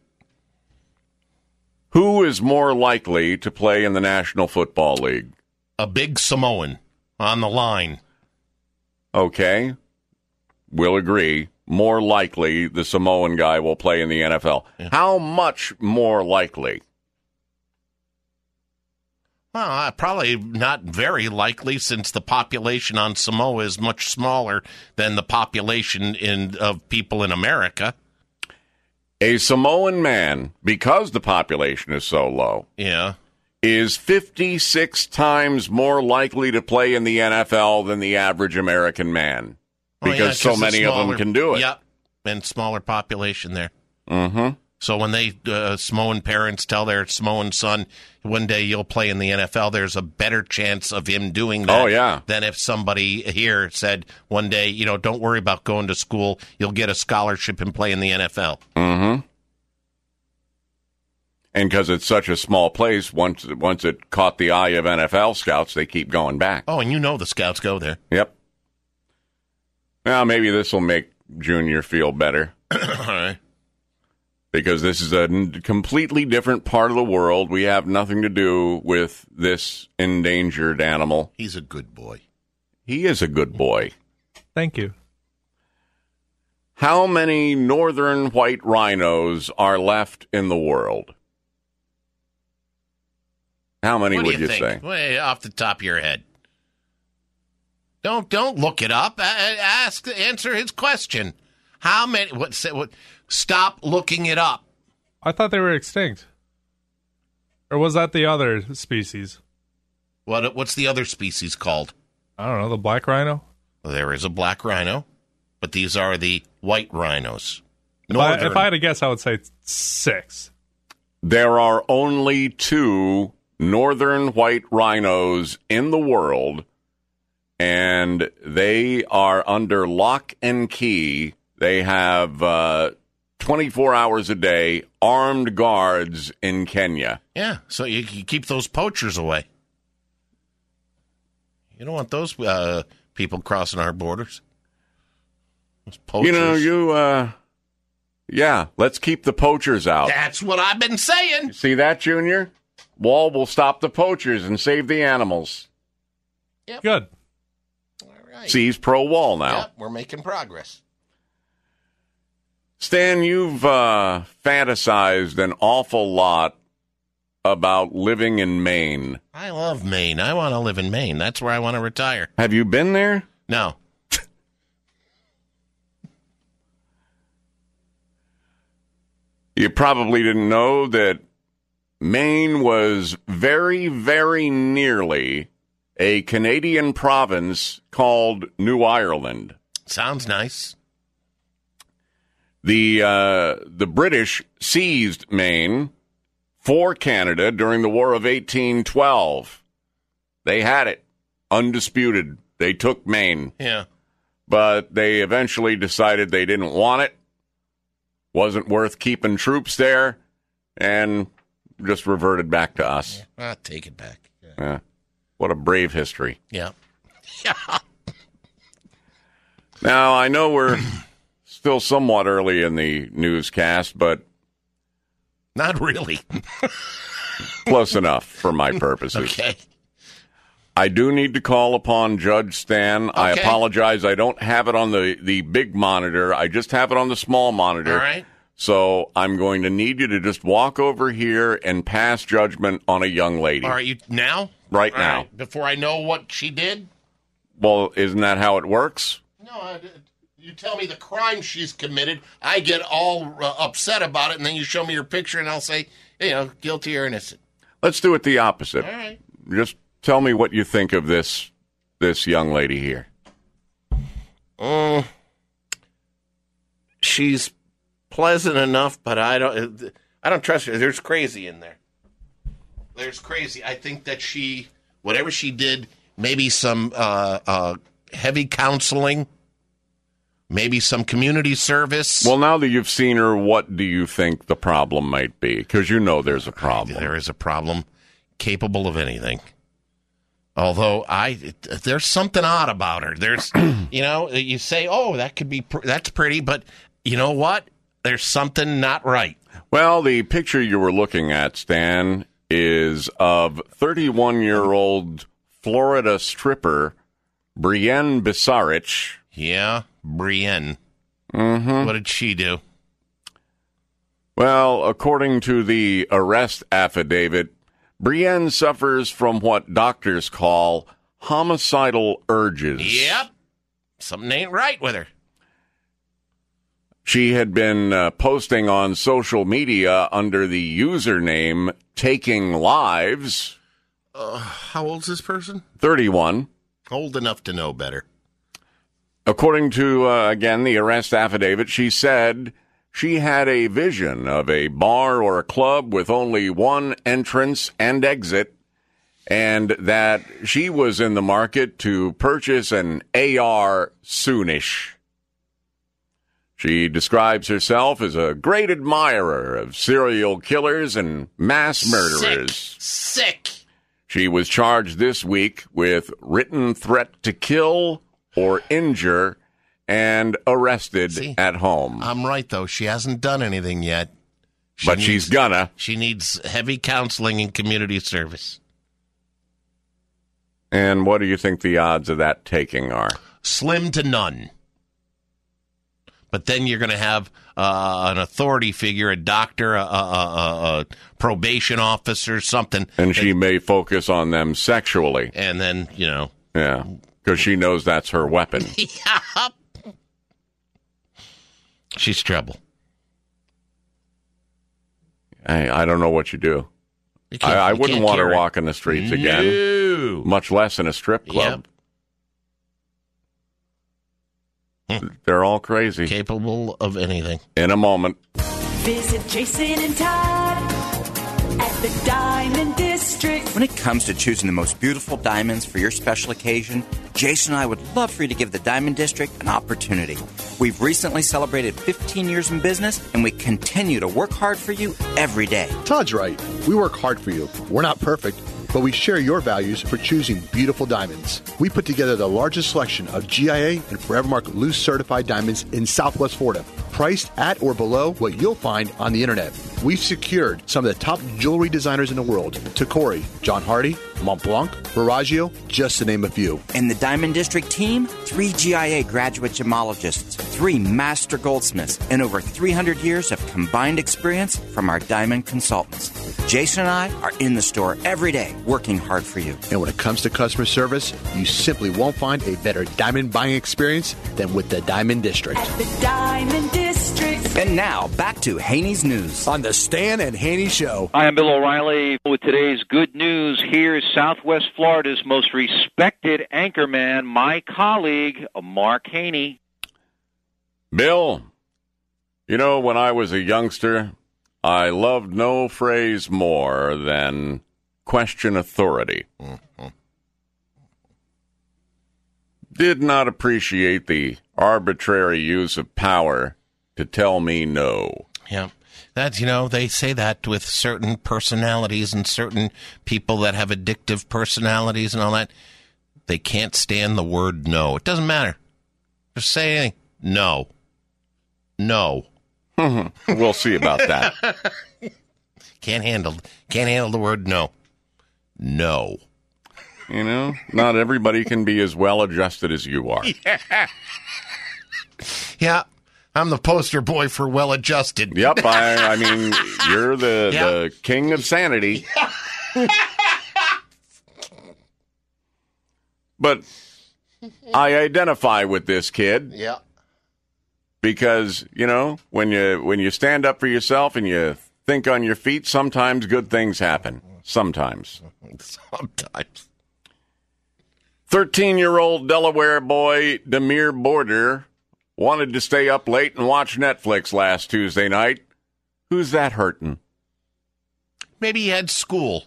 Who is more likely to play in the National Football League? A big Samoan on the line. Okay. We'll agree. More likely the Samoan guy will play in the NFL. Yeah. How much more likely? Well, probably not very likely, since the population on Samoa is much smaller than the population of people in America. A Samoan man, because the population is so low, is 56 times more likely to play in the NFL than the average American man. Because so many of them can do it. Yep, and smaller population there. Mm-hmm. So when they Samoan parents tell their Samoan son, one day you'll play in the NFL, there's a better chance of him doing that than if somebody here said one day, don't worry about going to school, you'll get a scholarship and play in the NFL. Mm-hmm. And because it's such a small place, once it caught the eye of NFL scouts, they keep going back. Oh, and the scouts go there. Yep. Well, maybe this will make Junior feel better. All right. Because this is a completely different part of the world. We have nothing to do with this endangered animal. He's a good boy. He is a good boy. Thank you. How many northern white rhinos are left in the world? How many would you say? Way off the top of your head. Don't look it up. Answer his question. How many? Stop looking it up. I thought they were extinct. Or was that the other species? What's the other species called? I don't know. The black rhino? Well, there is a black rhino, but these are the white rhinos. If I had to guess, I would say 6. There are only 2 northern white rhinos in the world, and they are under lock and key. They have 24 hours a day armed guards in Kenya. Yeah, so you keep those poachers away. You don't want those people crossing our borders. Those poachers. Yeah, let's keep the poachers out. That's what I've been saying. See that, Junior? Wall will stop the poachers and save the animals. Yep. Good. All right. See, he's pro-wall now. Yep, we're making progress. Stan, you've fantasized an awful lot about living in Maine. I love Maine. I want to live in Maine. That's where I want to retire. Have you been there? No. You probably didn't know that Maine was very, very nearly a Canadian province called New Ireland. Sounds nice. The British seized Maine for Canada during the War of 1812. They had it, undisputed. They took Maine. Yeah. But they eventually decided they didn't want it. Wasn't worth keeping troops there, and just reverted back to us. Yeah, I'll take it back. Yeah. What a brave history. Yeah. Yeah. Now, I know we're still somewhat early in the newscast, but not really. Close enough for my purposes. Okay. I do need to call upon Judge Stan. Okay. I apologize. I don't have it on the big monitor. I just have it on the small monitor. All right. So I'm going to need you to just walk over here and pass judgment on a young lady. All right, you now? Right All now. Right, before I know what she did? Well, isn't that how it works? No, you tell me the crime she's committed. I get all upset about it, and then you show me her picture, and I'll say, guilty or innocent. Let's do it the opposite. All right. Just tell me what you think of this young lady here. She's pleasant enough, but I don't trust her. There's crazy in there. There's crazy. I think that whatever she did, maybe some heavy counseling, maybe some community service. Well, now that you've seen her, what do you think the problem might be? Because you know there's a problem. There is a problem. Capable of anything. Although there's something odd about her. There's, you say, oh, that could be, that's pretty, but you know what? There's something not right. Well, the picture you were looking at, Stan, is of 31-year-old Florida stripper Brienne Bisarich. Yeah, Brienne. Mm-hmm. What did she do? Well, according to the arrest affidavit, Brienne suffers from what doctors call homicidal urges. Yep. Something ain't right with her. She had been posting on social media under the username Taking Lives. How old's this person? 31. Old enough to know better. According to, again, the arrest affidavit, she said she had a vision of a bar or a club with only one entrance and exit, and that she was in the market to purchase an AR soonish. She describes herself as a great admirer of serial killers and mass murderers. Sick. She was charged this week with written threat to kill or injure and arrested at home. I'm right, though. She hasn't done anything yet. She's gonna. She needs heavy counseling and community service. And what do you think the odds of that taking are? Slim to none. But then you're going to have an authority figure, a doctor, a probation officer, something. And she may focus on them sexually. And then, Yeah. Because she knows that's her weapon. Yeah. She's trouble. I don't know what you do. I wouldn't want her walking the streets again, much less in a strip club. Yep. They're all crazy. Capable of anything. In a moment. Visit Jason and Todd at the Diamond District. When it comes to choosing the most beautiful diamonds for your special occasion, Jason and I would love for you to give the Diamond District an opportunity. We've recently celebrated 15 years in business, and we continue to work hard for you every day. Todd's right. We work hard for you. We're not perfect, but we share your values for choosing beautiful diamonds. We put together the largest selection of GIA and Forevermark loose certified diamonds in Southwest Florida, priced at or below what you'll find on the internet. We've secured some of the top jewelry designers in the world: Tacori, John Hardy, Montblanc, Verragio, just to name a few. And the Diamond District team, 3 GIA graduate gemologists, 3 master goldsmiths, and over 300 years of combined experience from our diamond consultants. Jason and I are in the store every day working hard for you. And when it comes to customer service, you simply won't find a better diamond buying experience than with the Diamond District. At the Diamond District. And now, back to Haney's News on the Stan and Haney Show. Hi, I'm Bill O'Reilly with today's good news. Here's Southwest Florida's most respected anchorman, my colleague, Mark Haney. Bill, you know, when I was a youngster, I loved no phrase more than question authority. Mm-hmm. Did not appreciate the arbitrary use of power to tell me no. Yeah. That's, they say that with certain personalities and certain people that have addictive personalities and all that. They can't stand the word no. It doesn't matter. Just say anything. No. No. We'll see about that. Can't handle the word no. No. Not everybody can be as well adjusted as you are. Yeah. I'm the poster boy for well-adjusted. Yep, I mean, you're the king of sanity. But I identify with this kid. Yeah. Because, when you stand up for yourself and you think on your feet, sometimes good things happen. Sometimes. 13-year-old Delaware boy Demir Border wanted to stay up late and watch Netflix last Tuesday night. Who's that hurting? Maybe he had school.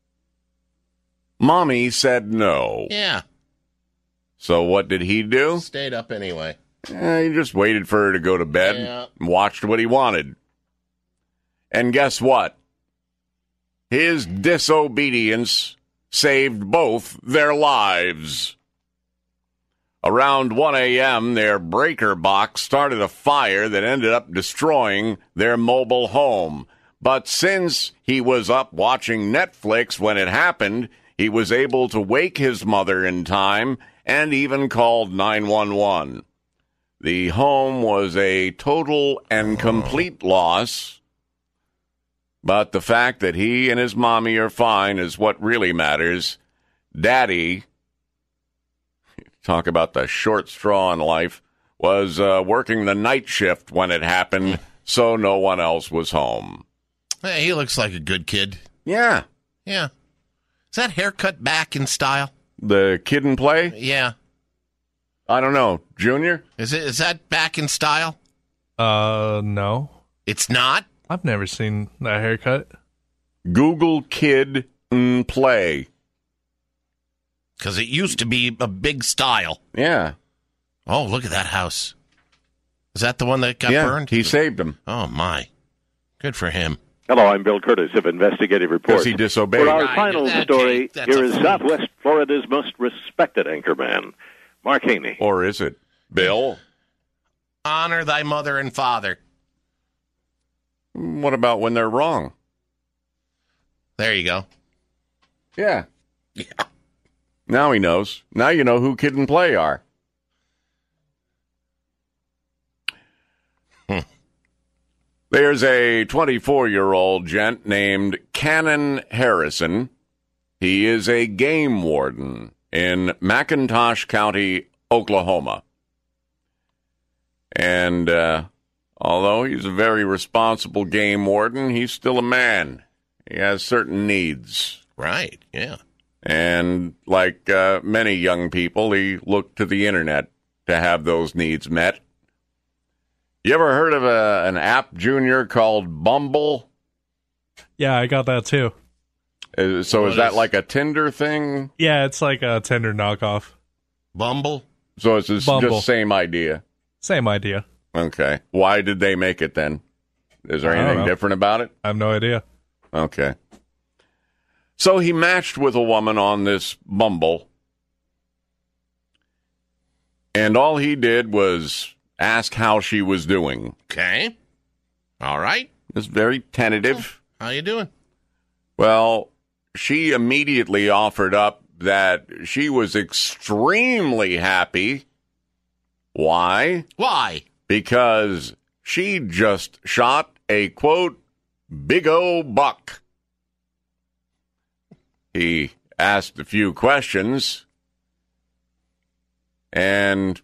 Mommy said no. Yeah. So what did he do? Stayed up anyway. He just waited for her to go to bed and watched what he wanted. And guess what? His disobedience saved both their lives. Around 1 a.m., their breaker box started a fire that ended up destroying their mobile home. But since he was up watching Netflix when it happened, he was able to wake his mother in time and even called 911. The home was a total and complete loss, but the fact that he and his mommy are fine is what really matters. Daddy, talk about the short straw in life, was working the night shift when it happened, so no one else was home. Hey, he looks like a good kid. Yeah. Yeah. Is that haircut back in style? The Kid and Play? Yeah. I don't know. Junior? Is that back in style? No. It's not? I've never seen that haircut. Google Kid and Play. Because it used to be a big style. Yeah. Oh, look at that house. Is that the one that got burned? He saved him. Oh, my. Good for him. Hello, I'm Bill Curtis of Investigative Reports. Because he disobeyed. For our final story, here is Southwest Florida's most respected anchorman, Mark Haney. Or is it Bill? Honor thy mother and father. What about when they're wrong? There you go. Yeah. Yeah. Now he knows. Now you know who Kid and Play are. There's a 24-year-old gent named Cannon Harrison. He is a game warden in McIntosh County, Oklahoma. And although he's a very responsible game warden, he's still a man. He has certain needs. Right, yeah. And like many young people, he looked to the internet to have those needs met. You ever heard of an app, Junior, called Bumble? Yeah, I got that too. So is that like a Tinder thing? Yeah, it's like a Tinder knockoff. Bumble? So it's just same idea? Same idea. Okay. Why did they make it then? Is there anything different about it? I have no idea. Okay. So he matched with a woman on this Bumble, and all he did was ask how she was doing. Okay. All right. It's very tentative. How you doing? Well, she immediately offered up that she was extremely happy. Why? Why? Because she just shot a, quote, big O buck. He asked a few questions, and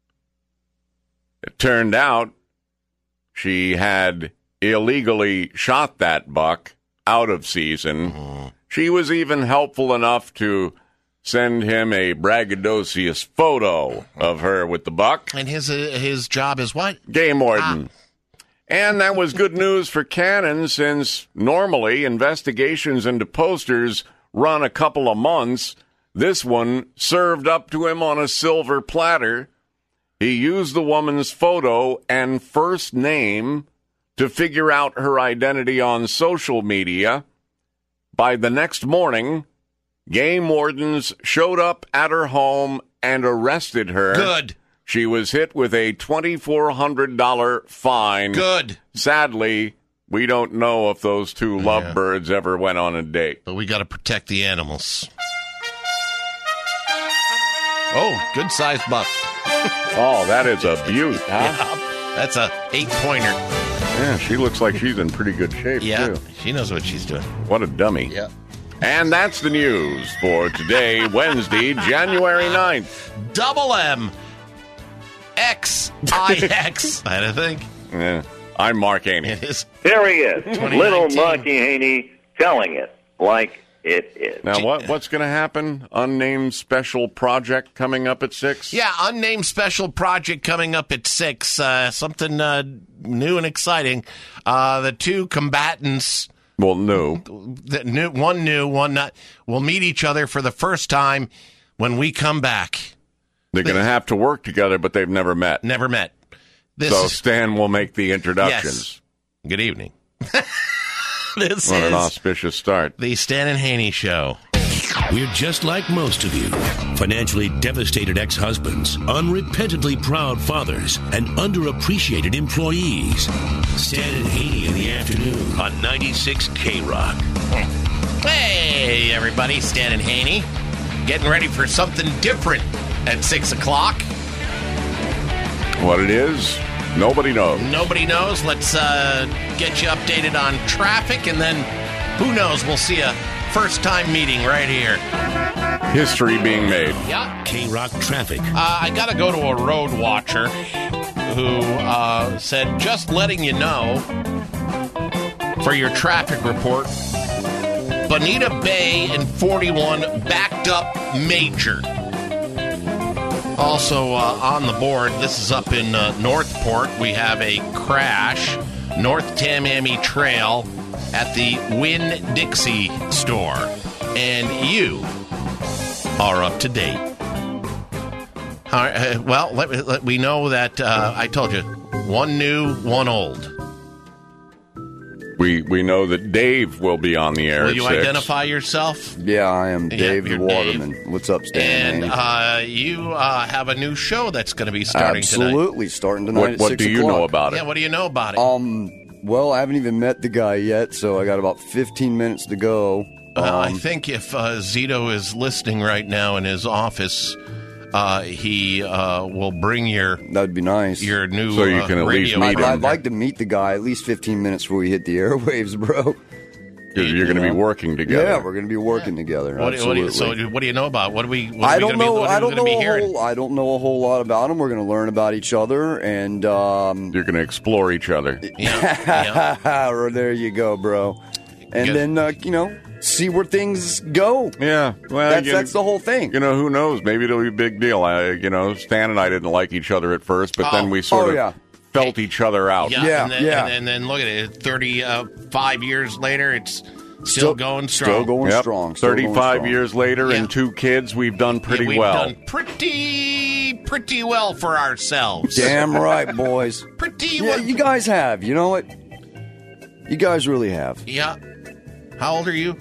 it turned out she had illegally shot that buck out of season. She was even helpful enough to send him a braggadocious photo of her with the buck. And his job is what? Game warden. And that was good news for Cannon, since normally investigations into posters run a couple of months. This one served up to him on a silver platter. He used the woman's photo and first name to figure out her identity on social media. By the next morning, game wardens showed up at her home and arrested her. Good. She was hit with a $2,400 fine. Good. Sadly, we don't know if those two lovebirds ever went on a date. But we got to protect the animals. Oh, good-sized buck. Oh, that is a beaut, huh? Yeah, that's a 8-pointer. Yeah, she looks like she's in pretty good shape, too. She knows what she's doing. What a dummy. Yeah. And that's the news for today, Wednesday, January 9th. Double M. X-I-X, I think. Yeah. I'm Mark Haney. It is. There he is. Little Marky Haney telling it like it is. Now, what's going to happen? Unnamed special project coming up at 6? Yeah, unnamed special project coming up at 6. Something new and exciting. The two combatants... Well, one new, one not. Will meet each other for the first time when we come back. They're going to have to work together, but they've never met. Never met. Stan will make the introductions. Yes. Good evening. What an auspicious start. The Stan and Haney Show. We're just like most of you. Financially devastated ex-husbands, unrepentantly proud fathers, and underappreciated employees. Stan and Haney in the afternoon on 96 K-Rock. Hey, everybody. Stan and Haney. Getting ready for something different at 6 o'clock. What it is, nobody knows. Nobody knows. Let's get you updated on traffic, and then who knows, we'll see a first-time meeting right here. History being made. Yeah. K-Rock traffic. I got to go to a road watcher who said, just letting you know, for your traffic report, Bonita Bay and 41 backed up major. Also on the board, this is up in Northport. We have a crash, North Tamiami Trail at the Winn-Dixie store. And you are up to date. All right, well, we know that, I told you, one new, one old. We know that Dave will be on the air. Will you identify yourself? Yeah, I am Dave the Waterman. Dave. What's up, Stan? And you have a new show that's going to be starting tonight. Absolutely, starting tonight at 6 o'clock. What do you know about it? Yeah, what do you know about it? Well, I haven't even met the guy yet, so I got about 15 minutes to go. I think if Zito is listening right now in his office, he will bring that'd be nice. Your new so you can at least meet him. I'd like to meet the guy at least 15 minutes before we hit the airwaves, bro. Because you're going to be working together. Yeah, we're going to be working together. What do you know about? I don't know a whole lot about them. We're going to learn about each other, and you're going to explore each other. Yeah. There you go, bro. And then see where things go. Yeah, well, that's the whole thing. Who knows? Maybe it'll be a big deal. Stan and I didn't like each other at first, but then we sort of felt each other out. And then look at it. 35 years later, it's still going strong. Still going strong. 35 years later and 2 kids, we've done pretty well. We've done pretty well for ourselves. Damn right, boys. Pretty well. Yeah, you guys have. You know what? You guys really have. Yeah. How old are you?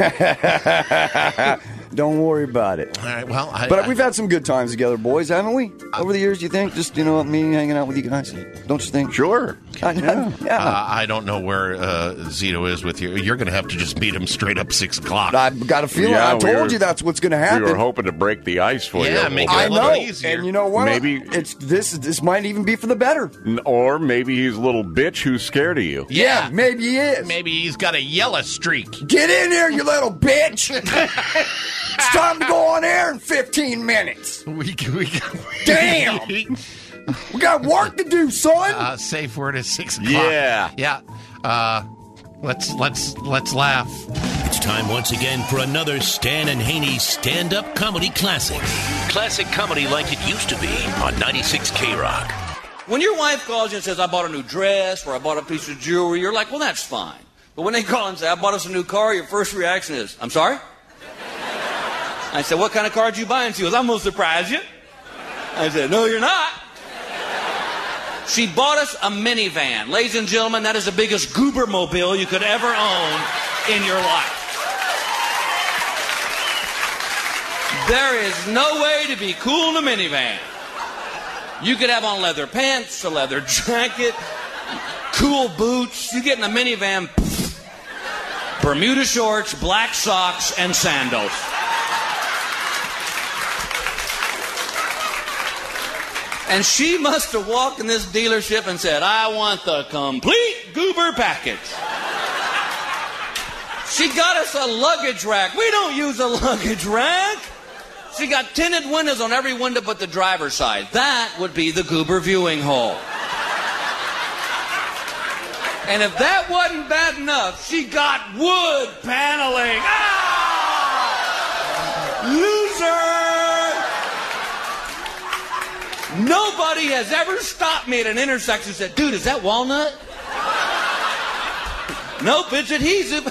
Don't worry about it. All right, well, but we've had some good times together, boys, haven't we? Over the years, you think? Just, me hanging out with you guys. Don't you think? Sure. I don't know where Zito is with you. You're going to have to just meet him straight up 6 o'clock. I've got a feeling. I told you that's what's going to happen. We were hoping to break the ice for you. Yeah, make it a little easier. And you know what? Maybe this might even be for the better. Or maybe he's a little bitch who's scared of you. Yeah, maybe he is. Maybe he's got a yellow streak. Get in here, you little bitch. It's time to go on air in 15 minutes. Damn. We got work to do, son. Safe word is 6 o'clock. Yeah. Let's laugh. It's time once again for another Stan and Haney stand-up comedy classic. Classic comedy like it used to be on 96 K-Rock. When your wife calls you and says, I bought a new dress or I bought a piece of jewelry, you're like, well, that's fine. But when they call and say, I bought us a new car, your first reaction is, I'm sorry? I said, what kind of car did you buy? And she goes, I'm going to surprise you. I said, no, you're not. She bought us a minivan. Ladies and gentlemen, that is the biggest goober mobile you could ever own in your life. There is no way to be cool in a minivan. You could have on leather pants, a leather jacket, cool boots. You get in a minivan, Bermuda shorts, black socks, and sandals. And she must have walked in this dealership and said, I want the complete goober package. She got us a luggage rack. We don't use a luggage rack. She got tinted windows on every window but the driver's side. That would be the goober viewing hole. And if that wasn't bad enough, she got wood paneling. Loser! Nobody has ever stopped me at an intersection and said, dude, is that walnut? Nope, it's adhesive.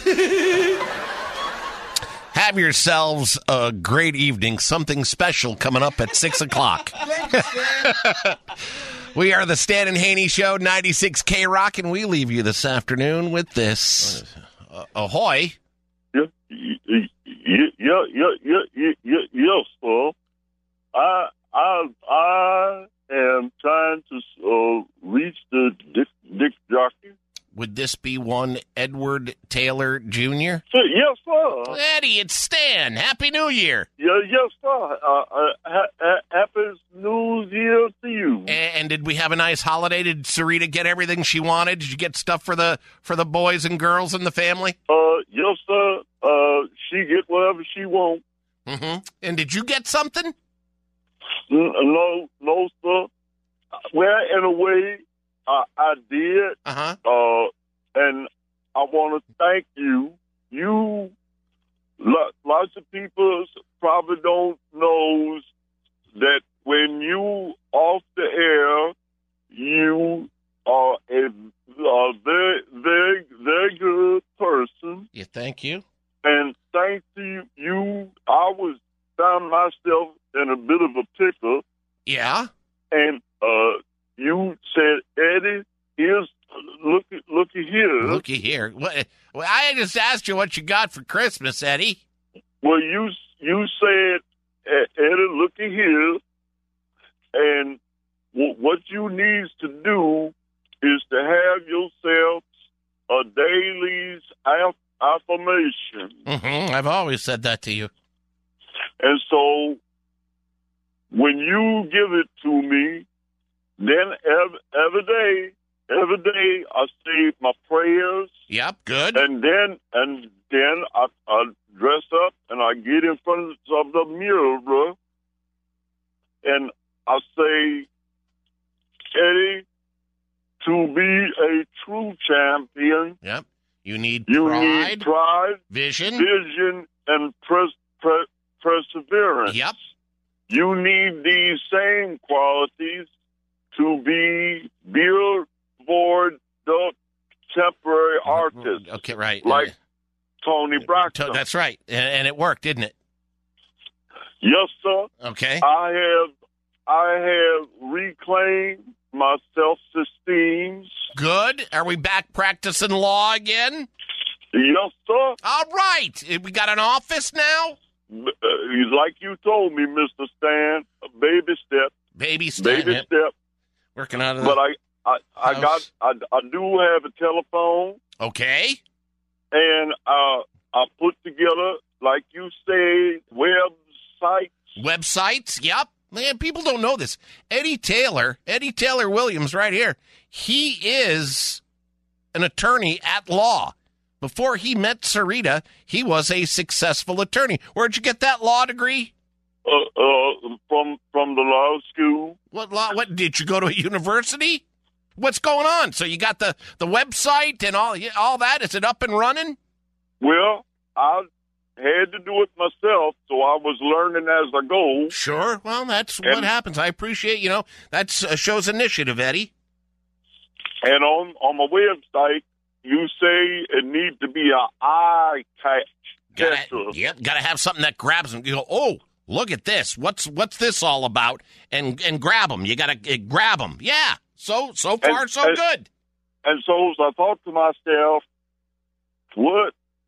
Have yourselves a great evening. Something special coming up at 6 o'clock. We are the Stan and Haney Show, 96 K-Rock, and we leave you this afternoon with this. Ahoy. Yes, sir. I am trying to reach the Dick jockey. Would this be one Edward Taylor Jr.? Yes, sir. Eddie, it's Stan. Happy New Year. Yes, sir. Happy New Year to you. And did we have a nice holiday? Did Sarita get everything she wanted? Did you get stuff for the boys and girls in the family? Yes, sir. She get whatever she wants. Mm-hmm. And did you get something? No, sir. Well, in a way, I did. And I want to thank you. Lots of people probably don't know that when you off the air, you are a very, very, very good person. Yeah, thank you. And thanks to you, I found myself in a bit of a pickle. Yeah. And you said, Eddie, looky here. Looky here. Well, I just asked you what you got for Christmas, Eddie. Well, you said, Eddie, looky here. And what you need to do is to have yourself a daily affirmation. Mm-hmm. I've always said that to you. And so when you give it to me, then every day every day I say my prayers. Yep, good. And then I dress up and I get in front of the mirror and I say, Eddie, to be a true champion. Yep. You need pride, vision, and perseverance. Yep. You need these same qualities to be Billboard contemporary artists. Okay, right. Like Tony Braxton. That's right. And it worked, didn't it? Yes, sir. Okay. I have reclaimed my self-esteem. Good. Are we back practicing law again? Yes, sir. All right. We got an office now? Like you told me, Mr. Stan, baby step. Baby step. Working out of the But I do have a telephone. Okay. And I put together, like you say, websites. Websites, yep. Man, people don't know this. Eddie Taylor Williams right here, he is an attorney at law. Before he met Sarita, he was a successful attorney. Where'd you get that law degree? From the law school. What law? What did you go to a university? What's going on? So you got the website and all that? Is it up and running? Well, I had to do it myself, so I was learning as I go. Sure. Well, that's what happens. I appreciate, that shows initiative, Eddie. And on my website, you say it needs to be an eye catcher. Yep, got to have something that grabs them. You go, oh, look at this. What's this all about? And grab them. You got to grab them. Yeah. So far, so good. And so I thought to myself, what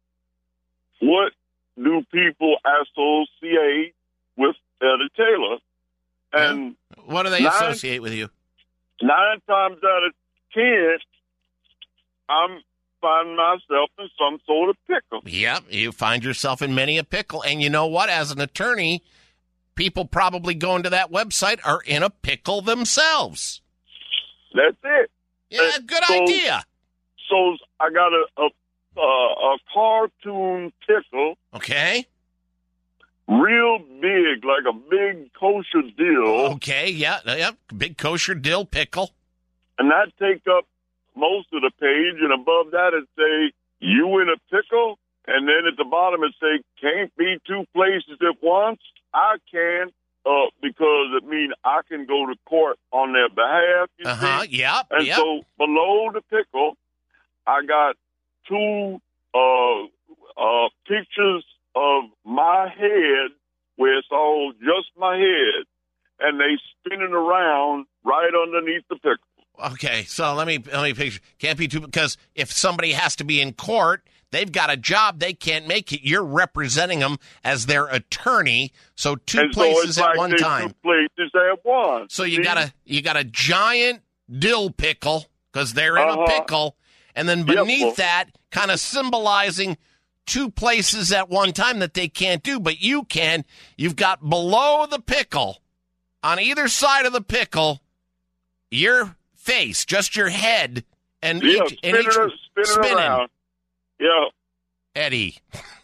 do people associate with Eddie Taylor? And what do they associate with you? 9 times out of 10, I'm finding myself in some sort of pickle. Yep, you find yourself in many a pickle. And you know what? As an attorney, people probably going to that website are in a pickle themselves. That's it. Yeah, good idea. So I got a cartoon pickle. Okay. Real big, like a big kosher dill. Okay, yeah, big kosher dill pickle. And that take up most of the page, and above that it say, you in a pickle, and then at the bottom it say, can't be 2 places at once. I can, because it means I can go to court on their behalf, you see? Yep, And so below the pickle, I got 2 pictures of my head, where it's all just my head, and they spinning around right underneath the pickle. Okay, so let me picture. Can't be 2, because if somebody has to be in court, they've got a job, they can't make it. You're representing them as their attorney, so 2 places at one time. 2 places at once. So you got a giant dill pickle, because they're in a pickle, and then beneath that, kind of symbolizing 2 places at one time that they can't do, but you can. You've got below the pickle, on either side of the pickle, your face, just your head, and spinning around. Yeah. Eddie,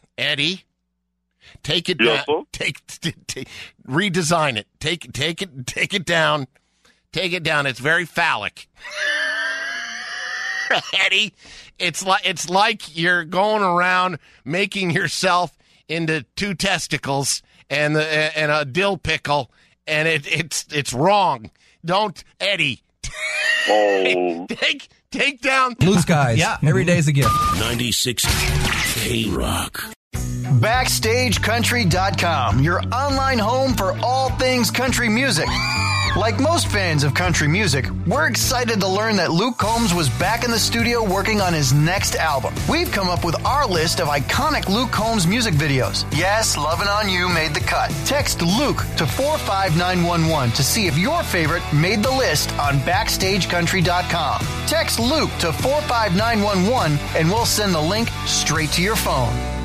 take it down. Redesign it. Take it down. Take it down. It's very phallic. Eddie, it's like you're going around making yourself into 2 testicles and a dill pickle, and it's wrong. Don't, Eddie. Oh. Take down Blue skies. Yeah, every day's a gift. 96 K-Rock. BackstageCountry.com, your online home for all things country music. Like most fans of country music, we're excited to learn that Luke Combs was back in the studio working on his next album. We've come up with our list of iconic Luke Combs music videos. Yes, Lovin' On You made the cut. Text Luke to 45911 to see if your favorite made the list on BackstageCountry.com. Text Luke to 45911 and we'll send the link straight to your phone.